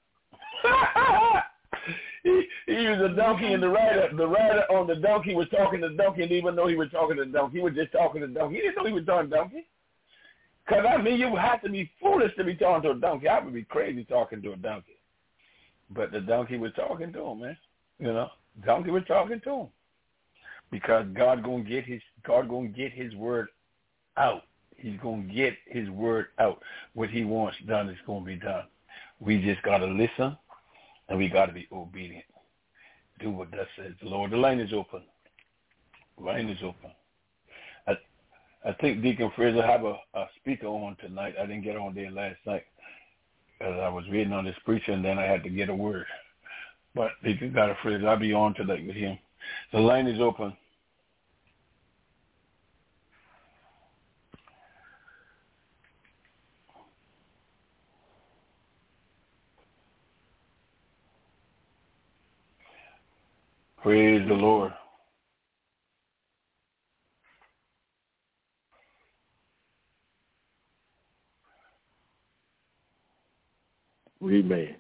he, he used a donkey, and the rider, the rider on the donkey was talking to the donkey, and even though he was talking to the donkey, he was just talking to the donkey. He didn't know he was talking to the donkey. Because, I mean, you would have to be foolish to be talking to a donkey. I would be crazy talking to a donkey. But the donkey was talking to him, man. You know, donkey was talking to him because God gonna get his God gonna get his word out. He's gonna get his word out. What he wants done is gonna be done. We just gotta listen, and we gotta be obedient. Do what that says. The Lord, the line is open. The line is open. I I think Deacon Fraser have a, a speaker on tonight. I didn't get on there last night because I was reading on this preacher, and then I had to get a word. But Deacon got a Fraser. I'll be on tonight with him. The line is open. Praise the Lord. Amen.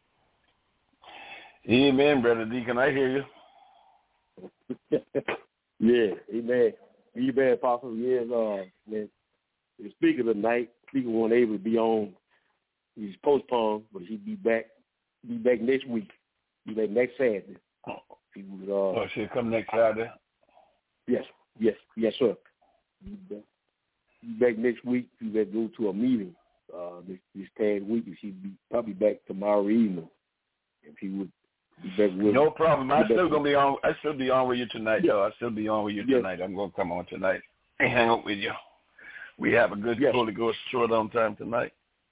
Amen, Brother Deacon. I hear you. Yeah, amen. Amen, Apostle. Yes, uh, man. The speaker tonight, speaker wasn't able to be on. He's postponed, but he'll be back. Be back next week. Be back next Saturday. He was, uh, oh, she'll come next Saturday? Yes, yes, yes, sir. Be back, be back next week. He got to go to a meeting uh, this, this past week. She'll be probably back tomorrow evening. If he would be back with No problem. I'm still gonna with. be on. I still be on with you tonight, yes. though. I still be on with you yes. tonight. I'm gonna come on tonight and hang out with you. We have a good yes. Holy Ghost short on time tonight.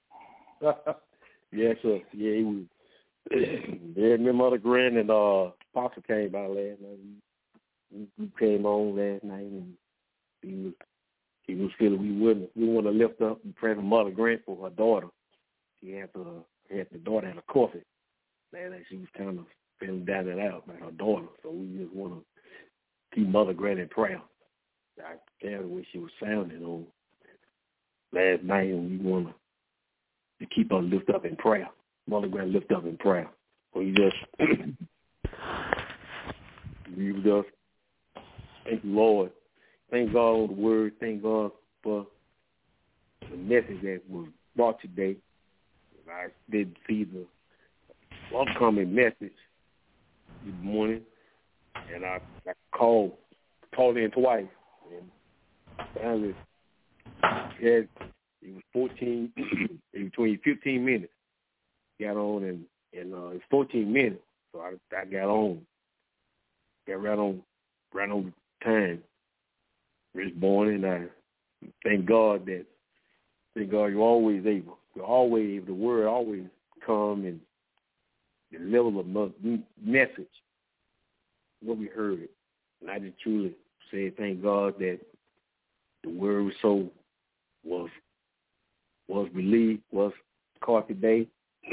Yes, sir. Yeah, he was. Yeah, my mother Grant and uh, Apostle came by last night. We, we came on last night, and he was he was feeling we wouldn't we want to lift up and pray for Mother Grant for her daughter. She had the had the daughter had a coffee. Last night she was kind of feeling down and out about her daughter, so we just want to keep Mother Grant in prayer. I can't tell the way she was sounding on last night, and we want to to keep her lift up in prayer. Mother Grant lift up in prayer. So you just, you just, thank you, Lord. Thank God on the word. Thank God for the message that was brought today. I did see the upcoming message this morning, and I, I called, called in twice, and finally, it, it was fourteen, between fifteen minutes. Got on and, and uh, it's fourteen minutes, so I, I got on, got right on, right on time. This morning, I thank God that, thank God you're always able, you're always able, the word always come and deliver the message, what we heard. And I just truly say thank God that the word was so, was, was believed, was caught today.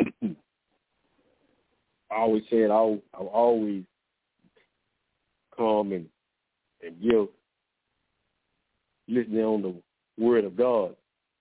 I always said I'll, I'll always come and, and give, listening on the word of God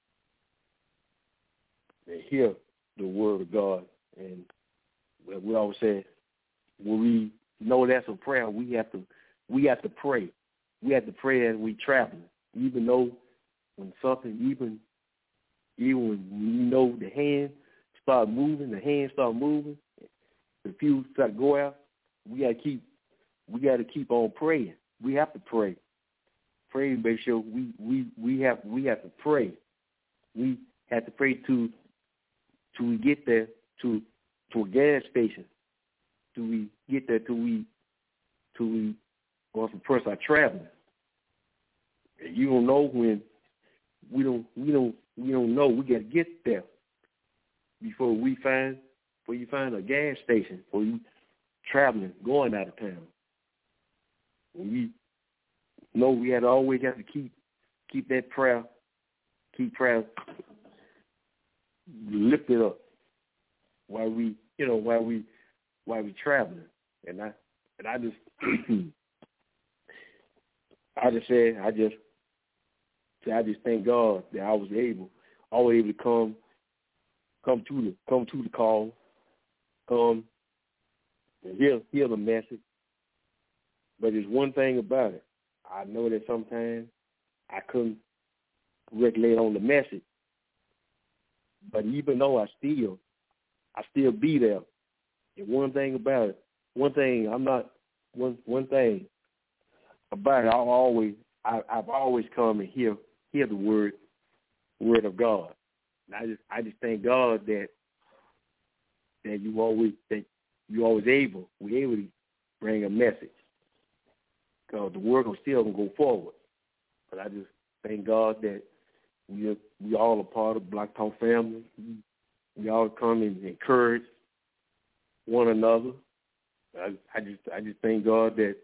and hear the word of God. And we always say when we know that's a prayer, we have to we have to pray. We have to pray as we travel, even though when something, even even when you know the hand start moving, the hands start moving, the fuse start go out, we gotta keep we gotta keep on praying. We have to pray. Pray, make sure we, we, we have we have to pray. We have to pray to till we get there to to a gas station. Till we get there till we till we or if a person are traveling. And you don't know when we don't we don't we don't know. We gotta get there before we find before you find a gas station, before you traveling, going out of town. When we know we had to always have to keep keep that prayer, keep prayer lifted up while we you know, while we while we traveling. And I and I just I just said I just I just thank God that I was able I was able to come come to the come to the call, come and hear hear the message. But there's one thing about it. I know that sometimes I couldn't regulate on the message. But even though I still I still be there And one thing about it, one thing I'm not one one thing about it, I'll always I, I've always come and hear hear the word word of God. And I just I just thank God that that you always that you always able we able to bring a message. Because the word will still go forward. But I just thank God that we we all a part of Black Talk family. We all come and encourage one another. I, I just I just thank God that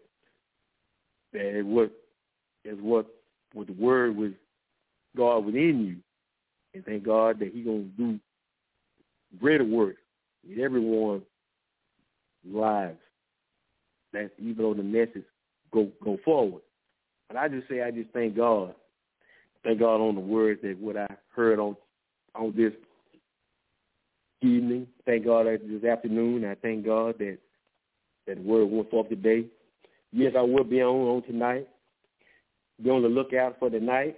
that what is what what the word was God within you, and thank God that He gonna do greater work in everyone's lives. That even though the message go go forward. But I just say I just thank God. Thank God on the words that what I heard on on this evening. Thank God that this afternoon. I thank God that that the word went forth today. Yes, I will be on on tonight. Be on the lookout for the night.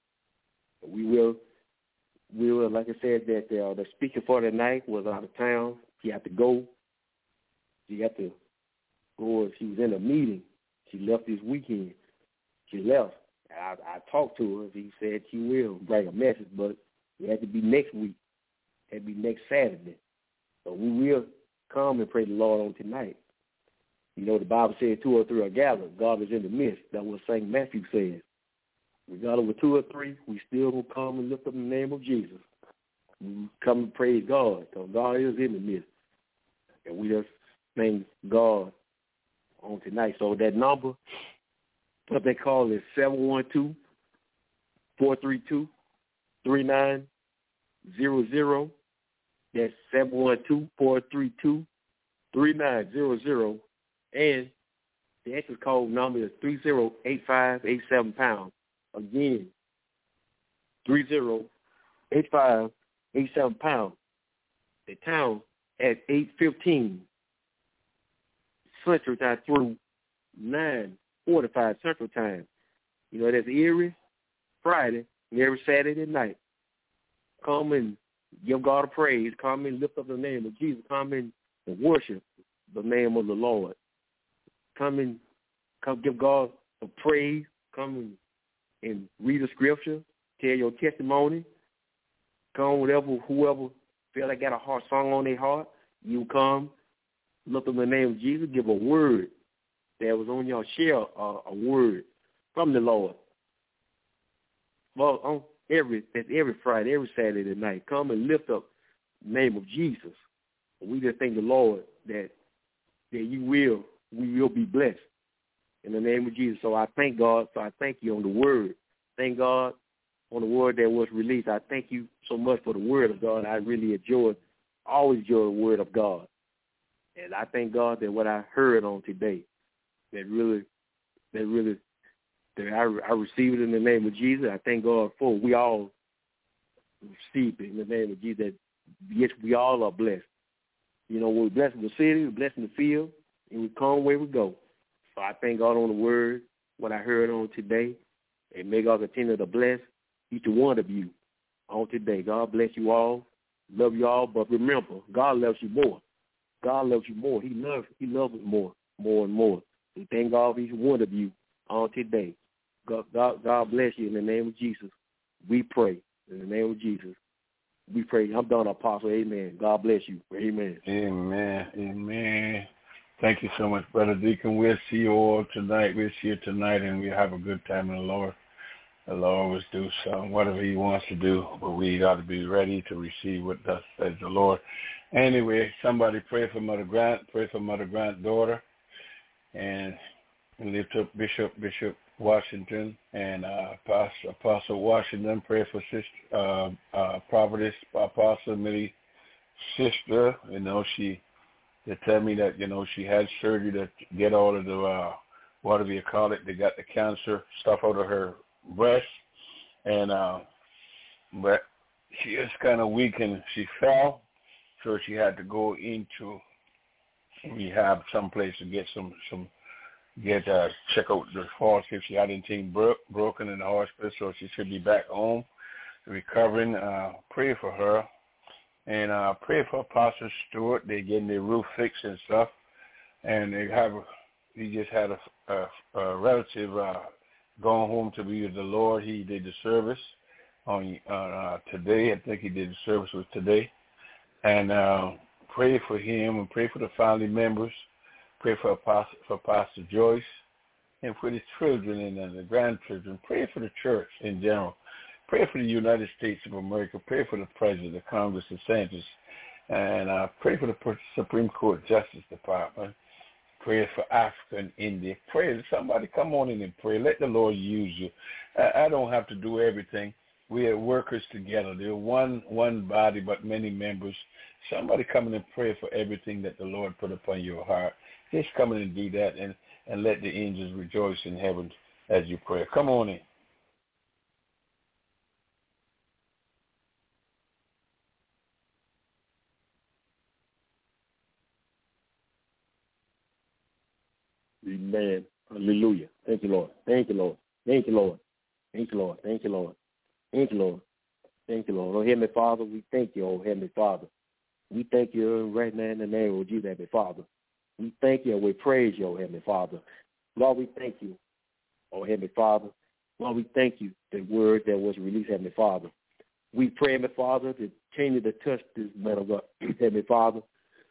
We will we will like I said that the, uh, the speaker for the night was out of town. She had to go. She had to go. She was in a meeting. She left this weekend. She left. I, I talked to her. She said she will bring a message, but it had to be next week. It had to be next Saturday. So we will come and pray the Lord on tonight. You know, the Bible said two or three are gathered. God is in the midst. That's what Saint Matthew says. We got over two or three. We still going to come and lift up the name of Jesus. We come and praise God, because God is in the midst. And we just thank God on tonight. So that number, what they call is seven one two, four three two, three nine zero zero. That's seven one two, four three two, three nine zero zero. And the access code number is three zero eight five eight seven pound. Again, three zero eight five eight seven pound. The town at eight fifteen Central Time through nine forty-five Central Time. You know, that's every Friday and every Saturday night. Come and give God a praise. Come and lift up the name of Jesus. Come and worship the name of the Lord. Come and come give God a praise. Come and, and read the scripture. Tell your testimony. Come, whatever, whoever feel like got a heart song on their heart, you come, look up the name of Jesus, give a word that was on your share, uh, a word from the Lord. Well, on every that's every Friday, every Saturday night, come and lift up the name of Jesus. And we just thank the Lord that that you will, we will be blessed in the name of Jesus. So I thank God. So I thank you on the word. Thank God on the word that was released. I thank you so much for the word of God. I really enjoy, always enjoy the word of God. And I thank God that what I heard on today, that really, that really, that I, I received it in the name of Jesus. I thank God for it. We all receive it in the name of Jesus. That yes, we all are blessed. You know, we're blessed in the city, we're blessed in the field, and we come where we go. So I thank God on the word, what I heard on today, and may God continue to bless each one of you on today. God bless you all. Love you all, but remember, God loves you more. God loves you more. He loves He loves you more, more and more. We thank God for each one of you on today. God, God, God bless you in the name of Jesus. We pray in the name of Jesus. We pray. I'm done, Apostle. Amen. God bless you. Amen. Amen. Amen. Thank you so much, Brother Deacon. We'll see you all tonight. We'll see you tonight, and we'll have a good time in the Lord. The Lord always do so, whatever he wants to do, but we got to be ready to receive what thus says the Lord. Anyway, somebody pray for Mother Grant, pray for Mother Grant's daughter, and lift up Bishop, Bishop Washington, and uh, Apostle, Apostle Washington, pray for Sister, uh, uh, Prophetess, Apostle Millie, sister. You know, she, they tell me that, you know, she had surgery to get all of the, uh, what do you call it, they got the cancer stuff out of her breast, and uh, but she is kind of weak, and she fell, so she had to go into rehab someplace to get some some get uh, check out the fall, see if she had anything bro- broken in the hospital. So she should be back home recovering. Uh, pray for her, And I uh, pray for Apostle Stewart. They're getting their roof fixed and stuff. And they have, a, he just had a, a, a relative uh, going home to be with the Lord. He did the service on uh, today. I think he did the service was today. And uh, pray for him and pray for the family members. Pray for Apostle, for Pastor Joyce and for the children and the grandchildren. Pray for the church in general. Pray for the United States of America. Pray for the President, the Congress, the Senators. And uh, pray for the Supreme Court Justice Department. Pray for Africa and India. Pray. Somebody come on in and pray. Let the Lord use you. I, I don't have to do everything. We are workers together. They're one one body but many members. Somebody come in and pray for everything that the Lord put upon your heart. Just come in and do that and, and let the angels rejoice in heaven as you pray. Come on in. Amen. Hallelujah. Thank you, Lord. Thank you, Lord. Thank you, Lord. Thank you, Lord. Thank you, Lord. Thank you, Lord. Thank you, Lord. Oh, Heavenly Father, we thank you, oh, Heavenly Father. We thank you right now in the name of Jesus, Heavenly Father. We thank you and we praise you, oh, Heavenly Father. Lord, we thank you, oh, Heavenly Father. Lord, we thank you, the word that was released, Heavenly Father. We pray, Heavenly Father, to change to touch this man of God, Heavenly Father.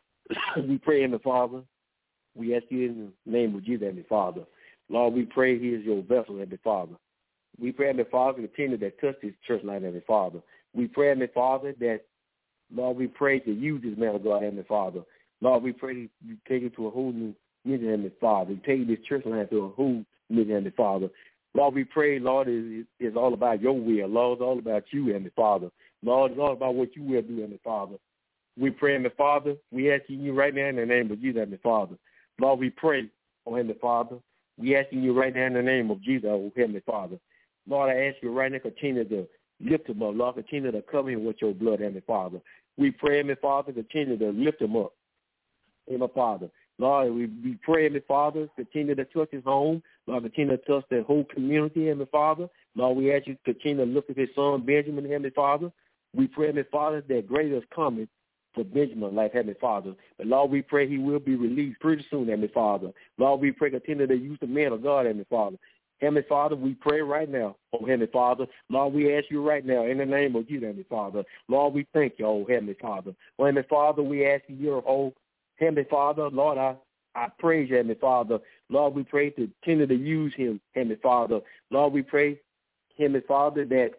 We pray, Heavenly Father. We ask you in the name of Jesus, Heavenly Father. Lord, we pray he is your vessel, Heavenly Father. We pray, Heavenly Father, continue to touch this church line, Heavenly Father. We pray, Heavenly Father, that, Lord, we pray to use this man of God, Heavenly Father. Lord, we pray you take it to a whole new mission, Heavenly Father. You take this church line to a whole mission, Heavenly Father. Lord, we pray, Lord, it's, it's all about your will. Lord, it's all about you, Heavenly Father. Lord, it's all about what you will do, Heavenly Father. We pray, Heavenly Father, we ask you right now in the name of Jesus, Heavenly Father. Lord, we pray, oh Heavenly Father. We asking you right now in the name of Jesus, oh Heavenly Father. Lord, I ask you right now, continue to lift him up. Lord, continue to cover him with your blood, Heavenly Father. We pray, Heavenly Father, continue to lift him up, Heavenly Father. Lord, we, we pray, Heavenly Father, continue to touch his home. Lord, continue to touch the whole community, Heavenly Father. Lord, we ask you to continue to look at his son, Benjamin, Heavenly Father. We pray, Heavenly Father, that greater is coming for Benjamin, like Heavenly Father. But Lord, we pray he will be released pretty soon, Heavenly Father. Lord, we pray continue to use the man of God, Heavenly Father. Heavenly Father, we pray right now, oh Heavenly Father. Lord, we ask you right now in the name of Jesus, Heavenly Father. Lord, we thank you, oh Heavenly Father. Oh, Heavenly Father, we ask you, oh Heavenly Father, Lord, I, I praise you, Heavenly Father. Lord, we pray to continue to use him, Heavenly Father. Lord, we pray, Heavenly Father, that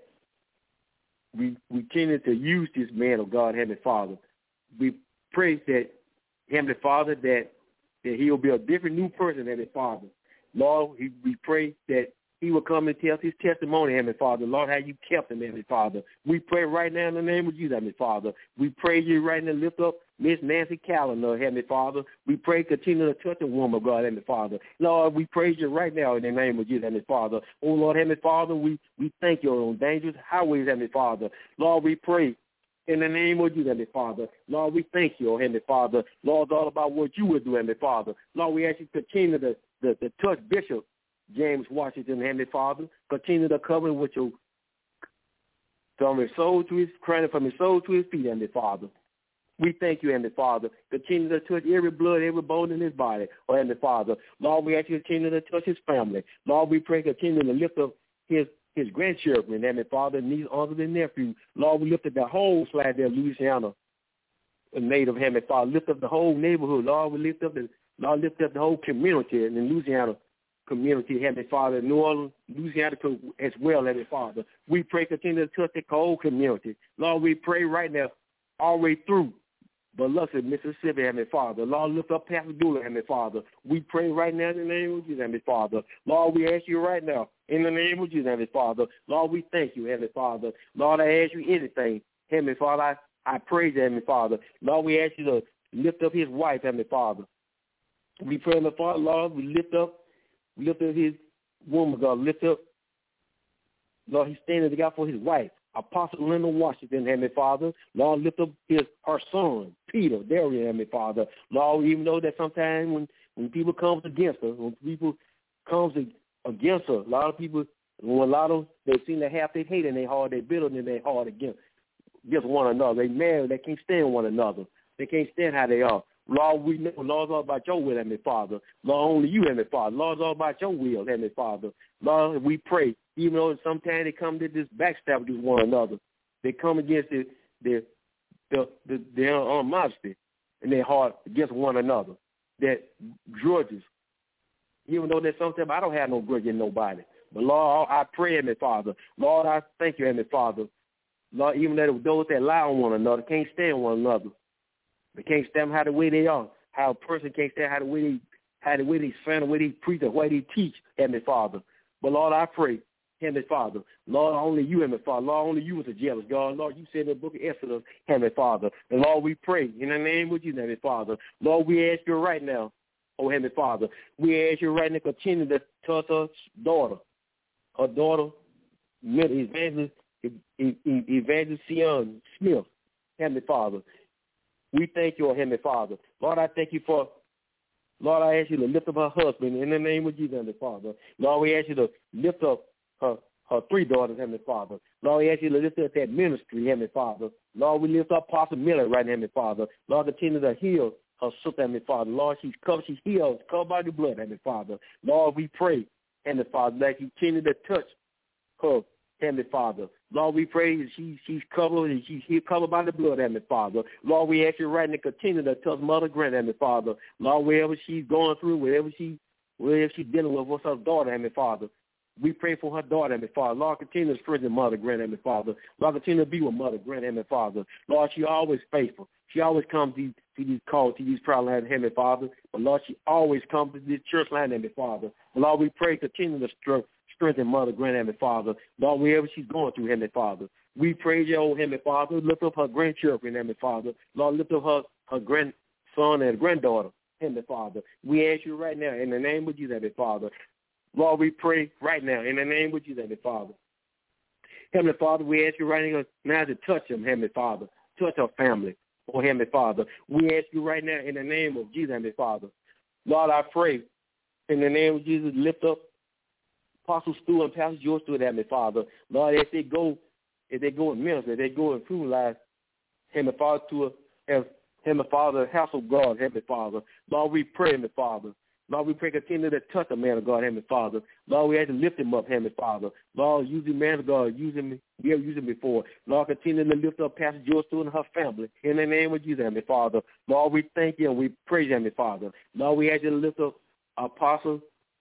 we, we continue to use this man of God, Heavenly Father. We pray that, Heavenly Father, that, that he will be a different new person, Heavenly Father. Lord, we, we pray that he will come and tell his testimony, Heavenly Father. Lord, how you kept him, Heavenly Father. We pray right now in the name of Jesus, Heavenly Father. We pray you right now lift up Miss Nancy Callender, Heavenly Father. We pray continue to touch the woman of God, Heavenly Father. Lord, we praise you right now in the name of Jesus, Heavenly Father. Oh, Lord, Heavenly Father, we, we thank you on dangerous highways, Heavenly Father. Lord, we pray in the name of Jesus, Heavenly Father. Lord, we thank you, oh Heavenly Father. Lord, it's all about what you would do, Heavenly Father. Lord, we ask you to continue to, to, to touch Bishop James Washington, Heavenly Father. Continue to cover him with your, from his soul to his crown, from his soul to his feet, Heavenly Father. We thank you, Heavenly Father. Continue to touch every blood, every bone in his body, oh Heavenly Father. Lord, we ask you to continue to touch his family. Lord, we pray continue to lift up his his grandchildren, Heavenly Father, niece, uncles, and nephews. Lord, we lift up the whole flag there, Louisiana, a native, Heavenly Father. Lift up the whole neighborhood. Lord, we lift up the, Lord, lift up the whole community in the Louisiana community, Heavenly Father, New Orleans, Louisiana as well, Heavenly Father. We pray continue to touch the whole community. Lord, we pray right now all the way through Biloxi, Mississippi, Heavenly Father. Lord, lift up Pascagoula, Heavenly Father. We pray right now in the name of Jesus, Heavenly Father. Lord, we ask you right now in the name of Jesus, Heavenly Father. Lord, we thank you, Heavenly Father. Lord, I ask you anything. Heavenly Father, I, I praise you, Heavenly Father. Lord, we ask you to lift up his wife, Heavenly Father. We pray, Heavenly Father, Lord, we lift up, we lift up his woman, God. Lift up, Lord, he's standing to God for his wife. Apostle Linda Washington, Heavenly Father. Lord, lift up his her son, Peter, Darian, Heavenly Father. Lord, even though that sometimes when, when people come against her, when people comes against her, a lot of people, when a lot of they seem to have their hate in their heart, they bitter in their heart against against one another. They married, they can't stand one another. They can't stand how they are. Lord, we know, Lord, it's all about your will, Heavenly Father. Lord, only you, Heavenly Father. Lord, it's all about your will, Heavenly Father. Lord, we pray, even though sometimes they come to this backstab against one another. They come against the the the, the their animosity in their heart against one another. That grudges. Even though there's sometimes I don't have no grudge in nobody. But Lord, I pray, Heavenly Father. Lord, I thank you, Heavenly Father. Lord, even though those that lie on one another can't stand one another. They can't stand how the way they are. How a person can't stand how the way they, how the way they stand, the way they preach, the way they teach, Heavenly Father. But Lord, I pray, Heavenly Father, Lord, only you, Heavenly Father, Lord, only you is a jealous God. Lord, you said in the book of Exodus, Heavenly Father. And Lord, we pray in the name of you, Heavenly Father. Lord, we ask you right now, oh Heavenly Father, we ask you right now to continue to touch her daughter, her daughter, Evangelist, Evangelist Sion Smith, Heavenly Father. We thank you, Heavenly Father. Lord, I thank you for, Lord, I ask you to lift up her husband in the name of Jesus, Heavenly Father. Lord, we ask you to lift up her, her three daughters, Heavenly Father. Lord, we ask you to lift up that ministry, Heavenly Father. Lord, we lift up Apostle Miller right now, Heavenly Father. Lord, continue to heal her sister, Heavenly Father. Lord, she's covered, she's healed, covered by the blood, Heavenly Father. Lord, we pray, Heavenly Father, that you continue to touch her, Heavenly Father. Lord, we pray that she, she's covered and she's covered by the blood, Heavenly Father. Lord, we ask you right now to continue to touch Mother Grant, Heavenly Father. Lord, wherever she's going through, wherever she, wherever she's dealing with, what's her daughter, Heavenly Father. We pray for her daughter, Heavenly Father. Lord, continue to strengthen Mother Grant, Heavenly Father. Lord, continue to be with Mother Grant, Heavenly Father. Lord, she always faithful. She always comes to, to these calls, to these prayer lines, Heavenly Father. But Lord, she always comes to this church line, Heavenly Father. Lord, we pray continue to strengthen. Strengthen Mother Grant, Heavenly Father. Lord, wherever she's going through, Heavenly Father. We praise you, oh Heavenly Father. Lift up her grandchildren, Heavenly Father. Lord, lift up her, her grandson and granddaughter, Heavenly Father. We ask you right now in the name of Jesus, Heavenly Father. Lord, we pray right now in the name of Jesus, Heavenly Father. Heavenly Father, we ask you right now, now to touch them, Heavenly Father. Touch her family, oh Heavenly Father. We ask you right now in the name of Jesus, Heavenly Father. Lord, I pray in the name of Jesus, lift up Apostle Stewart and Pastor George Stewart, Heavenly Father. Lord, if they go, if they go in ministry, if they go in true life, Heavenly Father, to a, Heavenly Father, house of God, Heavenly Father. Lord, we pray, Heavenly Father. Lord, we pray continue to touch the man of God, Heavenly Father. Lord, we have to lift him up, Heavenly Father. Lord, use the man of God, use him, we have used him before. Lord, continue to lift up Pastor George Stewart and her family. In the name of Jesus, Heavenly Father. Lord, we thank you and we praise you, Heavenly Father. Lord, we ask you to lift up Apostle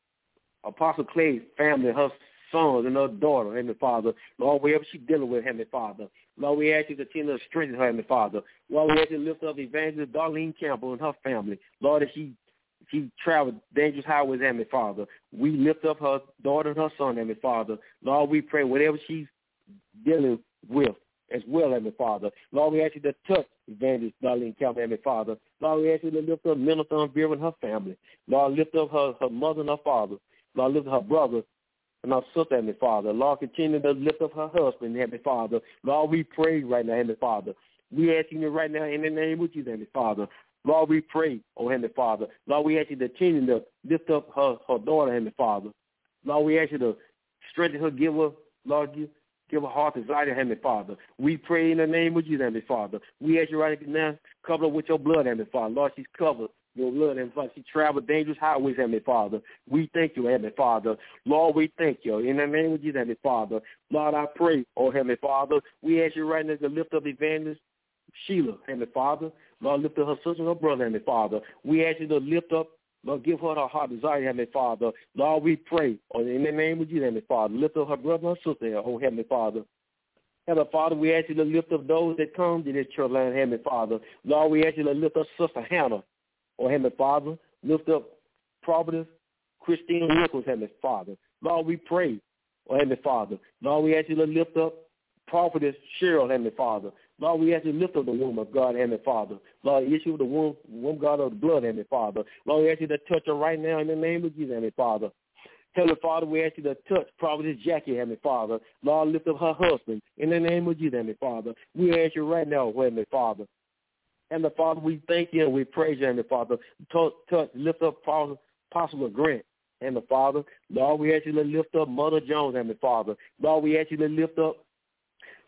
Apostle Clay's family, her sons and her daughter, Heavenly Father. Lord, wherever she's dealing with, Heavenly Father. Lord, we ask you to continue to strengthen her, Heavenly Father. Lord, we ask you to lift up Evangelist Darlene Campbell and her family. Lord, as she she traveled dangerous highways, Heavenly Father. We lift up her daughter and her son, Heavenly Father. Lord, we pray whatever she's dealing with as well, Heavenly Father. Lord, we ask you to touch Evangelist Darlene Campbell, Heavenly Father. Lord, we ask you to lift up Minister Vera and her family. Lord, lift up her, her mother and her father. Lord, lift up her brother and her sister, Heavenly Father. Lord, continue to lift up her husband, Heavenly Father. Lord, we pray right now, Heavenly Father. We ask you right now in the name of Jesus, Heavenly Father. Lord, we pray, oh Heavenly Father. Lord, we ask you to continue to lift up her, her daughter, Heavenly Father. Lord, we ask you to strengthen her, give her, Lord, give, give her heart desire, Heavenly Father. We pray in the name of Jesus, Heavenly Father. We ask you right now, cover her with your blood, Heavenly Father. Lord, she's covered. Your blood, Heavenly Father. She traveled dangerous highways, Heavenly Father. We thank you, Heavenly Father. Lord, we thank you. In the name of Jesus, Heavenly Father. Lord, I pray, oh Heavenly Father. We ask you right now to lift up Evangelist Sheila, Heavenly Father. Lord, lift up her sister and her brother, Heavenly Father. We ask you to lift up, Lord, give her her heart desire, Heavenly Father. Lord, we pray, oh, in the name of Jesus, Heavenly Father. Lift up her brother and her sister, oh Heavenly Father. Heavenly Father, we ask you to lift up those that come to this church land, Heavenly Father. Lord, we ask you to lift up Sister Hannah, oh Heavenly Father. Lift up Providence Christine Nichols, Heavenly Father. Lord, we pray, oh Heavenly Father. Lord, we ask you to lift up Prophetess Cheryl, Heavenly Father. Lord, we ask you to lift up the womb of God, Heavenly Father. Lord, issue the womb, womb God of the blood, Heavenly Father. Lord, we ask you to touch her right now in the name of Jesus, Heavenly Father. Heavenly Father, we ask you to touch Prophetess Jackie, Heavenly Father. Lord, lift up her husband in the name of Jesus, Heavenly Father. We ask you right now, Heavenly Father. Heavenly Father, we thank you and we praise you, Heavenly Father. Touch, touch lift up Possible Grant, Heavenly Father. Lord, we ask you to lift up Mother Jones, Heavenly Father. Lord, we ask you to lift up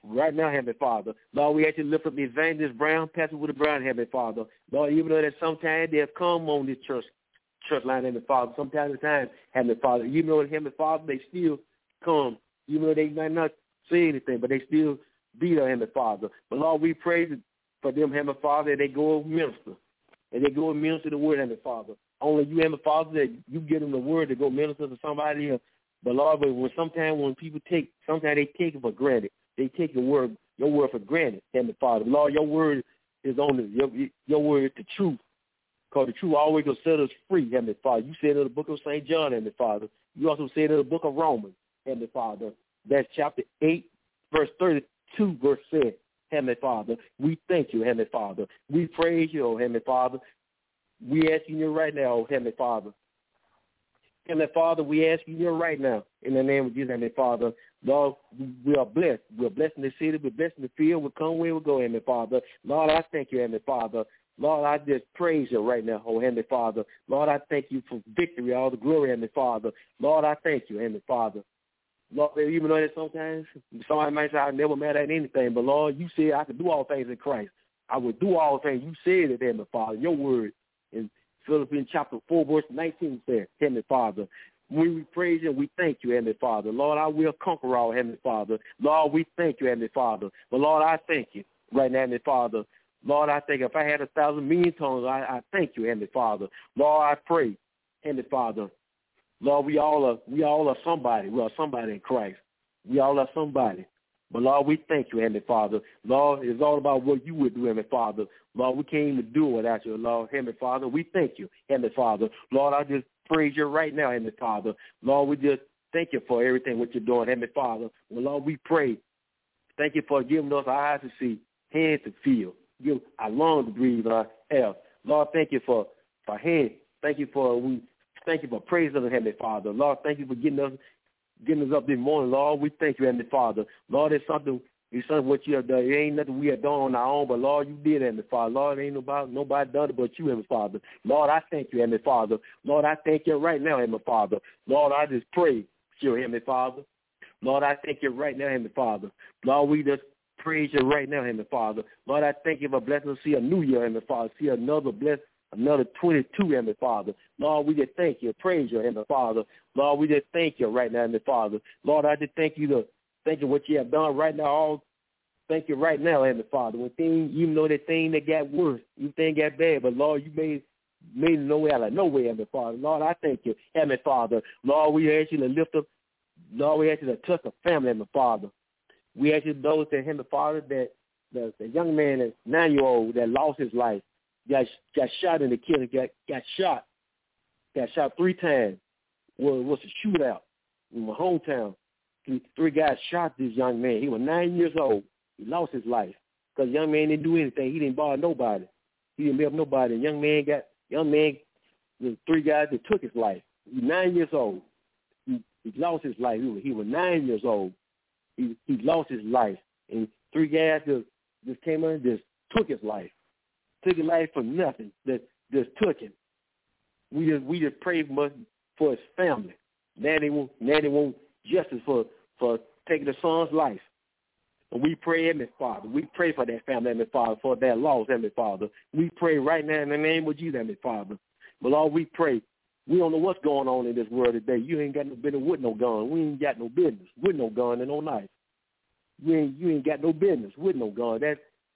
right now, Heavenly Father. Lord, we actually lift up the Evangelist Brown, Pastor Woody Brown, Heavenly Father. Lord, even though that sometimes they have come on this church church line, Heavenly Father, sometimes the time, Heavenly Father, even though, Heavenly Father, they still come, even though they might not say anything, but they still be there, Heavenly Father. But, Lord, we pray for them, Heavenly Father, that they go and minister, and they go and minister the word, Heavenly Father. Only you, Heavenly Father, that you give them the word to go minister to somebody else. But, Lord, but when sometimes when people take, sometimes they take it for granted. They take your word, your word for granted, Heavenly Father. Lord, your word is on the, your, your word is the truth. Because the truth always will set us free, Heavenly Father. You said in the book of Saint John, Heavenly Father. You also said in the book of Romans, Heavenly Father. That's chapter eight, verse thirty-two, verse seven, Heavenly Father. We thank you, Heavenly Father. We praise you, oh, Heavenly Father. We ask you right now, oh, Heavenly Father. Heavenly Father, we ask you right now, in the name of Jesus, Heavenly Father. Lord, we are blessed. We're blessed in the city. We're blessed in the field. We'll come where we go, Heavenly Father. Lord, I thank you, Heavenly Father. Lord, I just praise you right now, oh, Heavenly Father. Lord, I thank you for victory, all the glory, Heavenly Father. Lord, I thank you, Heavenly Father. Lord, even though that sometimes somebody might say I never mad at anything, but, Lord, you said I could do all things in Christ. I would do all things. You said it, Heavenly Father. Your word in Philippians chapter four, verse nineteen says, Heavenly Father. When we praise you, we thank you, Heavenly Father. Lord, I will conquer all, Heavenly Father. Lord, we thank you, Heavenly Father. But, Lord, I thank you right now, Heavenly Father. Lord, I think if I had a thousand million tongues, I, I thank you, Heavenly Father. Lord, I pray, Heavenly Father. Lord, we all are we all are somebody. We are somebody in Christ. We all are somebody. But, Lord, we thank you, Heavenly Father. Lord, it's all about what you would do, Heavenly Father. Lord, we can't even do it without you, Lord, Heavenly Father. We thank you, Heavenly Father. Lord, I just praise you right now, Heavenly Father. Lord, we just thank you for everything what you're doing, Heavenly Father. Well, Lord, we pray. Thank you for giving us our eyes to see, hands to feel, give our lungs to breathe, and our air. Lord, thank you for, for hands. Thank you for we thank you for praising us, Heavenly Father. Lord, thank you for getting us getting us up this morning, Lord. We thank you, Heavenly Father. Lord, it's something it's something what you have done. It ain't nothing we have done on our own, but Lord, you did, Heavenly Father. Lord, ain't nobody nobody done it but you, Heavenly Father. Lord, I thank you, Heavenly Father. Lord, I thank you right now, Heavenly Father. Lord, I just pray, sure, Heavenly Father. Lord, I thank you right now, Heavenly Father. Lord, we just praise you right now, Heavenly Father. Lord, I thank you for blessing us to see a new year, Heavenly Father. See another bless, another twenty-two, Heavenly Father. Lord, we just thank you, praise you, Heavenly Father. Lord, we just thank you right now, Heavenly Father. Lord, I just thank you to thank you what you have done right now. All thank you right now, Heavenly Father. When things, even though that thing that got worse, you think got bad, but Lord, you made made no way out of no way, Heavenly Father. Lord, I thank you, Heavenly Father. Lord, we ask you to lift up. Lord, we ask you to touch the family, Heavenly Father. We ask you those that, Heavenly Father, that the, the young man, that nine-year-old that lost his life, got got shot in the killing, got got shot, got shot three times. Well, it was a shootout in my hometown. Three, three guys shot this young man. He was nine years old. He lost his life because the young man didn't do anything. He didn't bother nobody. He didn't help nobody. The young man got young man. The three guys that took his life. He was nine years old. He, he lost his life. He was, he was nine years old. He he lost his life, and three guys just just came in and just took his life, took his life for nothing. Just just took him. We just we just pray for for his family. Now they won't now they want justice for for taking the son's life. And we pray, Heavenly Father. We pray for that family, Heavenly Father, for that loss, Heavenly Father. We pray right now in the name of Jesus, Heavenly Father. But Lord, we pray. We don't know what's going on in this world today. You ain't got no business with no gun. We ain't got no business with no gun and no knife. You ain't you ain't got no business with no gun. That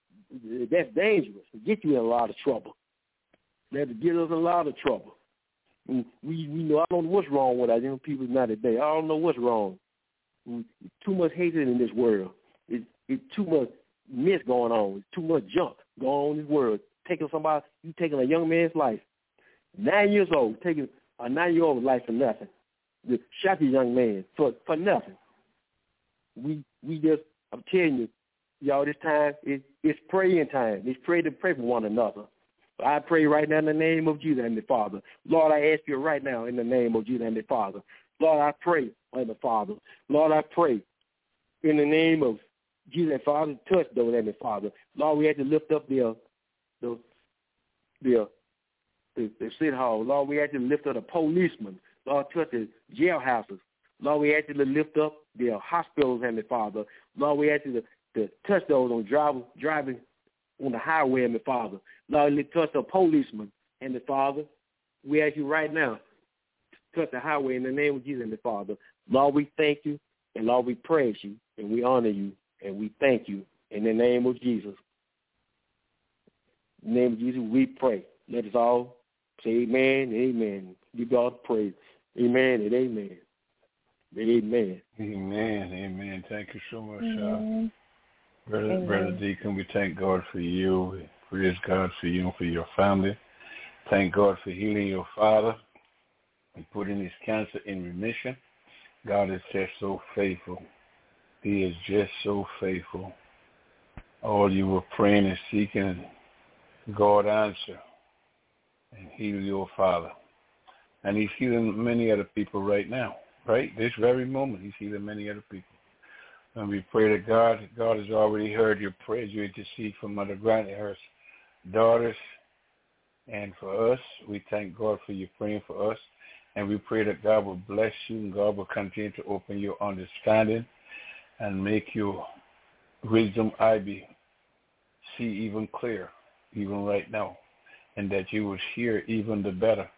that's dangerous. It get you in a lot of trouble. That'll get us in a lot of trouble. And we we know I don't know what's wrong with our young people now today. I don't know what's wrong. Too much hatred in this world. It's it's too much mess going on. It's too much junk going on in this world. Taking somebody, you taking a young man's life. Nine years old, taking a nine-year-old life for nothing. Just shot the young man for, for nothing. We we just, I'm telling you, y'all, this time, it, it's praying time. It's pray to pray for one another. But I pray right now in the name of Jesus, Heavenly Father. Lord, I ask you right now in the name of Jesus, Heavenly Father. Lord, I pray, Heavenly Father. Lord, I pray in the name of Jesus, Heavenly Father, touch those, Heavenly Father. Lord, we have to lift up the, the, the, The, the city hall. Lord, we ask you to lift up the policemen. Lord, touch the jailhouses. Lord, we ask you to lift up the hospitals, Heavenly Father. Lord, we ask you to to touch those on driving, driving on the highway, and the Father. Lord, let touch the policeman, and the Father. We ask you right now, touch the highway in the name of Jesus and the Father. Lord, we thank you, and Lord, we praise you, and we honor you, and we thank you in the name of Jesus. In the name of Jesus, we pray. Let us all say amen and amen. Give God praise. Amen and amen. Amen. Amen. Amen. Thank you so much, Amen. uh, Brother, Amen. Brother Deacon. We thank God for you. Praise God for you and for your family. Thank God for healing your father and putting his cancer in remission. God is just so faithful. He is just so faithful. All you were praying and seeking, God answer and heal your father. And he's healing many other people right now, right? This very moment, he's healing many other people. And we pray that God, God has already heard your prayers. You intercede for Mother Grant and her daughters. And for us, we thank God for you praying for us. And we pray that God will bless you and God will continue to open your understanding and make your wisdom eye be see even clear, even right now, and that you will hear even the better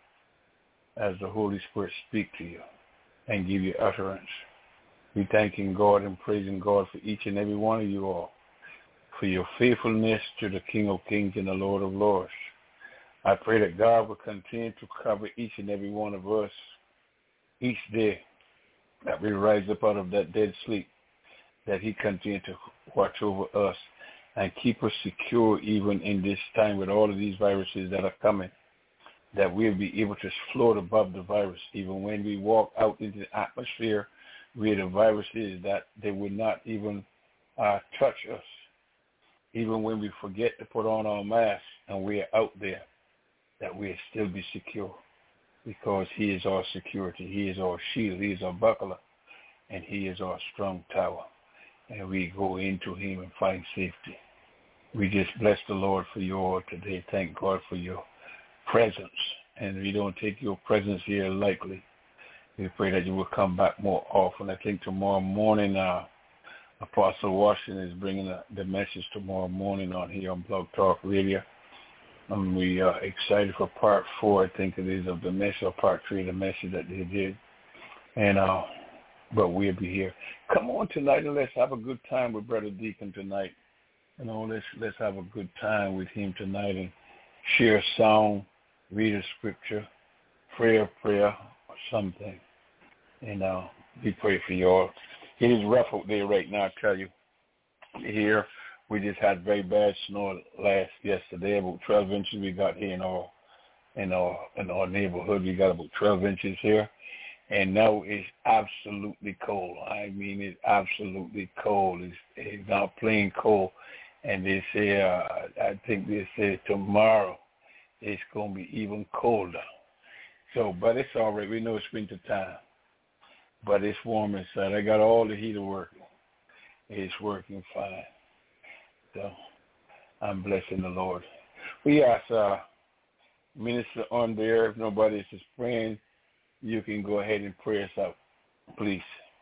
as the Holy Spirit speak to you and give you utterance. We thanking God and praising God for each and every one of you all, for your faithfulness to the King of Kings and the Lord of Lords. I pray that God will continue to cover each and every one of us each day, that we rise up out of that dead sleep, that he continue to watch over us and keep us secure even in this time with all of these viruses that are coming, that we'll be able to float above the virus. Even when we walk out into the atmosphere where the virus is, that they will not even uh, touch us. Even when we forget to put on our mask and we're out there, that we'll still be secure, because he is our security. He is our shield. He is our buckler, and he is our strong tower. And we go into him and find safety. We just bless the Lord for you all today. Thank God for your presence. And we don't take your presence here lightly. We pray that you will come back more often. I think tomorrow morning, uh, Apostle Washington is bringing uh, the message tomorrow morning on here on Blog Talk Radio. And we are excited for part four, I think it is, of the message, or part three of the message that they did. And uh, but we'll be here. Come on tonight and let's have a good time with Brother Deacon tonight. You know, let's let's have a good time with him tonight and share a song, read a scripture, pray a prayer or something. And uh, we pray for you all. It is rough out there right now, I tell you. Here, we just had very bad snow last yesterday, about twelve inches we got here in our in our in our neighborhood. We got about twelve inches here, and now it's absolutely cold. I mean, it's absolutely cold. It's, it's not plain cold, and they say uh, I think they say tomorrow it's gonna be even colder. So, but it's all right. We know it's winter time, but it's warm inside. I got all the heater working. It's working fine. So I'm blessing the Lord. We ask uh, Minister on there, if nobody is just praying, you can go ahead and pray us out, please.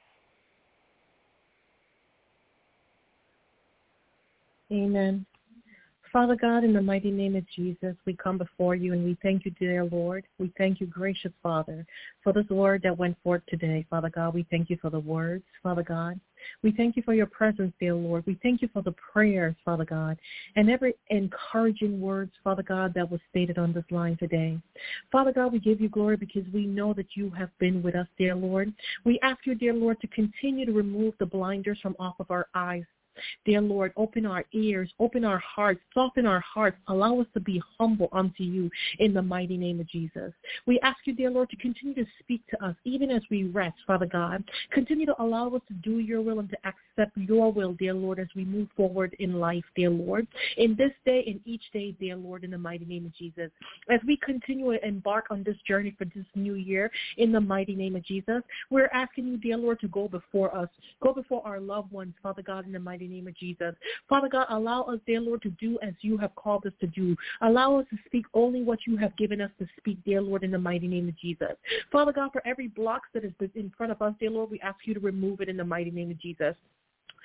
Amen. Father God, in the mighty name of Jesus, we come before you and we thank you, dear Lord. We thank you, gracious Father, for this word that went forth today. Father God, we thank you for the words, Father God. We thank you for your presence, dear Lord. We thank you for the prayers, Father God, and every encouraging words, Father God, that was stated on this line today. Father God, we give you glory because we know that you have been with us, dear Lord. We ask you, dear Lord, to continue to remove the blinders from off of our eyes. Dear Lord, open our ears, open our hearts, soften our hearts, allow us to be humble unto you in the mighty name of Jesus. We ask you, dear Lord, to continue to speak to us even as we rest, Father God. Continue to allow us to do your will and to accept your will, dear Lord, as we move forward in life, dear Lord. In this day and each day, dear Lord, in the mighty name of Jesus. As we continue to embark on this journey for this new year, in the mighty name of Jesus, we're asking you, dear Lord, to go before us, go before our loved ones, Father God, in the mighty name of Jesus. Father God, allow us, dear Lord, to do as you have called us to do. Allow us to speak only what you have given us to speak, dear Lord, in the mighty name of Jesus. Father God, for every block that is in front of us, dear Lord, we ask you to remove it in the mighty name of Jesus.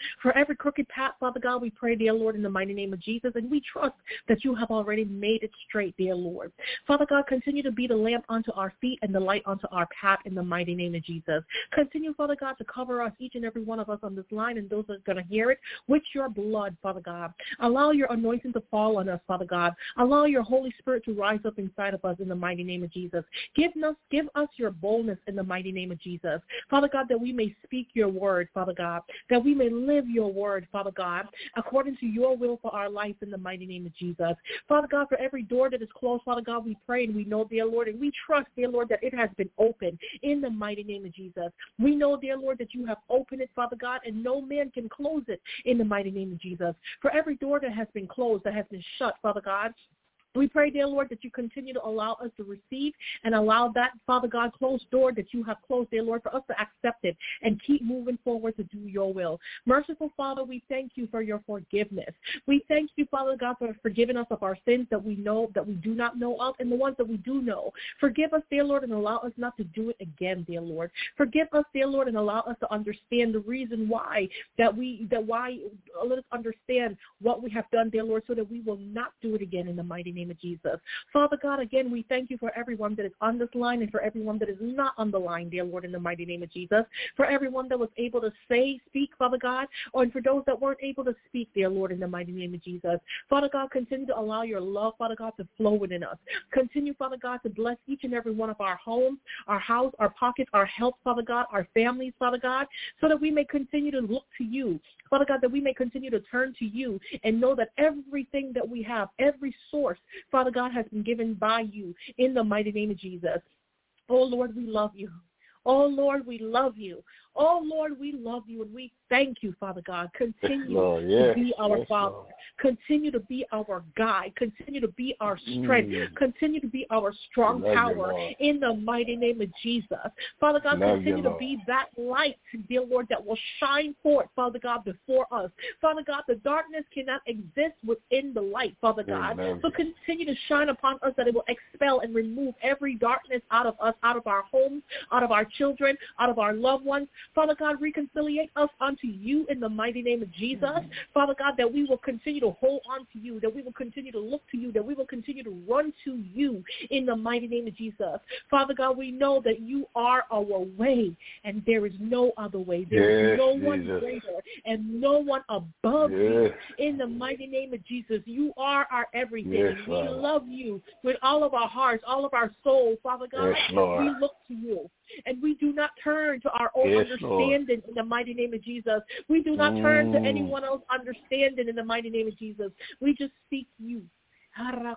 For every crooked path, Father God, we pray, dear Lord, in the mighty name of Jesus, and we trust that you have already made it straight, dear Lord. Father God, continue to be the lamp unto our feet and the light unto our path in the mighty name of Jesus. Continue, Father God, to cover us, each and every one of us on this line and those that are going to hear it, with your blood, Father God. Allow your anointing to fall on us, Father God. Allow your Holy Spirit to rise up inside of us in the mighty name of Jesus. Give us, give us your boldness in the mighty name of Jesus. Father God, that we may speak your word, Father God, that we may live your word, Father God, according to your will for our life in the mighty name of Jesus. Father God, for every door that is closed, Father God, we pray and we know, dear Lord, and we trust, dear Lord, that it has been opened in the mighty name of Jesus. We know, dear Lord, that you have opened it, Father God, and no man can close it in the mighty name of Jesus. For every door that has been closed, that has been shut, Father God, we pray, dear Lord, that you continue to allow us to receive and allow that, Father God, closed door that you have closed, dear Lord, for us to accept it and keep moving forward to do your will. Merciful Father, we thank you for your forgiveness. We thank you, Father God, for forgiving us of our sins that we know, that we do not know of, and the ones that we do know. Forgive us, dear Lord, and allow us not to do it again, dear Lord. Forgive us, dear Lord, and allow us to understand the reason why, that we, that why, let us understand what we have done, dear Lord, so that we will not do it again in the mighty name of Jesus. Father God, again, we thank you for everyone that is on this line and for everyone that is not on the line, dear Lord, in the mighty name of Jesus. For everyone that was able to say, speak, Father God, or and for those that weren't able to speak, dear Lord, in the mighty name of Jesus. Father God, continue to allow your love, Father God, to flow within us. Continue, Father God, to bless each and every one of our homes, our house, our pockets, our health, Father God, our families, Father God, so that we may continue to look to you. Father God, that we may continue to turn to you and know that everything that we have, every source, Father God, has been given by you in the mighty name of Jesus. Oh, Lord, we love you. Oh, Lord, we love you. Oh, Lord, we love you, and we thank you, Father God. Continue yes, Lord, yes, to be our yes, Father. Lord. Continue to be our guide. Continue to be our strength. Mm. Continue to be our strong power you, in the mighty name of Jesus. Father God, love continue you, to be that light, dear Lord, that will shine forth, Father God, before us. Father God, the darkness cannot exist within the light, Father God. Amen. So continue to shine upon us that it will expel and remove every darkness out of us, out of our homes, out of our children, out of our loved ones. Father God, reconciliate us unto you in the mighty name of Jesus. Mm-hmm. Father God, that we will continue to hold on to you, that we will continue to look to you, that we will continue to run to you in the mighty name of Jesus. Father God, we know that you are our way, and there is no other way. There yes, is no Jesus. One greater and no one above yes. you. In the mighty name of Jesus, you are our everything. Yes, we Lord. Love you with all of our hearts, all of our souls. Father God, yes, we look to you. And we do not turn to our own yes, understanding Lord. In the mighty name of Jesus. We do not mm. turn to anyone else's understanding in the mighty name of Jesus. We just seek you. Yes,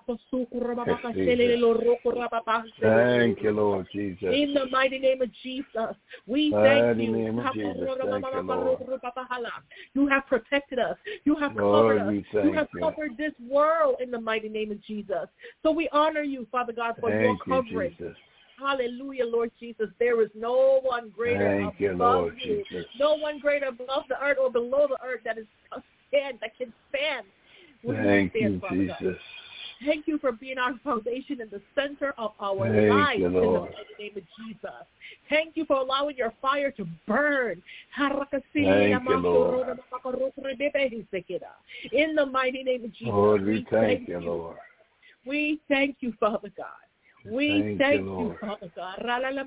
thank you, Lord Jesus. In the mighty name of Jesus, we thank you. Name of Jesus. Thank you, Lord. You have protected us. You have Lord, covered us. You have you. covered this world in the mighty name of Jesus. So we honor you, Father God, for thank your coverage. You, Hallelujah, Lord Jesus. There is no one greater Thank above you, Lord you. Jesus. No one greater above the earth or below the earth that is stand that can stand. Thank you, stand, Jesus. God. Thank you for being our foundation in the center of our Thank lives you, in the mighty name of Jesus. Thank you for allowing your fire to burn. Thank you, Lord. In the mighty name of Jesus. Lord, we, we thank, thank you, Lord. We thank you, Father God. We thank, thank you, you, Father God.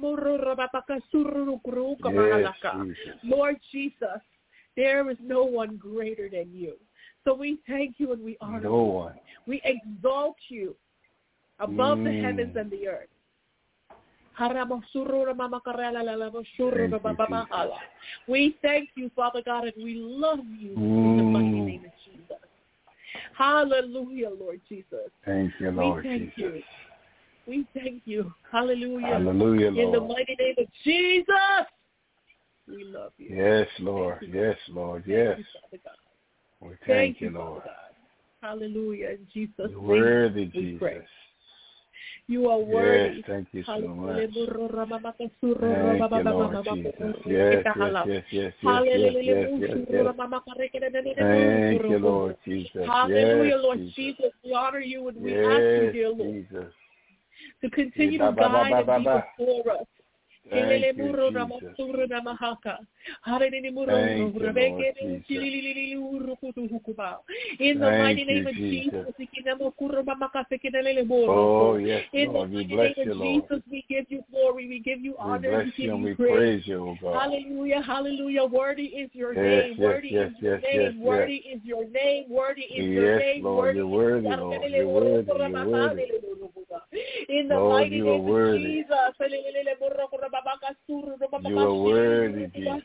Yes, Jesus. Lord Jesus, there is no one greater than you. So we thank you and we honor no you. One. We exalt you above mm. the heavens and the earth. Thank you, we thank you, Father God, and we love you mm. in the mighty name of Jesus. Hallelujah, Lord Jesus. Thank you, Lord we thank Jesus. You. We thank you. Hallelujah. Hallelujah, Lord. In the mighty name of Jesus, we love you. Yes, Lord. You, yes, Lord. Yes. You, we thank, thank you, Lord. Hallelujah. In Jesus' You're name, worthy, we Jesus. Pray. You are worthy. Yes, thank you so much. Thank you, Lord Jesus. Yes, yes, yes, yes, yes, yes, yes, yes. Thank you, Lord Jesus. Hallelujah, yes, Lord Jesus. Jesus. We honor you and we yes, ask you, dear Lord, Jesus. to continue to guide and be before us. Thank you, Jesus. Thank you, Lord Jesus. In the mighty Thank you, name of Jesus. Jesus. Oh, yes, In the Lord. We mighty bless name you, of Lord. Jesus, we give you glory, we give you We honor, bless we give you and you we praise. praise you, oh God. Hallelujah, hallelujah. Worthy is your Yes, name. yes, Worthy yes, is your yes, name. yes, Worthy yes. is your name. Worthy is your Yes, name. Lord, Worthy you're is worthy, Lord. You're worthy, you're worthy. in the Lord, mighty you are name of worthy. Jesus. You are worthy, Jesus.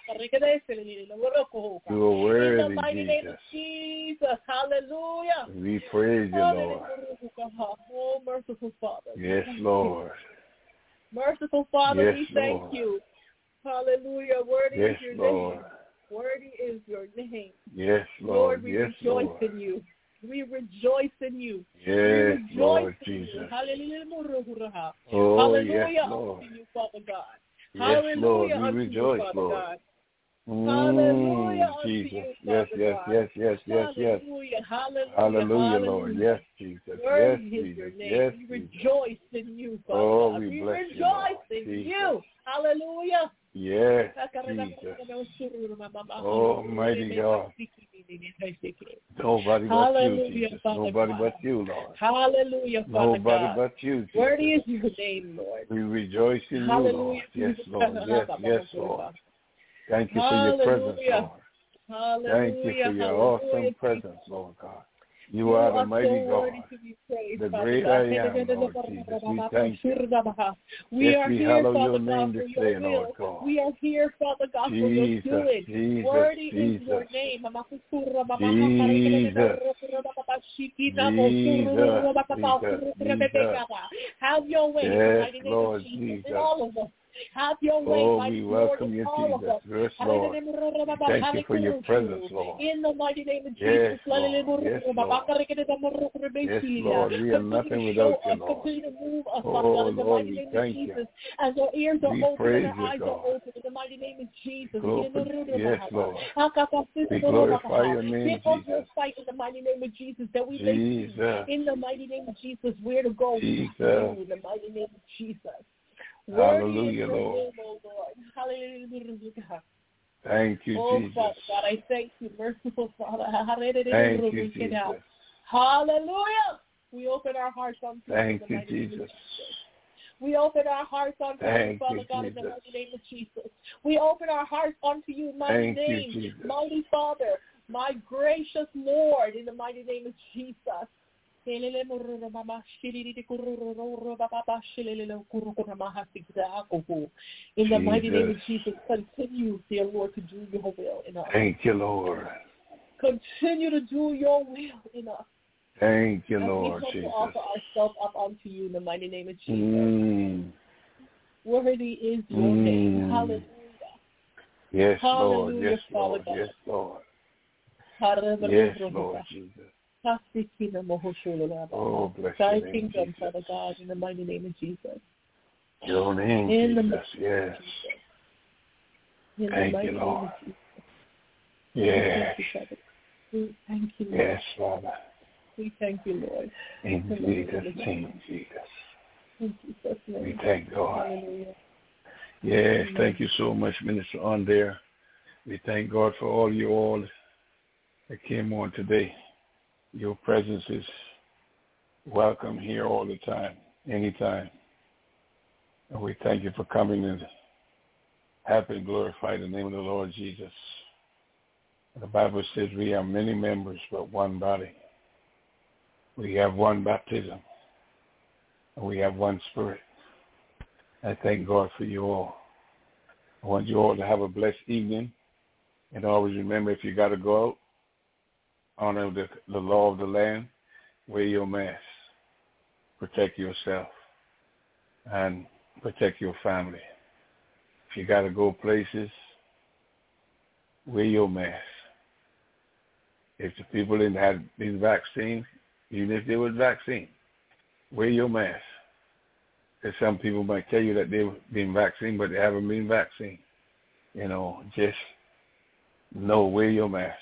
You are In the worthy, mighty name of Jesus. Jesus. Hallelujah. We praise you, Lord. Oh, merciful Father. Yes, Lord. Merciful Father, Yes, we thank Lord. you. Hallelujah. Worthy Yes, is your Lord. name. Worthy is your name. Yes, Lord, Lord. we Yes, rejoice Lord. in you. We rejoice in you. Yes, we rejoice Lord in Jesus. you. Hallelujah. Oh, Hallelujah yes, Lord. unto you, Father God. Yes, Lord. Hallelujah We unto rejoice, you, Father Lord. God. Mm, Hallelujah unto Jesus. you, Yes, Father yes, God. yes, yes, yes, yes. Hallelujah. Hallelujah. Hallelujah, Lord. Hallelujah. Yes, Jesus. Yes, Worthy is Jesus. your name. Yes, we Jesus. rejoice in you, Father Oh, God. we We bless you, rejoice Lord. in Jesus. you. Hallelujah. Yes, Jesus. Oh, mighty God. Nobody but you, Hallelujah, Jesus. Father Nobody God. but you, Lord. Hallelujah, Father Nobody God. but you, Jesus. Worthy is your name, Lord. We rejoice in you, Hallelujah. Lord. Yes, Lord. Yes, yes, Lord. Thank you for your presence, Hallelujah. Lord. Hallelujah. Thank you for your Hallelujah. awesome presence, Lord God. You, You are the are mighty so God, worthy to be praised, the Father great God. I am, Lord Jesus. We thank you. We Yes, are we here, hallow Father your God, name for this your day, will. Lord God. We are here, Father God, for your Jesus, doing. Jesus, Worthy Jesus. is your name. Jesus, Jesus, Have your way in the yes, mighty name Lord of Jesus Jesus. in all of us. Have your way, Oh, mighty we Lord, welcome in you, all of Jesus. us. Yes, Lord. Thank you for your presence, Lord. In the mighty name of Yes, Jesus. Lord. Yes, Lord. Yes, Lord. We are nothing without you, Lord. Continue to move us, Oh, Father God, in the Lord, mighty we name of thank Jesus. you. As our ears are We open and praise our you, eyes God. are open in the mighty name of Jesus. Glor- Yes, Lord. We glorify your name, Give us your Jesus. sight in the mighty name of Jesus that we may see Jesus. in the mighty name of Jesus where to go Jesus. in the mighty name of Jesus. Worthy is Hallelujah, your Lord. name, O Lord. Hallelujah. Thank you, Oh, Jesus. Father God, I thank you, merciful Father. Thank you, Jesus. Hallelujah. We open our hearts unto you. Thank in the you, mighty name of Jesus. We open our hearts unto you, Thank Father you, God, in the Jesus. mighty name of Jesus. We open our hearts unto you, mighty Thank you, name, Jesus. mighty Father, my gracious Lord, in the mighty name of Jesus. In the mighty name of Jesus, continue, dear Lord, to do your will in us. Thank you, Lord. Continue to do your will in us. Thank you, As Lord we come Jesus. to offer ourselves up unto you in the mighty name of Jesus. Mm. Worthy is your Mm. name. Hallelujah. Yes, Lord. Hallelujah, Yes, Father Lord. God. Yes, Lord. Hallelujah. Yes, Lord Jesus. Oh, Oh, bless Thy your name, kingdom, Jesus. Father God, in the mighty name of Jesus. Your name, In the Jesus. Yes. In the Thank mighty you, name Lord. of Jesus. Yes. Thank you, Father. We thank you, Lord. Yes, Father. We thank you, Lord. In In the Jesus' name of name, Jesus. In Jesus' name. We thank God. Hallelujah. Yes, Amen. thank you so much, Minister on there. We thank God for all you all that came on today. Your presence is welcome here all the time, anytime. And we thank you for coming and happy and glorify the name of the Lord Jesus. The Bible says we are many members, but one body. We have one baptism, and we have one spirit. I thank God for you all. I want you all to have a blessed evening. And always remember, if you got to go out, honor the, the law of the land, wear your mask, protect yourself, and protect your family. If you got to go places, wear your mask. If the people didn't have been vaccinated, even if they were vaccinated, wear your mask. Because some people might tell you that they've been vaccinated, but they haven't been vaccinated. You know, just know, wear your mask.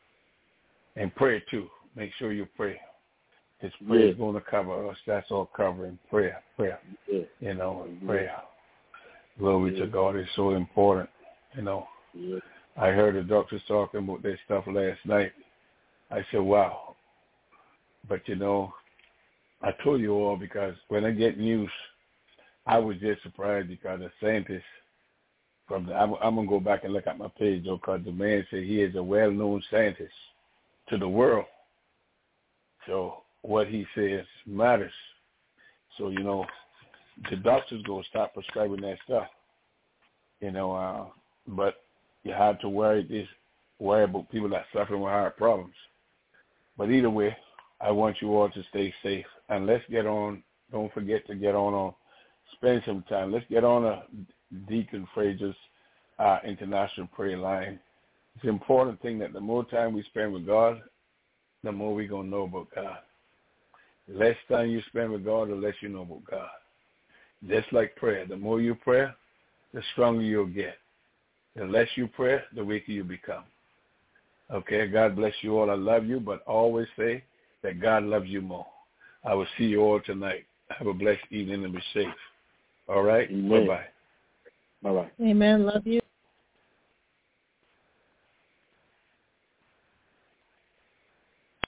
And pray too. Make sure you pray. His prayer Yeah. is going to cover us. That's all covering. Prayer, prayer. Yeah. You know, Yeah. prayer. Glory yeah. to God. It's so important, you know. Yeah. I heard the doctors talking about this stuff last night. I said, wow. But, you know, I told you all because when I get news, I was just surprised because the scientists from the, I'm, I'm going to go back and look at my page, though, because the man said he is a well-known scientist to the world. So what he says matters. So, you know, the doctors going to stop prescribing that stuff, you know, uh, but you have to worry this, worry about people that are suffering with heart problems. But either way, I want you all to stay safe. And let's get on, don't forget to get on, on spend some time. Let's get on a Deacon Fraser's uh, international prayer line. It's an important thing that the more time we spend with God, the more we're going to know about God. The less time you spend with God, the less you know about God. Just like prayer. The more you pray, the stronger you'll get. The less you pray, the weaker you become. Okay, God bless you all. I love you, but always say that God loves you more. I will see you all tonight. Have a blessed evening and be safe. All right? Amen. Bye-bye. Bye-bye. Amen. Love you.